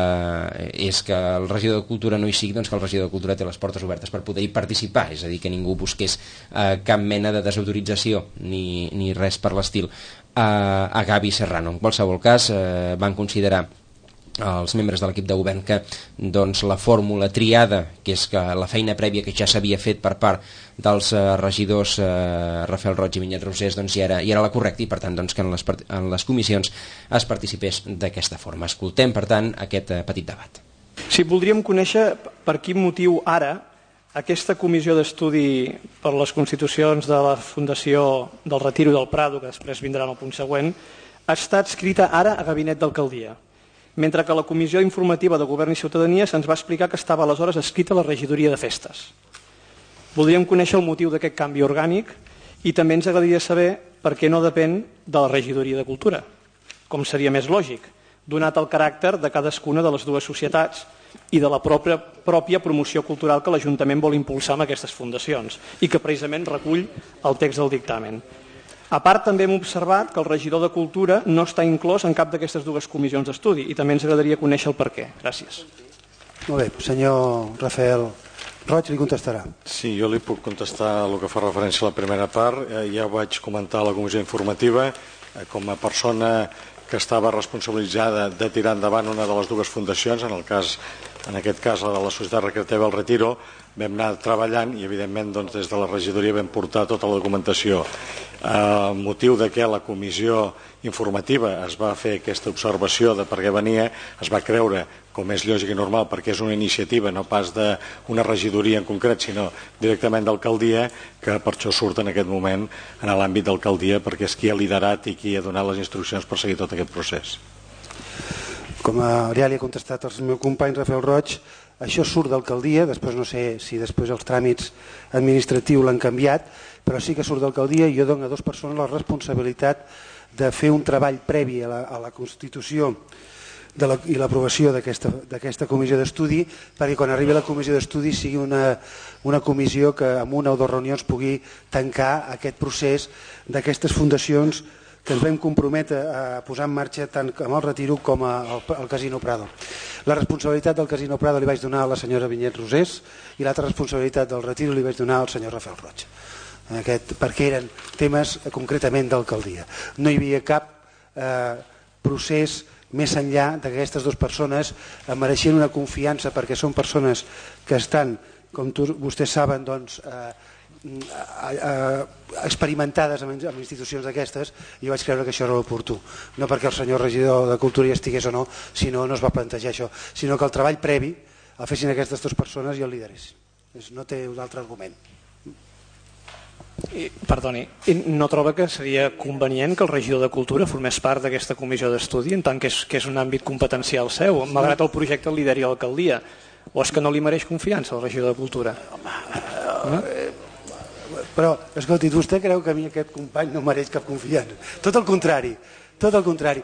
que el regidor de Cultura no hi sigui, doncs que el regidor de Cultura té les portes obertes per poder-hi participar, és a dir, que ningú busqués cap mena de desautorització ni res per l'estil a Gavi Serrano. En qualsevol cas, van considerar als membres de l'equip de govern que la fórmula triada, que és que la feina prèvia que ja s'havia fet per part dels regidors Rafael Roig i Vinyet Rosés ja era la correcta, i per tant que en les comissions es participés d'aquesta forma. Escoltem, per tant, aquest petit debat. Sí, voldríem conèixer per quin motiu ara aquesta comissió d'estudi per les constitucions de la Fundació del Retiro del Prado, que després vindrà en el punt següent, ha estat escrita ara a Gabinet d'Alcaldia, mentre que a la Comissió Informativa de Govern i Ciutadania se'ns va explicar que estava aleshores escrita a la Regidoria de Festes. Voldríem conèixer el motiu d'aquest canvi orgànic i també ens agradaria saber per què no depèn de la Regidoria de Cultura, com seria més lògic, donat el caràcter de cadascuna de les dues societats i de la pròpia promoció cultural que l'Ajuntament vol impulsar amb aquestes fundacions i que precisament recull el text del dictamen. A part, també hem observat que el regidor de Cultura no està inclòs en cap d'aquestes dues comissions d'estudi i també ens agradaria conèixer el per què. Gràcies. Molt bé, senyor Rafael Roig li contestarà. Sí, jo li puc contestar el que fa referència a la primera part. Ja ho vaig comentar a la comissió informativa. Com a persona que estava responsabilitzada de tirar endavant una de les dues fundacions, en aquest cas la de la Societat Recreativa El Retiro, vam anar treballant i evidentment des de la regidoria vam portar tota la documentació. El motiu de què la comissió informativa es va fer aquesta observació de per què venia, es va creure, com és lògic i normal, perquè és una iniciativa, no pas d'una regidoria en concret, sinó directament d'alcaldia, que per això surt en aquest moment en l'àmbit d'alcaldia, perquè és qui ha liderat i qui ha donat les instruccions per seguir tot aquest procés. Com ja li ha contestat el meu company Rafael Roig, això surt d'alcaldia, després no sé si després els tràmits administratius l'han canviat, però sí que surt d'alcaldia i jo dono a dues persones la responsabilitat de fer un treball previ a la Constitució i l'aprovació d'aquesta comissió d'estudi, perquè quan arribi a la comissió d'estudi sigui una comissió que en una o dues reunions pugui tancar aquest procés d'aquestes fundacions que ens vam comprometre a posar en marxa tant amb el Retiro com al Casino Prado. La responsabilitat del Casino Prado li vaig donar a la senyora Vinyet Rosés i l'altra responsabilitat del Retiro li vaig donar al senyor Rafael Roig, perquè eren temes concretament d'alcaldia. No hi havia cap procés més enllà d'aquestes dues persones mereixent una confiança, perquè són persones que estan, com vostès saben, experimentades en institucions d'aquestes, i vaig creure que això era l'oportú. No perquè el senyor regidor de Cultura hi estigués o no, sinó no es va plantejar això, sinó que el treball previ el fessin aquestes dues persones i el lideressin. No té un altre argument. Perdoni, no troba que seria convenient que el regidor de Cultura formés part d'aquesta comissió d'estudi en tant que és un àmbit competencial seu, malgrat el projecte el lideri l'alcaldia? O és que no li mereix confiança el regidor de Cultura? Però, escolti, vostè creu que a mi aquest company no mereix cap confiança? Tot el contrari, tot el contrari.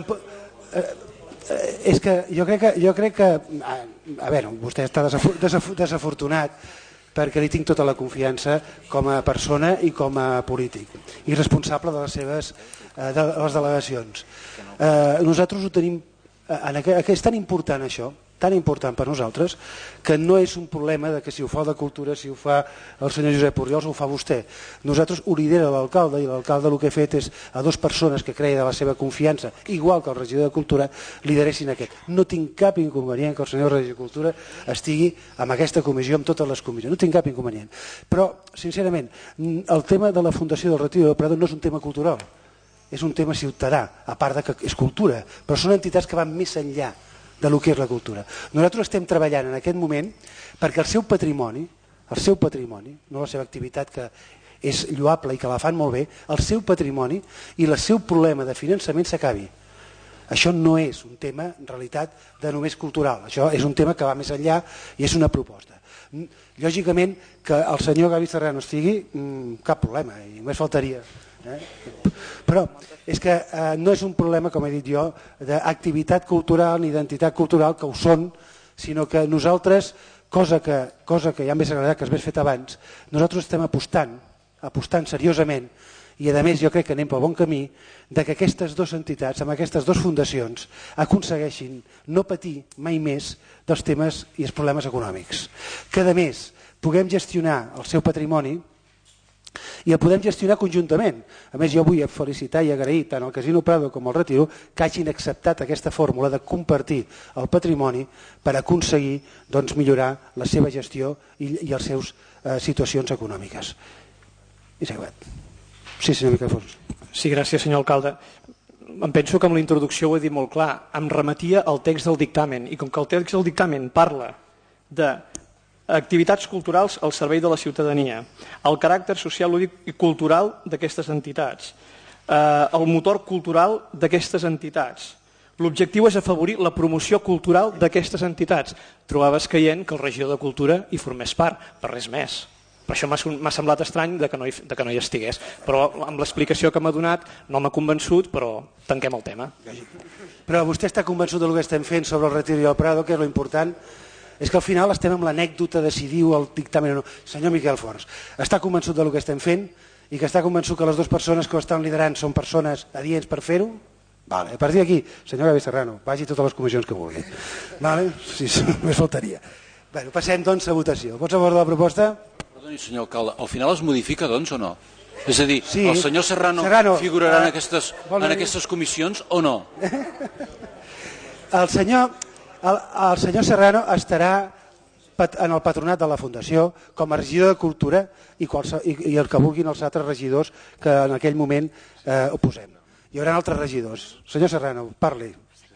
És que jo crec que a veure, vostè està desafortunat perquè li tinc tota la confiança com a persona i com a polític i responsable de les delegacions. Nosaltres ho tenim, és tan important això, tan important per nosaltres, que no és un problema de que si ho fa el de Cultura, si ho fa el senyor Josep Oriols, ho fa vostè. Nosaltres ho lidera l'alcalde i l'alcalde el que ha fet és a dues persones que creia de la seva confiança, igual que el regidor de Cultura, lideressin aquest. No tinc cap inconvenient que el senyor regidor de Cultura estigui amb aquesta comissió, amb totes les comissions. No tinc cap inconvenient. Però, sincerament, el tema de la Fundació del Retiro del Prado no és un tema cultural, és un tema ciutadà, a part de que és cultura, però són entitats que van més enllà del que és la cultura. Nosaltres estem treballant en aquest moment perquè el seu patrimoni, no la seva activitat que és lloable i que la fan molt bé, el seu patrimoni i el seu problema de finançament s'acabi. Això no és un tema, en realitat, de només cultural. Això és un tema que va més enllà i és una proposta. Lògicament, que el senyor Gavi Serrano estigui, cap problema, i només faltaria. Però és que no és un problema, com he dit jo, d'activitat cultural ni d'entitat cultural, que ho són, sinó que nosaltres, cosa que ja m'hagués agradat que s'hagués fet abans, nosaltres estem apostant seriosament, i a més jo crec que anem pel bon camí, que aquestes dues entitats, amb aquestes dues fundacions, aconsegueixin no patir mai més dels temes i els problemes econòmics. Que a més puguem gestionar el seu patrimoni i el podem gestionar conjuntament. A més, jo vull felicitar i agrair tant al Casino Prado com al Retiro que hagin acceptat aquesta fórmula de compartir el patrimoni per aconseguir millorar la seva gestió i les seves situacions econòmiques. I s'ha acabat. Sí, senyor Miquel Fons. Sí, gràcies, senyor alcalde. Em penso que amb la introducció ho he dit molt clar. Em remetia al text del dictamen, i com que el text del dictamen parla d'activitats culturals al servei de la ciutadania, el caràcter social, lúdic i cultural d'aquestes entitats, el motor cultural d'aquestes entitats, l'objectiu és afavorir la promoció cultural d'aquestes entitats. Trobava escaient que el regidor de Cultura hi formés part, per res més. Per això m'ha semblat estrany que no hi estigués. Però amb l'explicació que m'ha donat no m'ha convençut, però tanquem el tema. Però vostè està convençut del que estem fent sobre el Retiro i el Prado, que és l'important? És que al final estem amb l'anècdota de si diu el dictamen o no. Senyor Miquel Fons, està convençut del que estem fent i que està convençut que les dues persones que ho estan liderant són persones adients per fer-ho? Vale. A partir d'aquí, senyor Gavi Serrano, vagi a totes les comissions que vulgui. Vale? Sí, només faltaria. Bueno, passem doncs a votació. Vots a favor de la proposta? Perdoni, senyor alcalde, al final es modifica doncs o no? És a dir, sí. El senyor Serrano figurarà en aquestes comissions o no? El senyor Serrano estarà en el patronat de la Fundació com a regidor de Cultura i el que vulguin els altres regidors que en aquell moment ho posem. Hi haurà altres regidors. Senyor Serrano, parli.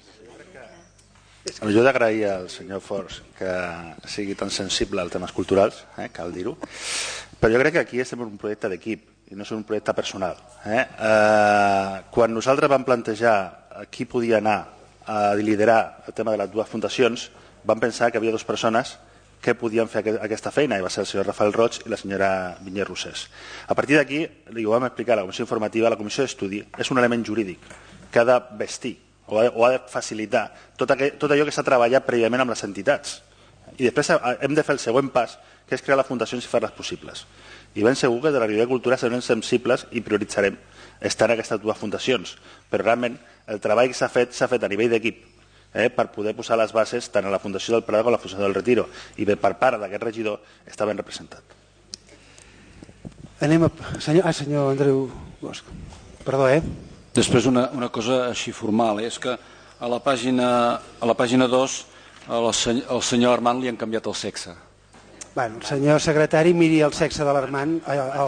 Jo he d'agrair al senyor Fors que sigui tan sensible als temes culturals, cal dir-ho, però jo crec que aquí estem en un projecte d'equip i no és un projecte personal. Quan nosaltres vam plantejar qui podia anar a liderar el tema de les dues fundacions, vam pensar que hi havia dues persones que podien fer aquesta feina, i va ser el senyor Rafael Roig i la senyora Vinyet Rosés. A partir d'aquí, ho vam explicar a la comissió informativa, la comissió d'estudi és un element jurídic que ha de vestir o ha de facilitar tot allò que s'ha treballat prèviament amb les entitats. I després hem de fer el següent pas, que és crear les fundacions i fer-les possibles. I ben segur que de la Regió de Cultura serem sensibles i prioritzarem estar en aquestes dues fundacions. Però realment el treball que s'ha fet a nivell d'equip per poder posar les bases tant a la Fundació del Prado com a la Fundació del Retiro. I per part d'aquest regidor està ben representat. Senyor Andreu Bosch. Perdó, Després una cosa així formal, és que a la pàgina 2 al senyor Armand li han canviat el sexe. Bueno, senyor secretari, miri el sexe de l'Armand.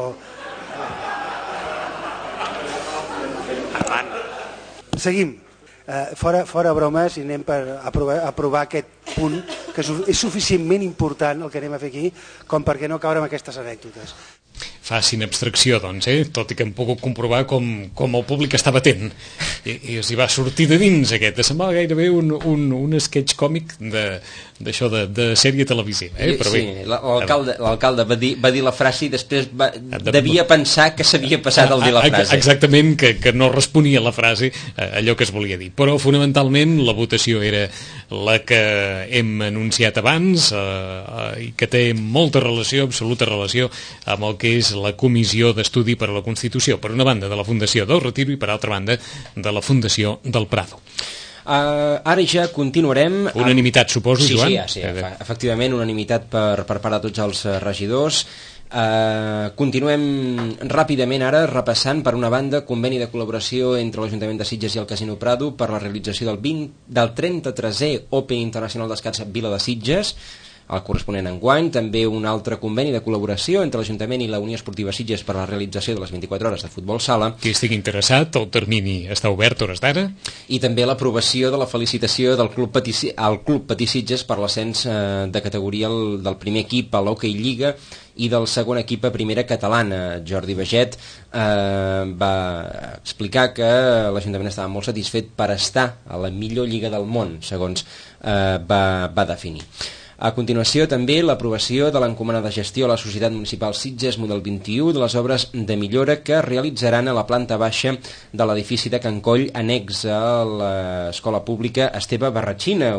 Seguim. Fora bromes i anem per aprovar aquest punt, que és suficientment important el que anem a fer aquí com perquè no caure en aquestes anècdotes. Facin abstracció, doncs, tot i que hem pogut comprovar com el públic estava atent i els hi va sortir de dins aquest. Semblava gairebé un sketch còmic d'això de sèrie televisiva. Però sí, l'alcalde va dir la frase i després devia pensar que s'havia passat al dir la frase. Exactament, que no responia la frase allò que es volia dir. Però fonamentalment la votació era la que hem anunciat abans i que té molta relació, absoluta relació amb el que és la Comissió d'Estudi per a la Constitució, per una banda de la Fundació del Retiro i per altra banda de la Fundació del Prado. Ara ja continuarem... Unanimitat, suposo, Joan? Sí, efectivament, unanimitat per part de tots els regidors. Continuem ràpidament ara repassant per una banda conveni de col·laboració entre l'Ajuntament de Sitges i el Casino Prado per la realització del 33è Open Internacional d'Escacs Vila de Sitges, el corresponent enguany. També un altre conveni de col·laboració entre l'Ajuntament i la Unió Esportiva Sitges per la realització de les 24 hores de futbol sala. Qui estigui interessat, el termini està obert hores d'ara. I també l'aprovació de la felicitació del Club Patí Sitges per l'ascens de categoria del primer equip a l'Hockey Lliga i del segon equip a primera catalana. Jordi Baget va explicar que l'Ajuntament estava molt satisfet per estar a la millor lliga del món, segons va definir. A continuació, també l'aprovació de l'encomana de gestió a la Societat Municipal Sitges Model 21 de les obres de millora que es realitzaran a la planta baixa de l'edifici de Can Coll, annex a l'Escola Pública Esteve Barratxina,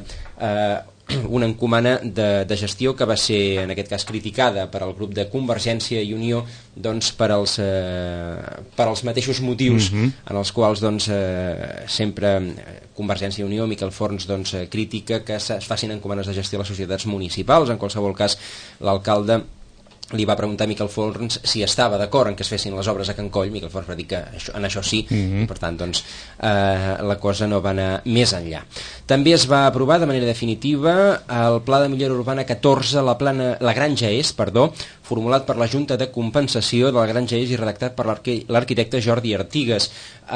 una encomana de gestió que va ser, en aquest cas, criticada per al grup de Convergència i Unió per als mateixos motius en els quals sempre Convergència i Unió, Miquel Forns, critica que es facin encomanes de gestió a les societats municipals. En qualsevol cas, l'alcalde li va preguntar a Miquel Forns si estava d'acord en que es fessin les obres a Can Coll. Miquel Forns va dir que en això sí, i per tant doncs, la cosa no va anar més enllà. També es va aprovar de manera definitiva el Pla de Millora Urbana 14, la Granja Est, formulat per la Junta de Compensació de la Granja Est i redactat per l'arquitecte Jordi Artigas.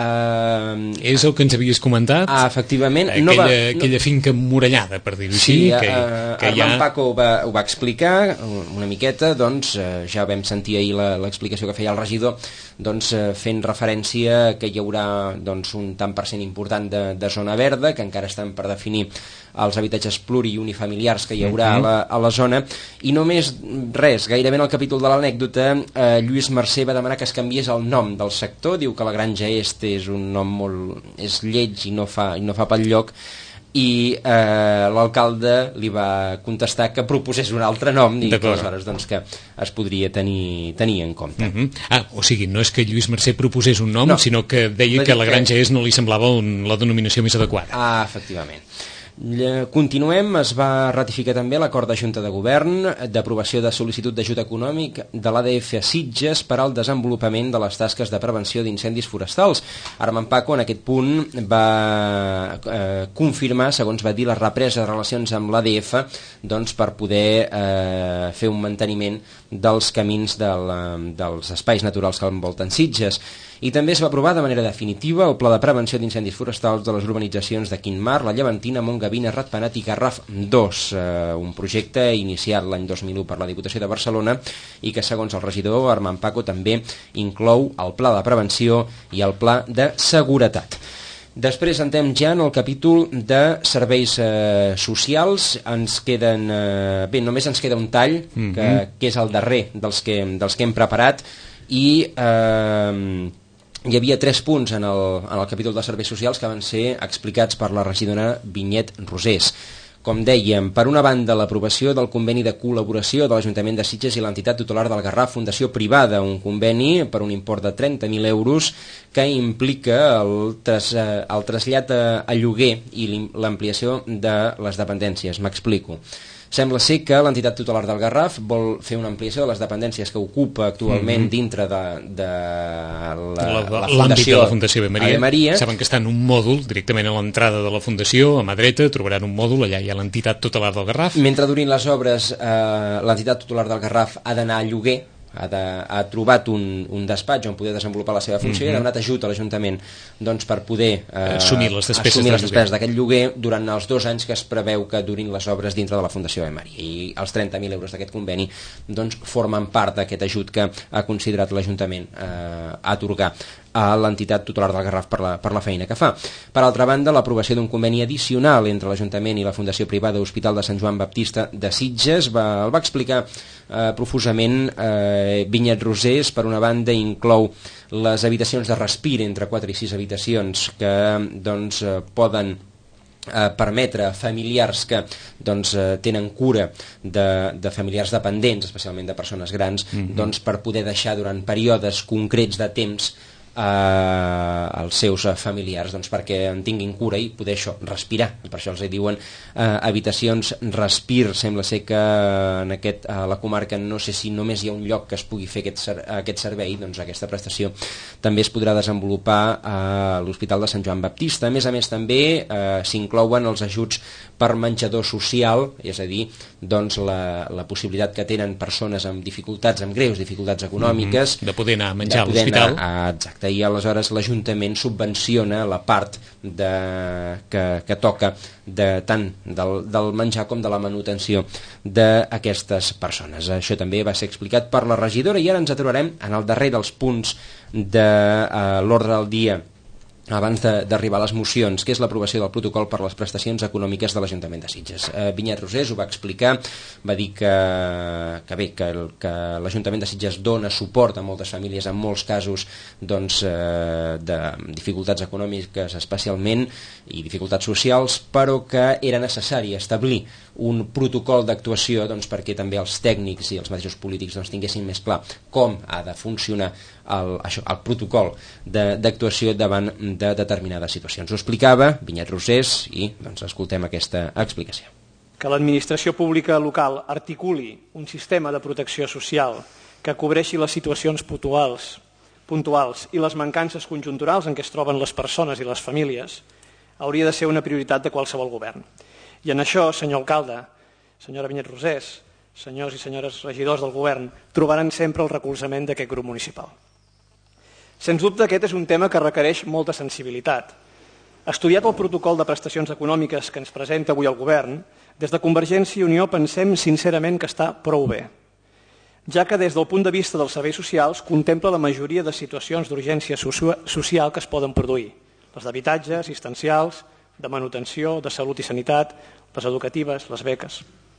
És el que ens havies comentat? Efectivament. Aquella finca murallada, per dir-ho així. Armand Paco ho va explicar una miqueta, doncs ja vam sentir ahir l'explicació que feia el regidor, doncs fent referència que hi haurà un tant per cent important de zona verda, que encara estan per definir els habitatges pluriunifamiliars que hi haurà a la zona, i només res, gairebé en el capítol de l'anècdota, Lluís Mercè va demanar que es canviés el nom del sector, diu que la Granja Est és un nom és lleig i no fa pel lloc, i l'alcalde li va contestar que proposés un altre nom i que aleshores doncs, que es podria tenir en compte. O sigui, no és que Lluís Mercè proposés un nom, sinó que deia que la Granja Est no li semblava la denominació més adequada. Efectivament. Continuem, es va ratificar també l'acord de Junta de Govern d'aprovació de sol·licitud d'ajut econòmic de l'ADF a Sitges per al desenvolupament de les tasques de prevenció d'incendis forestals. Armand Paco en aquest punt va confirmar, segons va dir, la represa de relacions amb l'ADF doncs, per poder fer un manteniment dels camins dels espais naturals que envolten Sitges. I també es va aprovar de manera definitiva el Pla de Prevenció d'Incendis Forestals de les urbanitzacions de Quintmar, la Llevantina, Montgavina, Ratpenat i Garraf 2, un projecte iniciat l'any 2001 per la Diputació de Barcelona i que, segons el regidor Armand Paco, també inclou el Pla de Prevenció i el Pla de Seguretat. Després entrem ja en el capítol de serveis socials. Només ens queda un tall, que és el darrer dels que hem preparat, i hi havia 3 punts en el capítol de serveis socials que van ser explicats per la regidora Vinyet Rosés. Com dèiem, per una banda, l'aprovació del conveni de col·laboració de l'Ajuntament de Sitges i l'entitat tutelar del Garraf, Fundació Privada, un conveni per un import de 30.000 euros que implica el trasllat a lloguer i l'ampliació de les dependències. M'explico. Sembla ser que l'entitat tutelar del Garraf vol fer una ampliació de les dependències que ocupa actualment dintre de l'àmbit de la Fundació Ave Maria. Saben que està en un mòdul directament a l'entrada de la Fundació, a mà dreta, trobaran un mòdul, allà hi ha l'entitat tutelar del Garraf. Mentre durin les obres, l'entitat tutelar del Garraf ha d'anar a lloguer, ha trobat un despatx on poder desenvolupar la seva funció i ha demanat ajut a l'Ajuntament doncs, per poder assumir les despeses d'aquest lloguer durant els 2 anys que es preveu que durin les obres dintre de la Fundació Ave Maria, i els 30.000 euros d'aquest conveni doncs, formen part d'aquest ajut que ha considerat l'Ajuntament atorgar a l'entitat tutelar del Garraf per la feina que fa. Per altra banda, l'aprovació d'un conveni addicional entre l'Ajuntament i la Fundació Privada Hospital de Sant Joan Baptista de Sitges el va explicar profusament Vinyet Rosés. Per una banda, inclou les habitacions de respir entre 4 i 6 habitacions que doncs, poden permetre a familiars que doncs, tenen cura de familiars dependents, especialment de persones grans, doncs, per poder deixar durant períodes concrets de temps als seus familiars, doncs, perquè en tinguin cura i poder això, respirar. Per això els diuen habitacions respir. Sembla ser que a la comarca no sé si només hi ha un lloc que es pugui fer aquest servei, doncs aquesta prestació també es podrà desenvolupar a l'Hospital de Sant Joan Baptista. A més també s'inclouen els ajuts per menjador social, és a dir, doncs, la possibilitat que tenen persones amb dificultats, amb greus dificultats econòmiques, de poder anar a menjar a l'hospital. Exacte, i aleshores l'Ajuntament subvenciona la part que toca tant del menjar com de la manutenció d'aquestes persones. Això també va ser explicat per la regidora, i ara ens aturarem en el darrer dels punts de l'ordre del dia abans d'arribar a les mocions, que és l'aprovació del protocol per les prestacions econòmiques de l'Ajuntament de Sitges. Vinyet Rosés ho va explicar, va dir que l'Ajuntament de Sitges dona suport a moltes famílies, en molts casos doncs, de dificultats econòmiques especialment i dificultats socials, però que era necessari establir un protocol d'actuació doncs, perquè també els tècnics i els mateixos polítics doncs, tinguessin més clar com ha de funcionar el protocol d'actuació davant de determinades situacions. Ho explicava Vinyet Rosés i doncs, escoltem aquesta explicació. que l'administració pública local articuli un sistema de protecció social que cobreixi les situacions puntuals i les mancances conjunturals en què es troben les persones i les famílies, hauria de ser una prioritat de qualsevol govern. I en això, senyor alcalde, senyora Vinyet Rosés, senyors i senyores regidors del govern, trobaran sempre el recolzament d'aquest grup municipal. Sens dubte, aquest és un tema que requereix molta sensibilitat. Estudiat el protocol de prestacions econòmiques que ens presenta avui el govern, des de Convergència i Unió pensem sincerament que està prou bé, ja que des del punt de vista dels serveis socials contempla la majoria de situacions d'urgència social que es poden produir, les d'habitatge, assistencials, de manutenció, de salut i sanitat, les educatives, les beques.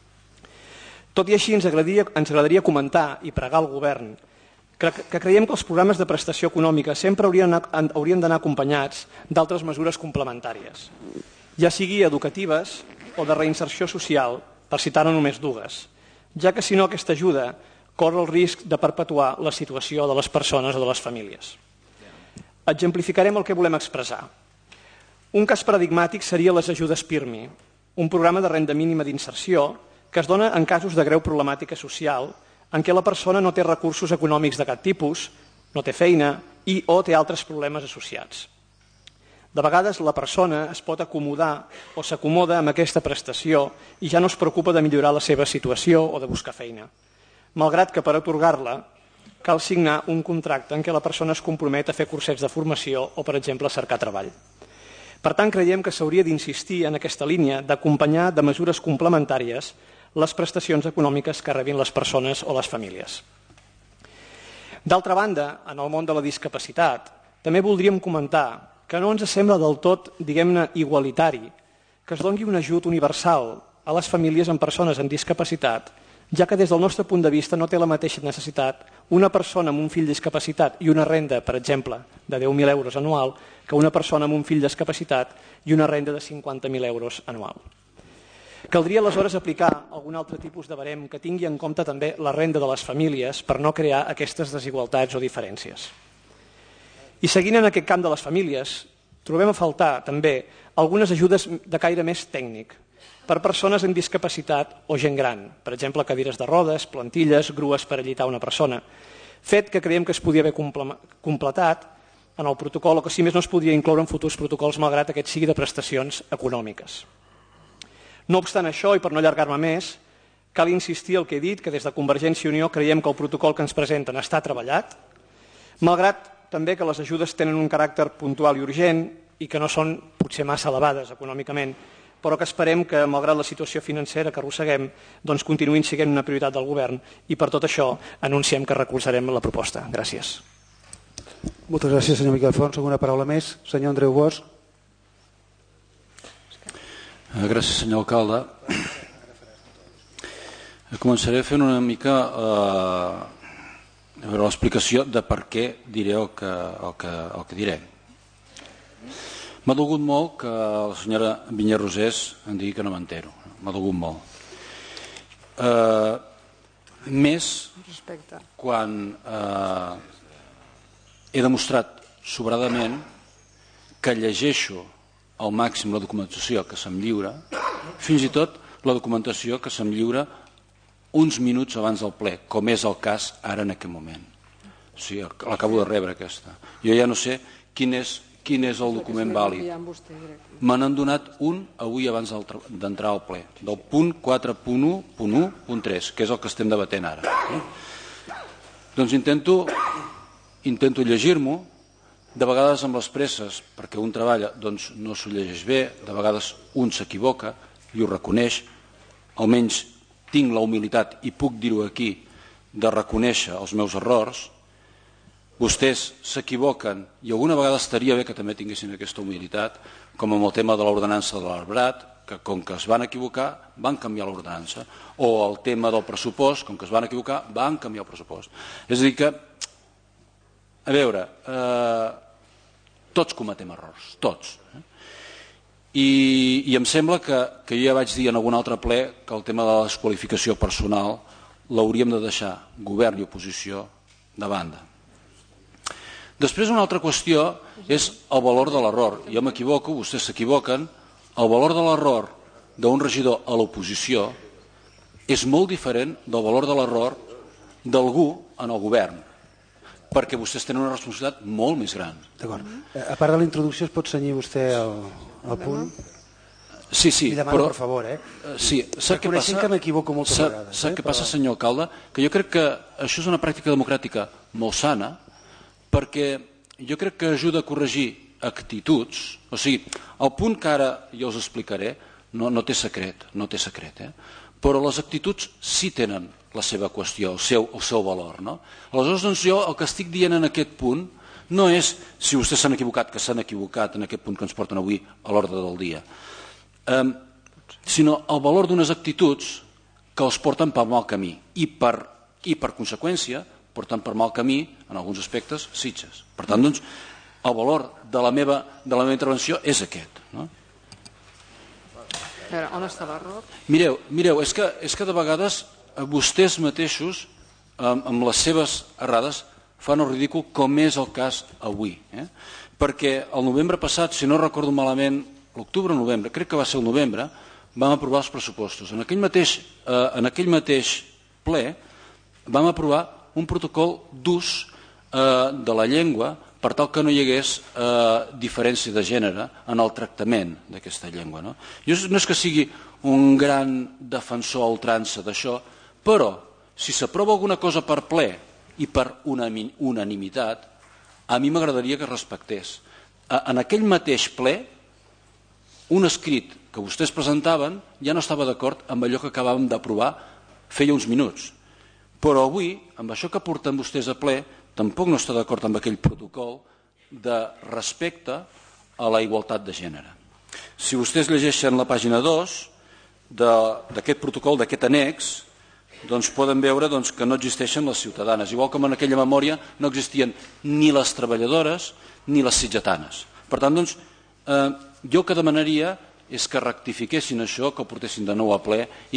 Tot i així, ens agradaria comentar i pregar al govern que creiem que els programes de prestació econòmica sempre haurien d'anar acompanyats d'altres mesures complementàries, ja sigui educatives o de reinserció social, per citar-ne només dues, ja que si no aquesta ajuda corre el risc de perpetuar la situació de les persones o de les famílies. Exemplificarem el que volem expressar. Un cas paradigmàtic seria les ajudes PIRMI, un programa de renda mínima d'inserció que es dona en casos de greu problemàtica social en què la persona no té recursos econòmics de cap tipus, no té feina i o té altres problemes associats. De vegades la persona es pot acomodar o s'acomoda amb aquesta prestació i ja no es preocupa de millorar la seva situació o de buscar feina, malgrat que per atorgar-la cal signar un contracte en què la persona es compromet a fer cursets de formació o, per exemple, a cercar treball. Per tant, creiem que s'hauria d'insistir en aquesta línia d'acompanyar de mesures complementàries les prestacions econòmiques que rebin les persones o les famílies. D'altra banda, en el món de la discapacitat, també voldríem comentar que no ens sembla del tot, diguem-ne, igualitari que es doni un ajut universal a les famílies amb persones amb discapacitat, ja que des del nostre punt de vista no té la mateixa necessitat una persona amb un fill discapacitat i una renda, per exemple, de 10.000 euros anual, que una persona amb un fill discapacitat i una renda de 50.000 euros anual. Caldria aleshores aplicar algun altre tipus de barem que tingui en compte també la renda de les famílies per no crear aquestes desigualtats o diferències. I seguint en aquest camp de les famílies, trobem a faltar també algunes ajudes de caire més tècnic per persones amb discapacitat o gent gran, per exemple, cadires de rodes, plantilles, grues per allitar una persona, fet que creiem que es podia haver completat en el protocol o que si més no es podria incloure en futurs protocols malgrat aquest sigui de prestacions econòmiques. No obstant això, i per no allargar-me més, cal insistir el que he dit, que des de Convergència i Unió creiem que el protocol que ens presenten està treballat, malgrat també que les ajudes tenen un caràcter puntual i urgent i que no són potser massa elevades econòmicament, però que esperem que, malgrat la situació financera que arrosseguem, doncs continuïn sent una prioritat del govern i per tot això anunciem que recolzarem la proposta. Gràcies. Moltes gràcies, senyor Miquel Font. Segona paraula més. Senyor Andreu Bosch. Gràcies, senyor alcalde. Començaré fent una mica l'explicació de per què diré el que diré. M'ha dolgut molt que la senyora Vinyet Rosés em digui que no m'entero. M'ha dolgut molt. Més quan he demostrat sobradament que llegeixo al màxim la documentació que se'm lliura, fins i tot la documentació que se'm lliura uns minuts abans del ple, com és el cas ara en aquest moment. O sigui, l'acabo de rebre aquesta. Jo ja no sé quin és el document vàlid. Me n'han donat un avui abans d'entrar al ple, del punt 4.1.1.3, que és el que estem debatent ara. Doncs intento llegir-m'ho, de vegades amb les presses, perquè un treballa, doncs no s'ho llegeix bé, de vegades un s'equivoca i ho reconeix, almenys tinc la humilitat, i puc dir-ho aquí, de reconèixer els meus errors. Vostès s'equivoquen, i alguna vegada estaria bé que també tinguessin aquesta humilitat, com amb el tema de l'ordenança de l'arbrat, que com que es van equivocar, van canviar l'ordenança, o el tema del pressupost, com que es van equivocar, van canviar el pressupost. És a dir que, a veure, tots cometem errors, tots. I em sembla que jo ja vaig dir en algun altre ple que el tema de la desqualificació personal l'hauríem de deixar govern i oposició de banda. Després una altra qüestió és el valor de l'error. Jo m'equivoco, vostès s'equivoquen. El valor de l'error d'un regidor a l'oposició és molt diferent del valor de l'error d'algú en el govern, perquè vostès tenen una responsabilitat molt més gran. D'acord. A part de la introducció, es pot cenyir vostè al punt? Sí, Li demano, però... per favor, Sí, reconeixent que m'equivoco moltes vegades. Sap què passa, senyor alcalde? Que jo crec que això és una pràctica democràtica molt sana, perquè jo crec que ajuda a corregir actituds, o sigui, el punt que ara jo us explicaré no té secret, però les actituds sí tenen la seva qüestió, el seu valor. No? Aleshores, doncs, jo el que estic dient en aquest punt no és si vostès s'han equivocat, que s'han equivocat en aquest punt que ens porten avui a l'ordre del dia, sinó el valor d'unes actituds que els porten per mal camí i per conseqüència porten per mal camí, en alguns aspectes, Sitges. Per tant, doncs, el valor de la meva intervenció és aquest. No? On està l'error? Mireu, és que de vegades vostès mateixos, amb les seves errades, fan el ridícul, com és el cas avui. Perquè el novembre passat, si no recordo malament, l'octubre o novembre, crec que va ser el novembre, vam aprovar els pressupostos. En aquell mateix ple vam aprovar un protocol d'ús de la llengua per tal que no hi hagués diferència de gènere en el tractament d'aquesta llengua. No? Jo no és que sigui un gran defensor a ultrança d'això, però si s'aprova alguna cosa per ple i per unanimitat, a mi m'agradaria que es respectés. En aquell mateix ple, un escrit que vostès presentaven ja no estava d'acord amb allò que acabàvem d'aprovar feia uns minuts. Però avui, amb això que porten vostès a ple, tampoc no està d'acord amb aquell protocol de respecte a la igualtat de gènere. Si vostès llegeixen la pàgina 2 d'aquest protocol, d'aquest annex, doncs poden veure que no existeixen les ciutadanes, igual com en aquella memòria no existien ni les treballadores ni les sitgetanes. Per tant, doncs, jo el que demanaria és que rectifiquessin això, que ho portessin de nou a ple i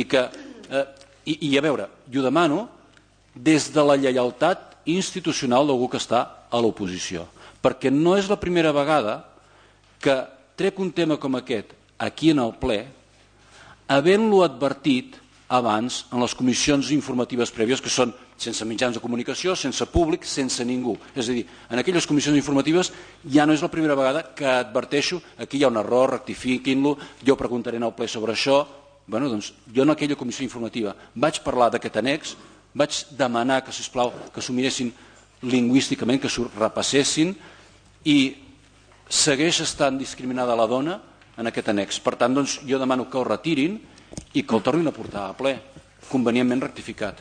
a veure, jo demano des de la lleialtat institucional d'algú que està a l'oposició, perquè no és la primera vegada que trec un tema com aquest aquí en el ple, havent-lo advertit abans en les comissions informatives prèvies, que són sense mitjans de comunicació, sense públic, sense ningú. És a dir, en aquelles comissions informatives ja no és la primera vegada que adverteixo aquí hi ha un error, rectifiquin-lo, jo preguntaré en el ple sobre això. Bé, doncs, jo en aquella comissió informativa vaig parlar d'aquest annex, vaig demanar que, sisplau, que s'ho miressin lingüísticament, que s'ho repassessin, i segueix estant discriminada la dona en aquest annex. Per tant, doncs, jo demano que ho retirin i que el tornin a portar a ple, convenientment rectificat.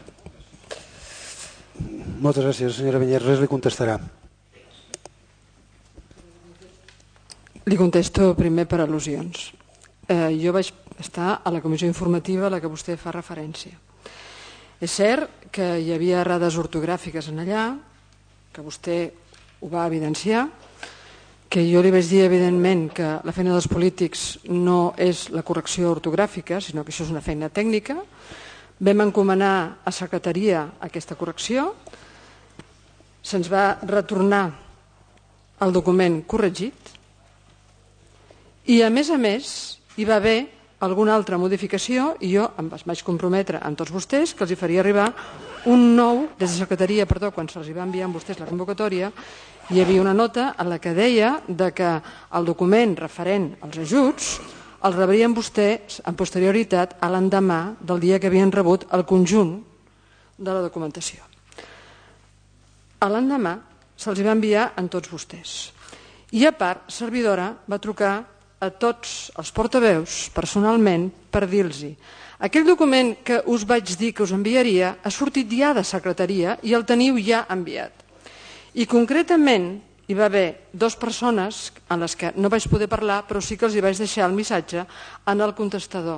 Moltes gràcies, senyora Vinyers. Res li contestarà. Li contesto primer per al·lusions. Jo vaig estar a la comissió informativa a la que vostè fa referència. És cert que hi havia errades ortogràfiques en allà, que vostè ho va evidenciar, que jo li vaig dir, evidentment, que la feina dels polítics no és la correcció ortogràfica, sinó que això és una feina tècnica. Vam encomanar a secretaria aquesta correcció, se'ns va retornar el document corregit i, a més, hi va haver alguna altra modificació i jo em vaig comprometre amb tots vostès que els hi faria arribar un nou, des de secretaria, quan se'ls va enviar amb vostès la convocatòria, hi havia una nota en la que deia que el document referent als ajuts el rebrien vostès amb posterioritat a l'endemà del dia que havien rebut el conjunt de la documentació. A l'endemà se'ls va enviar a tots vostès. I a part, servidora va trucar a tots els portaveus personalment per dir-los: aquell document que us vaig dir que us enviaria ha sortit ja de secretaria i el teniu ja enviat. I concretament hi va haver 2 persones en les que no vaig poder parlar, però sí que els hi vaig deixar el missatge en el contestador.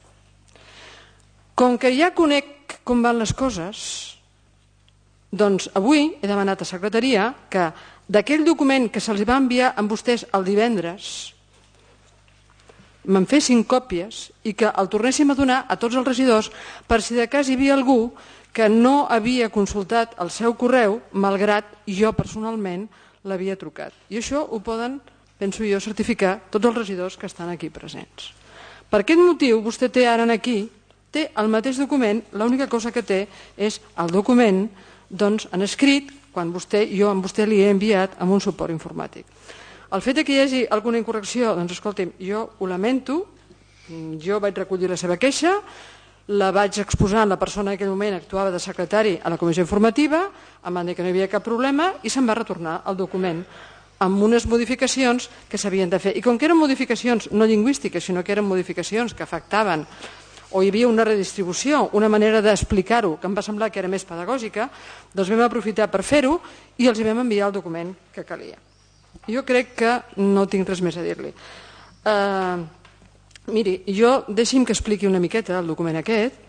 Com que ja conec com van les coses, doncs avui he demanat a secretaria que d'aquell document que se'ls va enviar amb vostès el divendres me'n fessin còpies i que el tornéssim a donar a tots els regidors per si de cas hi havia algú que no havia consultat el seu correu, malgrat jo personalment l'havia trucat. I això ho poden, penso jo, certificar tots els regidors que estan aquí presents. Per aquest motiu, vostè té ara aquí, té el mateix document, l'única cosa que té és el document en escrit, quan jo a vostè li he enviat amb un suport informàtic. El fet que hi hagi alguna incorrecció, doncs escolti'm, jo ho lamento, jo vaig recollir la seva queixa, la vaig exposar a la persona que en aquell moment actuava de secretari a la comissió informativa, em van dir que no hi havia cap problema i se'm va retornar el document amb unes modificacions que s'havien de fer. I com que eren modificacions no lingüístiques, sinó que eren modificacions que afectaven o hi havia una redistribució, una manera d'explicar-ho que em va semblar que era més pedagògica, doncs vam aprofitar per fer-ho i els vam enviar el document que calia. Jo crec que no tinc res més a dir-li. Miri, deixi'm que expliqui una miqueta el document aquest.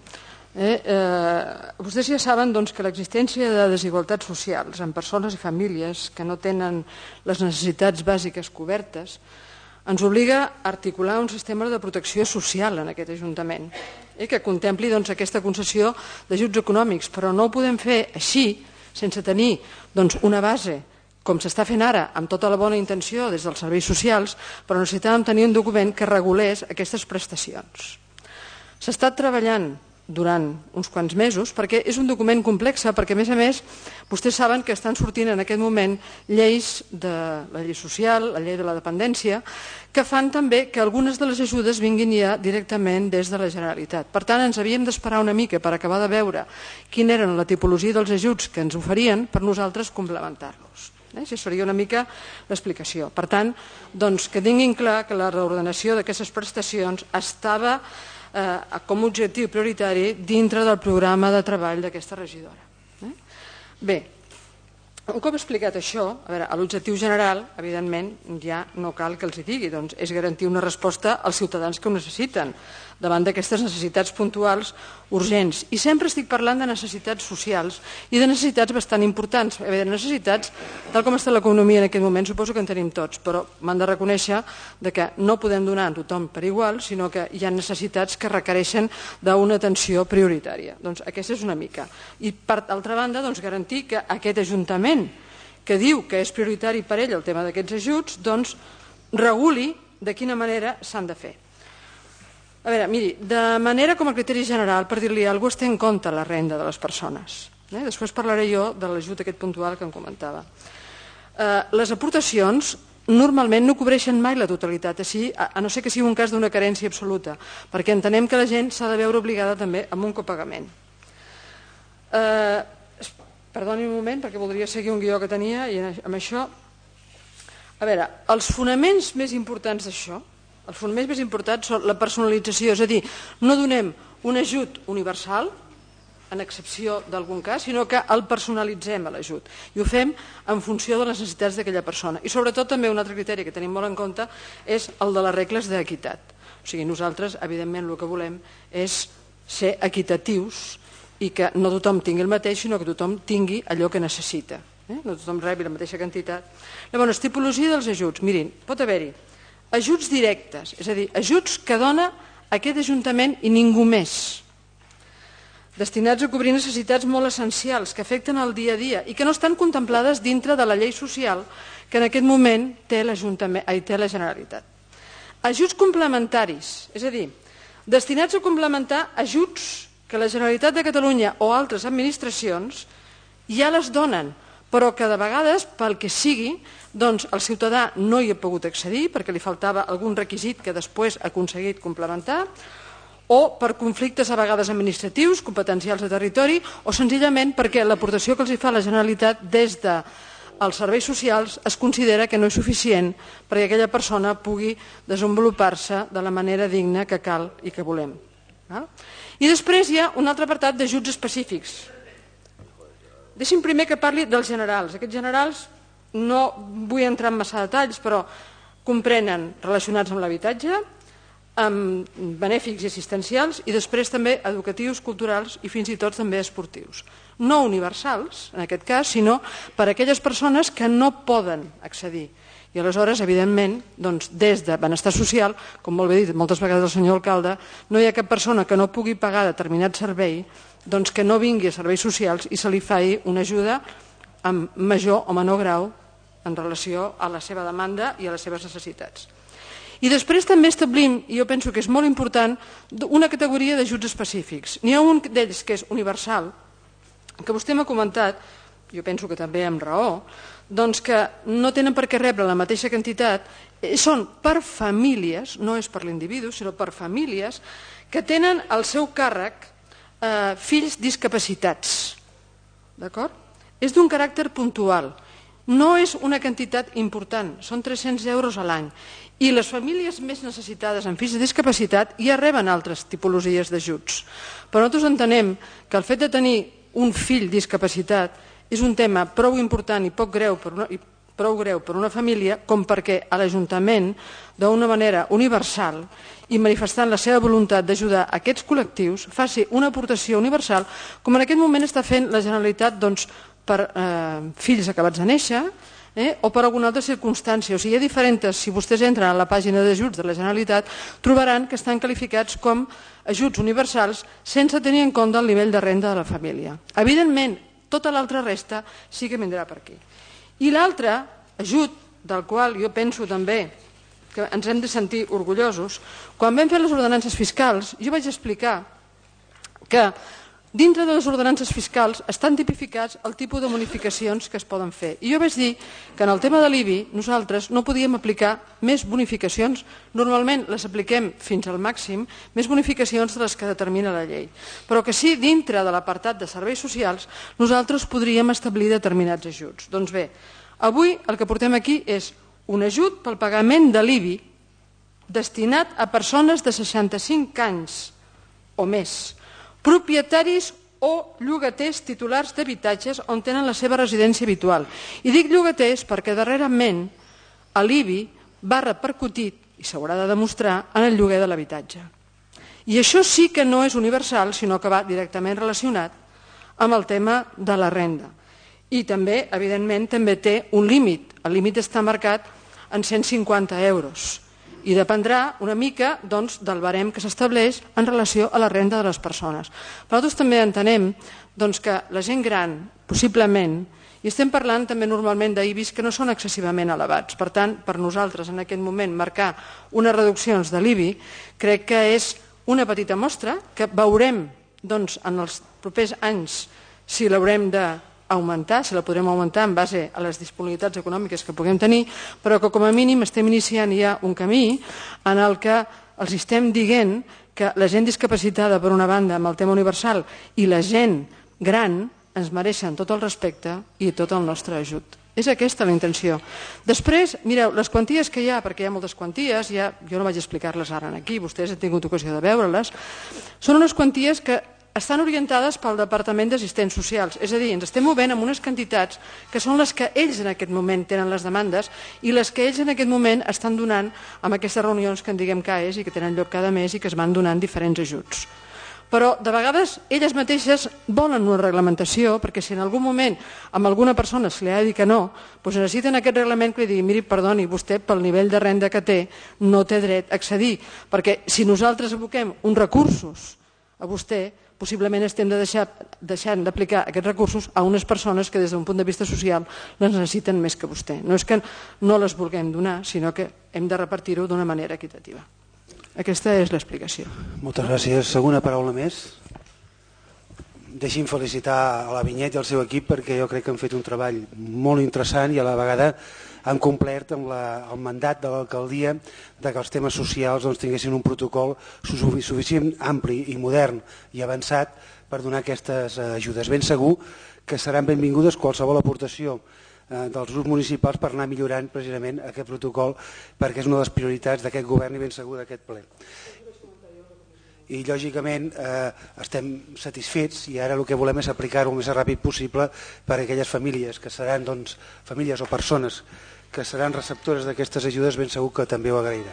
Vostès ja saben que l'existència de desigualtats socials en persones i famílies que no tenen les necessitats bàsiques cobertes ens obliga a articular un sistema de protecció social en aquest Ajuntament que contempli aquesta concessió d'ajuts econòmics, però no ho podem fer així sense tenir una base com s'està fent ara, amb tota la bona intenció des dels serveis socials, però necessitàvem tenir un document que regulés aquestes prestacions. S'ha estat treballant durant uns quants mesos, perquè és un document complex, perquè a més vostès saben que estan sortint en aquest moment lleis de la llei social, la llei de la dependència, que fan també que algunes de les ajudes vinguin ja directament des de la Generalitat. Per tant, ens havíem d'esperar una mica per acabar de veure quina era la tipologia dels ajuts que ens oferien per nosaltres complementar-los. Això seria una mica l'explicació. Per tant, que tinguin clar que la reordenació d'aquestes prestacions estava com a objectiu prioritari dintre del programa de treball d'aquesta regidora. Bé, un cop explicat això, l'objectiu general, evidentment, ja no cal que els hi digui, és garantir una resposta als ciutadans que ho necessiten davant d'aquestes necessitats puntuals urgents. I sempre estic parlant de necessitats socials i de necessitats bastant importants. De necessitats, tal com està l'economia en aquest moment, suposo que en tenim tots, però m'han de reconèixer que no podem donar a tothom per igual, sinó que hi ha necessitats que requereixen d'una atenció prioritària. Doncs aquesta és una mica. I per altra banda, garantir que aquest Ajuntament, que diu que és prioritari per ell el tema d'aquests ajuts, reguli de quina manera s'han de fer. A veure, miri, de manera com a criteri general, per dir-li alguna cosa, es té en compte la renda de les persones. Després parlaré jo de l'ajut aquest puntual que em comentava. Les aportacions normalment no cobreixen mai la totalitat, a no ser que sigui un cas d'una carència absoluta, perquè entenem que la gent s'ha de veure obligada també amb un copagament. Perdoni un moment, perquè voldria seguir un guió que tenia i amb això... A veure, els fonaments més importants d'això, els fonaments més importants són la personalització, és a dir, no donem un ajut universal, en excepció d'algun cas, sinó que el personalitzem a l'ajut i ho fem en funció de les necessitats d'aquella persona. I sobretot també un altre criteri que tenim molt en compte és el de les regles d'equitat. O sigui, nosaltres, evidentment, el que volem és ser equitatius i que no tothom tingui el mateix, sinó que tothom tingui allò que necessita. No tothom rebi la mateixa quantitat. Llavors, tipologia dels ajuts. Mirin, pot haver-hi ajuts directes, és a dir, ajuts que dona aquest Ajuntament i ningú més, destinats a cobrir necessitats molt essencials que afecten el dia a dia i que no estan contemplades dintre de la llei social que en aquest moment té la Generalitat. Ajuts complementaris, és a dir, destinats a complementar ajuts que la Generalitat de Catalunya o altres administracions ja les donen, però que de vegades, pel que sigui, el ciutadà no hi ha pogut accedir perquè li faltava algun requisit que després ha aconseguit complementar, o per conflictes a vegades administratius, competencials de territori, o senzillament perquè l'aportació que els fa la Generalitat des dels serveis socials es considera que no és suficient perquè aquella persona pugui desenvolupar-se de la manera digna que cal i que volem. I després hi ha un altre apartat d'ajuts específics. Deixi'm primer que parli dels generals. Aquests generals no vull entrar en massa detalls, però comprenen relacionats amb l'habitatge, amb benèfics i assistencials i després també educatius, culturals i fins i tot també esportius. No universals, en aquest cas, sinó per a aquelles persones que no poden accedir. I aleshores, evidentment, des de benestar social, com molt bé dit moltes vegades el senyor alcalde, no hi ha cap persona que no pugui pagar determinat servei que no vingui a serveis socials i se li faci una ajuda amb major o menor grau en relació a la seva demanda i a les seves necessitats. I després també establim, i jo penso que és molt important, una categoria d'ajuts específics. N'hi ha un d'ells que és universal, que vostè m'ha comentat, jo penso que també amb raó, doncs que no tenen per què rebre la mateixa quantitat, són per famílies, no és per l'individu, sinó per famílies que tenen al seu càrrec fills discapacitats. D'acord? És d'un caràcter puntual. No és una quantitat important, són 300 euros a l'any. I les famílies més necessitades amb fills de discapacitat ja reben altres tipologies d'ajuts. Però nosaltres entenem que el fet de tenir un fill discapacitat és un tema prou important i prou greu per una família com perquè a l'Ajuntament, d'una manera universal i manifestant la seva voluntat d'ajudar aquests col·lectius, faci una aportació universal com en aquest moment està fent la Generalitat per fills acabats de néixer o per alguna altra circumstància. O sigui, hi ha diferents, si vostès entren a la pàgina d'ajuts de la Generalitat, trobaran que estan qualificats com ajuts universals sense tenir en compte el nivell de renda de la família. Evidentment, tota l'altra resta sí que vindrà per aquí. I l'altre ajut, del qual jo penso també que ens hem de sentir orgullosos, quan vam fer les ordenances fiscals, jo vaig explicar que dintre de les ordenances fiscals estan tipificats el tipus de bonificacions que es poden fer. I jo vaig dir que en el tema de l'IBI nosaltres no podíem aplicar més bonificacions, normalment les apliquem fins al màxim, més bonificacions de les que determina la llei. Però que sí, dintre de l'apartat de serveis socials, nosaltres podríem establir determinats ajuts. Doncs bé, avui el que portem aquí és un ajut pel pagament de l'IBI destinat a persones de 65 anys o més, propietaris o llogaters titulars d'habitatges on tenen la seva residència habitual. I dic llogaters perquè darrerament l'IBI va repercutir, i s'haurà de demostrar, en el lloguer de l'habitatge. I això sí que no és universal, sinó que va directament relacionat amb el tema de la renda. I també, evidentment, també té un límit. El límit està marcat en 150 euros. I dependrà una mica del barem que s'estableix en relació a la renda de les persones. Però nosaltres també entenem que la gent gran, possiblement, i estem parlant també normalment d'IBIs que no són excessivament elevats. Per tant, per nosaltres en aquest moment marcar unes reduccions de l'IBI crec que és una petita mostra que veurem en els propers anys si l'haurem d'augmentar, si la podrem augmentar en base a les disponibilitats econòmiques que puguem tenir, però que com a mínim estem iniciant ja un camí en el que els estem dient que la gent discapacitada, per una banda, amb el tema universal, i la gent gran ens mereixen tot el respecte i tot el nostre ajut. És aquesta la intenció. Després, mireu, les quanties que hi ha, perquè hi ha moltes quanties, jo no vaig explicar-les ara aquí, vostès han tingut ocasió de veure-les, són unes quanties que estan orientades pel Departament d'Assistents Socials. És a dir, ens estem movent amb unes quantitats que són les que ells en aquest moment tenen les demandes i les que ells en aquest moment estan donant amb aquestes reunions que en diguem CAES i que tenen lloc cada mes i que es van donant diferents ajuts. Però de vegades elles mateixes volen una reglamentació perquè si en algun moment amb alguna persona se li ha de dir que no, doncs necessiten aquest reglament que li digui miri, perdoni, vostè pel nivell de renda que té no té dret a accedir, perquè si nosaltres aboquem uns recursos a vostè, possiblement estem deixant d'aplicar aquests recursos a unes persones que des d'un punt de vista social les necessiten més que vostè. No és que no les vulguem donar, sinó que hem de repartir-ho d'una manera equitativa. Aquesta és l'explicació. Moltes gràcies. Segona paraula més. Deixi'm felicitar a la Vinyet i al seu equip perquè jo crec que han fet un treball molt interessant i a la vegada han complert amb el mandat de l'alcaldia que els temes socials tinguessin un protocol suficient, ampli i modern i avançat per donar aquestes ajudes. Ben segur que seran benvingudes qualsevol aportació dels grups municipals per anar millorant precisament aquest protocol perquè és una de les prioritats d'aquest govern i ben segur d'aquest ple. I lògicament estem satisfets i ara el que volem és aplicar-ho el més ràpid possible per a aquelles famílies que seran famílies o persones que seran receptores d'aquestes ajudes, ben segur que també ho agrairan.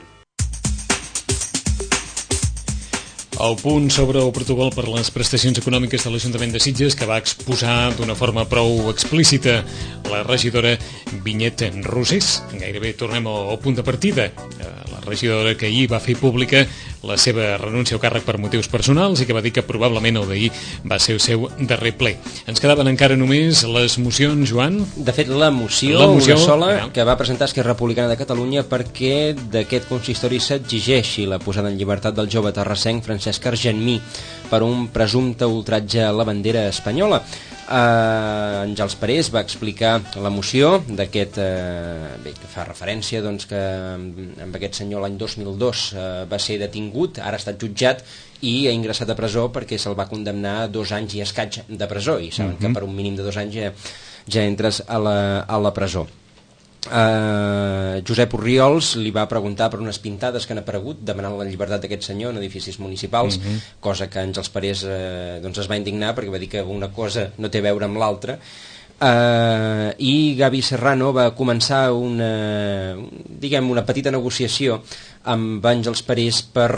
El punt sobre el protocol per les prestacions econòmiques de l'Ajuntament de Sitges que va exposar d'una forma prou explícita la regidora Vinyet Rosés. Gairebé tornem al punt de partida. La regidora que ahir va fer pública la seva renúncia al càrrec per motius personals i que va dir que probablement el d'ahir va ser el seu darrer ple. Ens quedaven encara només les mocions, Joan? De fet, la moció una sola, que va presentar Esquerra Republicana de Catalunya perquè d'aquest consistori s'exigeixi la posada en llibertat del jove terrassenc Francesc Argemí per un presumpte ultratge a la bandera espanyola. Àngels Parés va explicar la moció d'aquest, que fa referència que amb aquest senyor l'any 2002 va ser detingut, ara ha estat jutjat i ha ingressat a presó perquè se'l va condemnar a 2 anys i escaig de presó, i saben que per un mínim de 2 anys ja entres a la presó. Josep Orriols li va preguntar per unes pintades que han aparegut demanant la llibertat d'aquest senyor en edificis municipals, cosa que Àngels Parés es va indignar perquè va dir que una cosa no té a veure amb l'altra. I Gavi Serrano va començar una petita negociació amb Àngels Parés per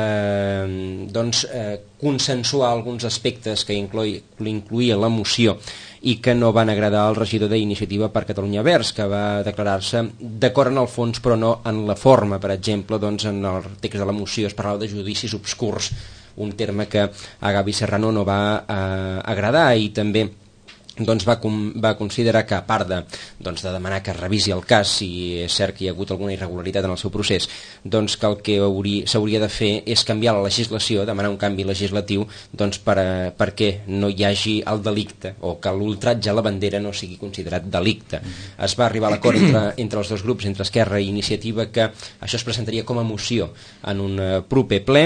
consensuar alguns aspectes que incloïa la moció i que no van agradar al regidor d'Iniciativa per Catalunya Verds, que va declarar-se d'acord en el fons però no en la forma. Per exemple, en el text de la moció es parlava de judicis obscurs, un terme que a Gavi Serrano no va agradar, i també va considerar que, a part de demanar que es revisi el cas si és cert que hi ha hagut alguna irregularitat en el seu procés, que el que s'hauria de fer és canviar la legislació, demanar un canvi legislatiu perquè no hi hagi el delicte, o que l'ultratge a la bandera no sigui considerat delicte. Es va arribar a l'acord entre els dos grups, entre Esquerra i Iniciativa, que això es presentaria com a moció en un proper ple.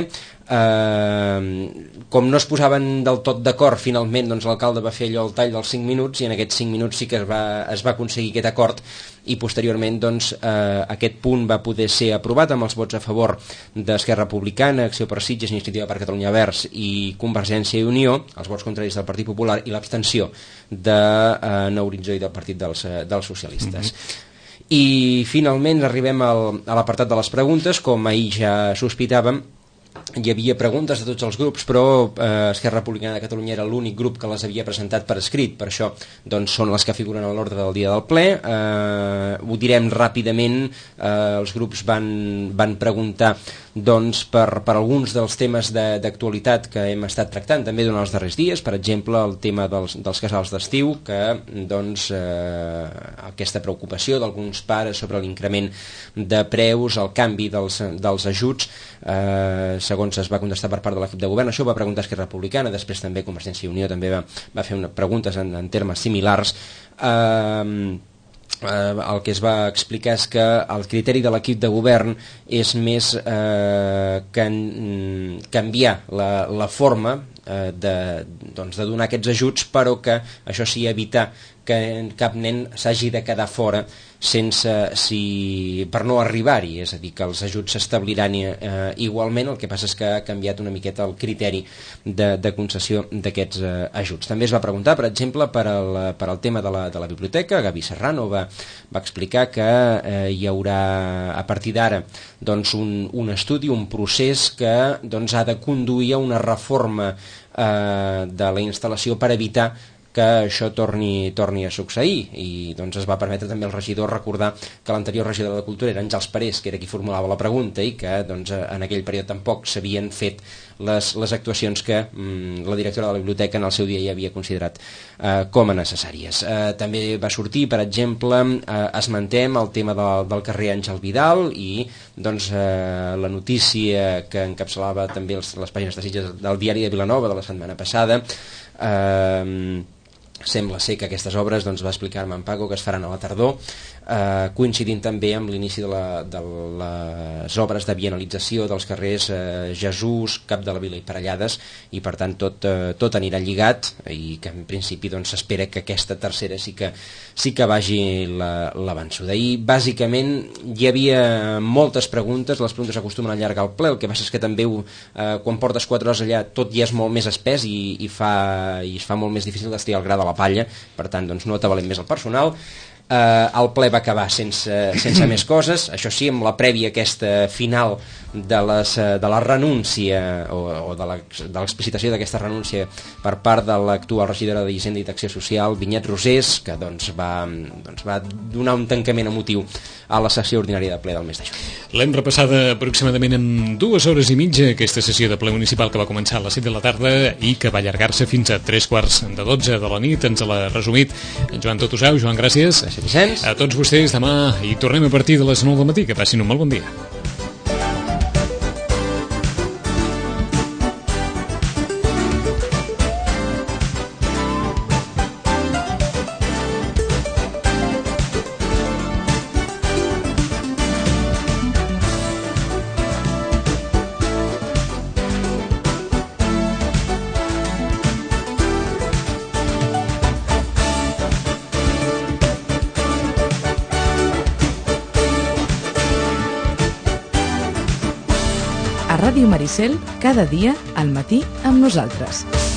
Com no es posaven del tot d'acord, finalment l'alcalde va fer allò el tall dels 5 minuts, i en aquests 5 minuts sí que es va aconseguir aquest acord, i posteriorment aquest punt va poder ser aprovat amb els vots a favor d'Esquerra Republicana, Acció per Sitges, Iniciativa per Catalunya Verds i Convergència i Unió, els vots contraris del Partit Popular i l'abstenció de Nou Horitzó i del Partit dels Socialistes. I finalment arribem a l'apartat de les preguntes. Com ahir ja sospitàvem, hi havia preguntes de tots els grups, però Esquerra Republicana de Catalunya era l'únic grup que les havia presentat per escrit, per això són les que figuren a l'ordre del dia del ple. Ho direm ràpidament. Els grups van preguntar per alguns dels temes d'actualitat que hem estat tractant també durant els darrers dies, per exemple el tema dels casals d'estiu, que aquesta preocupació d'alguns pares sobre l'increment de preus, el canvi dels ajuts, segons es va contestar per part de l'equip de govern. Això ho va preguntar Esquerra Republicana, després també Convergència i Unió també va fer preguntes en termes similars. El que es va explicar és que el criteri de l'equip de govern és més canviar la forma de donar aquests ajuts, però que això sí, evitar que cap nen s'hagi de quedar fora per no arribar-hi, és a dir, que els ajuts s'establiran igualment. El que passa és que ha canviat una miqueta el criteri de concessió d'aquests ajuts. També es va preguntar, per exemple, per al tema de la biblioteca. Gavi Serrano va explicar que hi haurà a partir d'ara un estudi, un procés que ha de conduir a una reforma de la instal·lació per evitar que això torni a succeir, i es va permetre també al regidor recordar que l'anterior regidor de Cultura era Àngels Parés, que era qui formulava la pregunta, i que en aquell període tampoc s'havien fet les actuacions que la directora de la biblioteca en el seu dia ja havia considerat com a necessàries. També va sortir, per exemple, esmentem el tema del carrer Àngel Vidal i la notícia que encapçalava també les pàgines de Sitges del diari de Vilanova de la setmana passada. Sembla ser que aquestes obres, va explicar Armand Paco, que es faran a la tardor, coincidint també amb l'inici de les obres de vianalització dels carrers Jesús, Cap de la Vila i Parellades, i per tant tot anirà lligat, i que en principi s'espera que aquesta tercera sí que vagi l'avanço. D'ahir bàsicament hi havia moltes preguntes, les preguntes acostumen a allargar el ple, el que passa és que també quan portes 4 hores allà tot ja és molt més espès i es fa molt més difícil d'estirar el gra de la palla, per tant no atabalem més el personal. El ple va acabar sense més coses, això sí, amb la prèvia aquesta final de la renúncia o de l'explicitació d'aquesta renúncia per part de l'actual regidora d'Hisenda i d'Acció Social, Vinyet Rosés, que va donar un tancament emotiu a la sessió ordinària de ple del mes de juny. L'hem repassada aproximadament en 2 hores i mitja, aquesta sessió de ple municipal que va començar a les 7 de la tarda i que va allargar-se fins a 3:45 de la nit. Ens l'ha resumit en Joan Totusau. Joan, gràcies. Gràcies, Vicenç. A tots vostès, demà hi tornem a partir de les 9 del matí. Que passin un molt bon dia. A Ràdio Maricel, cada dia al matí amb nosaltres.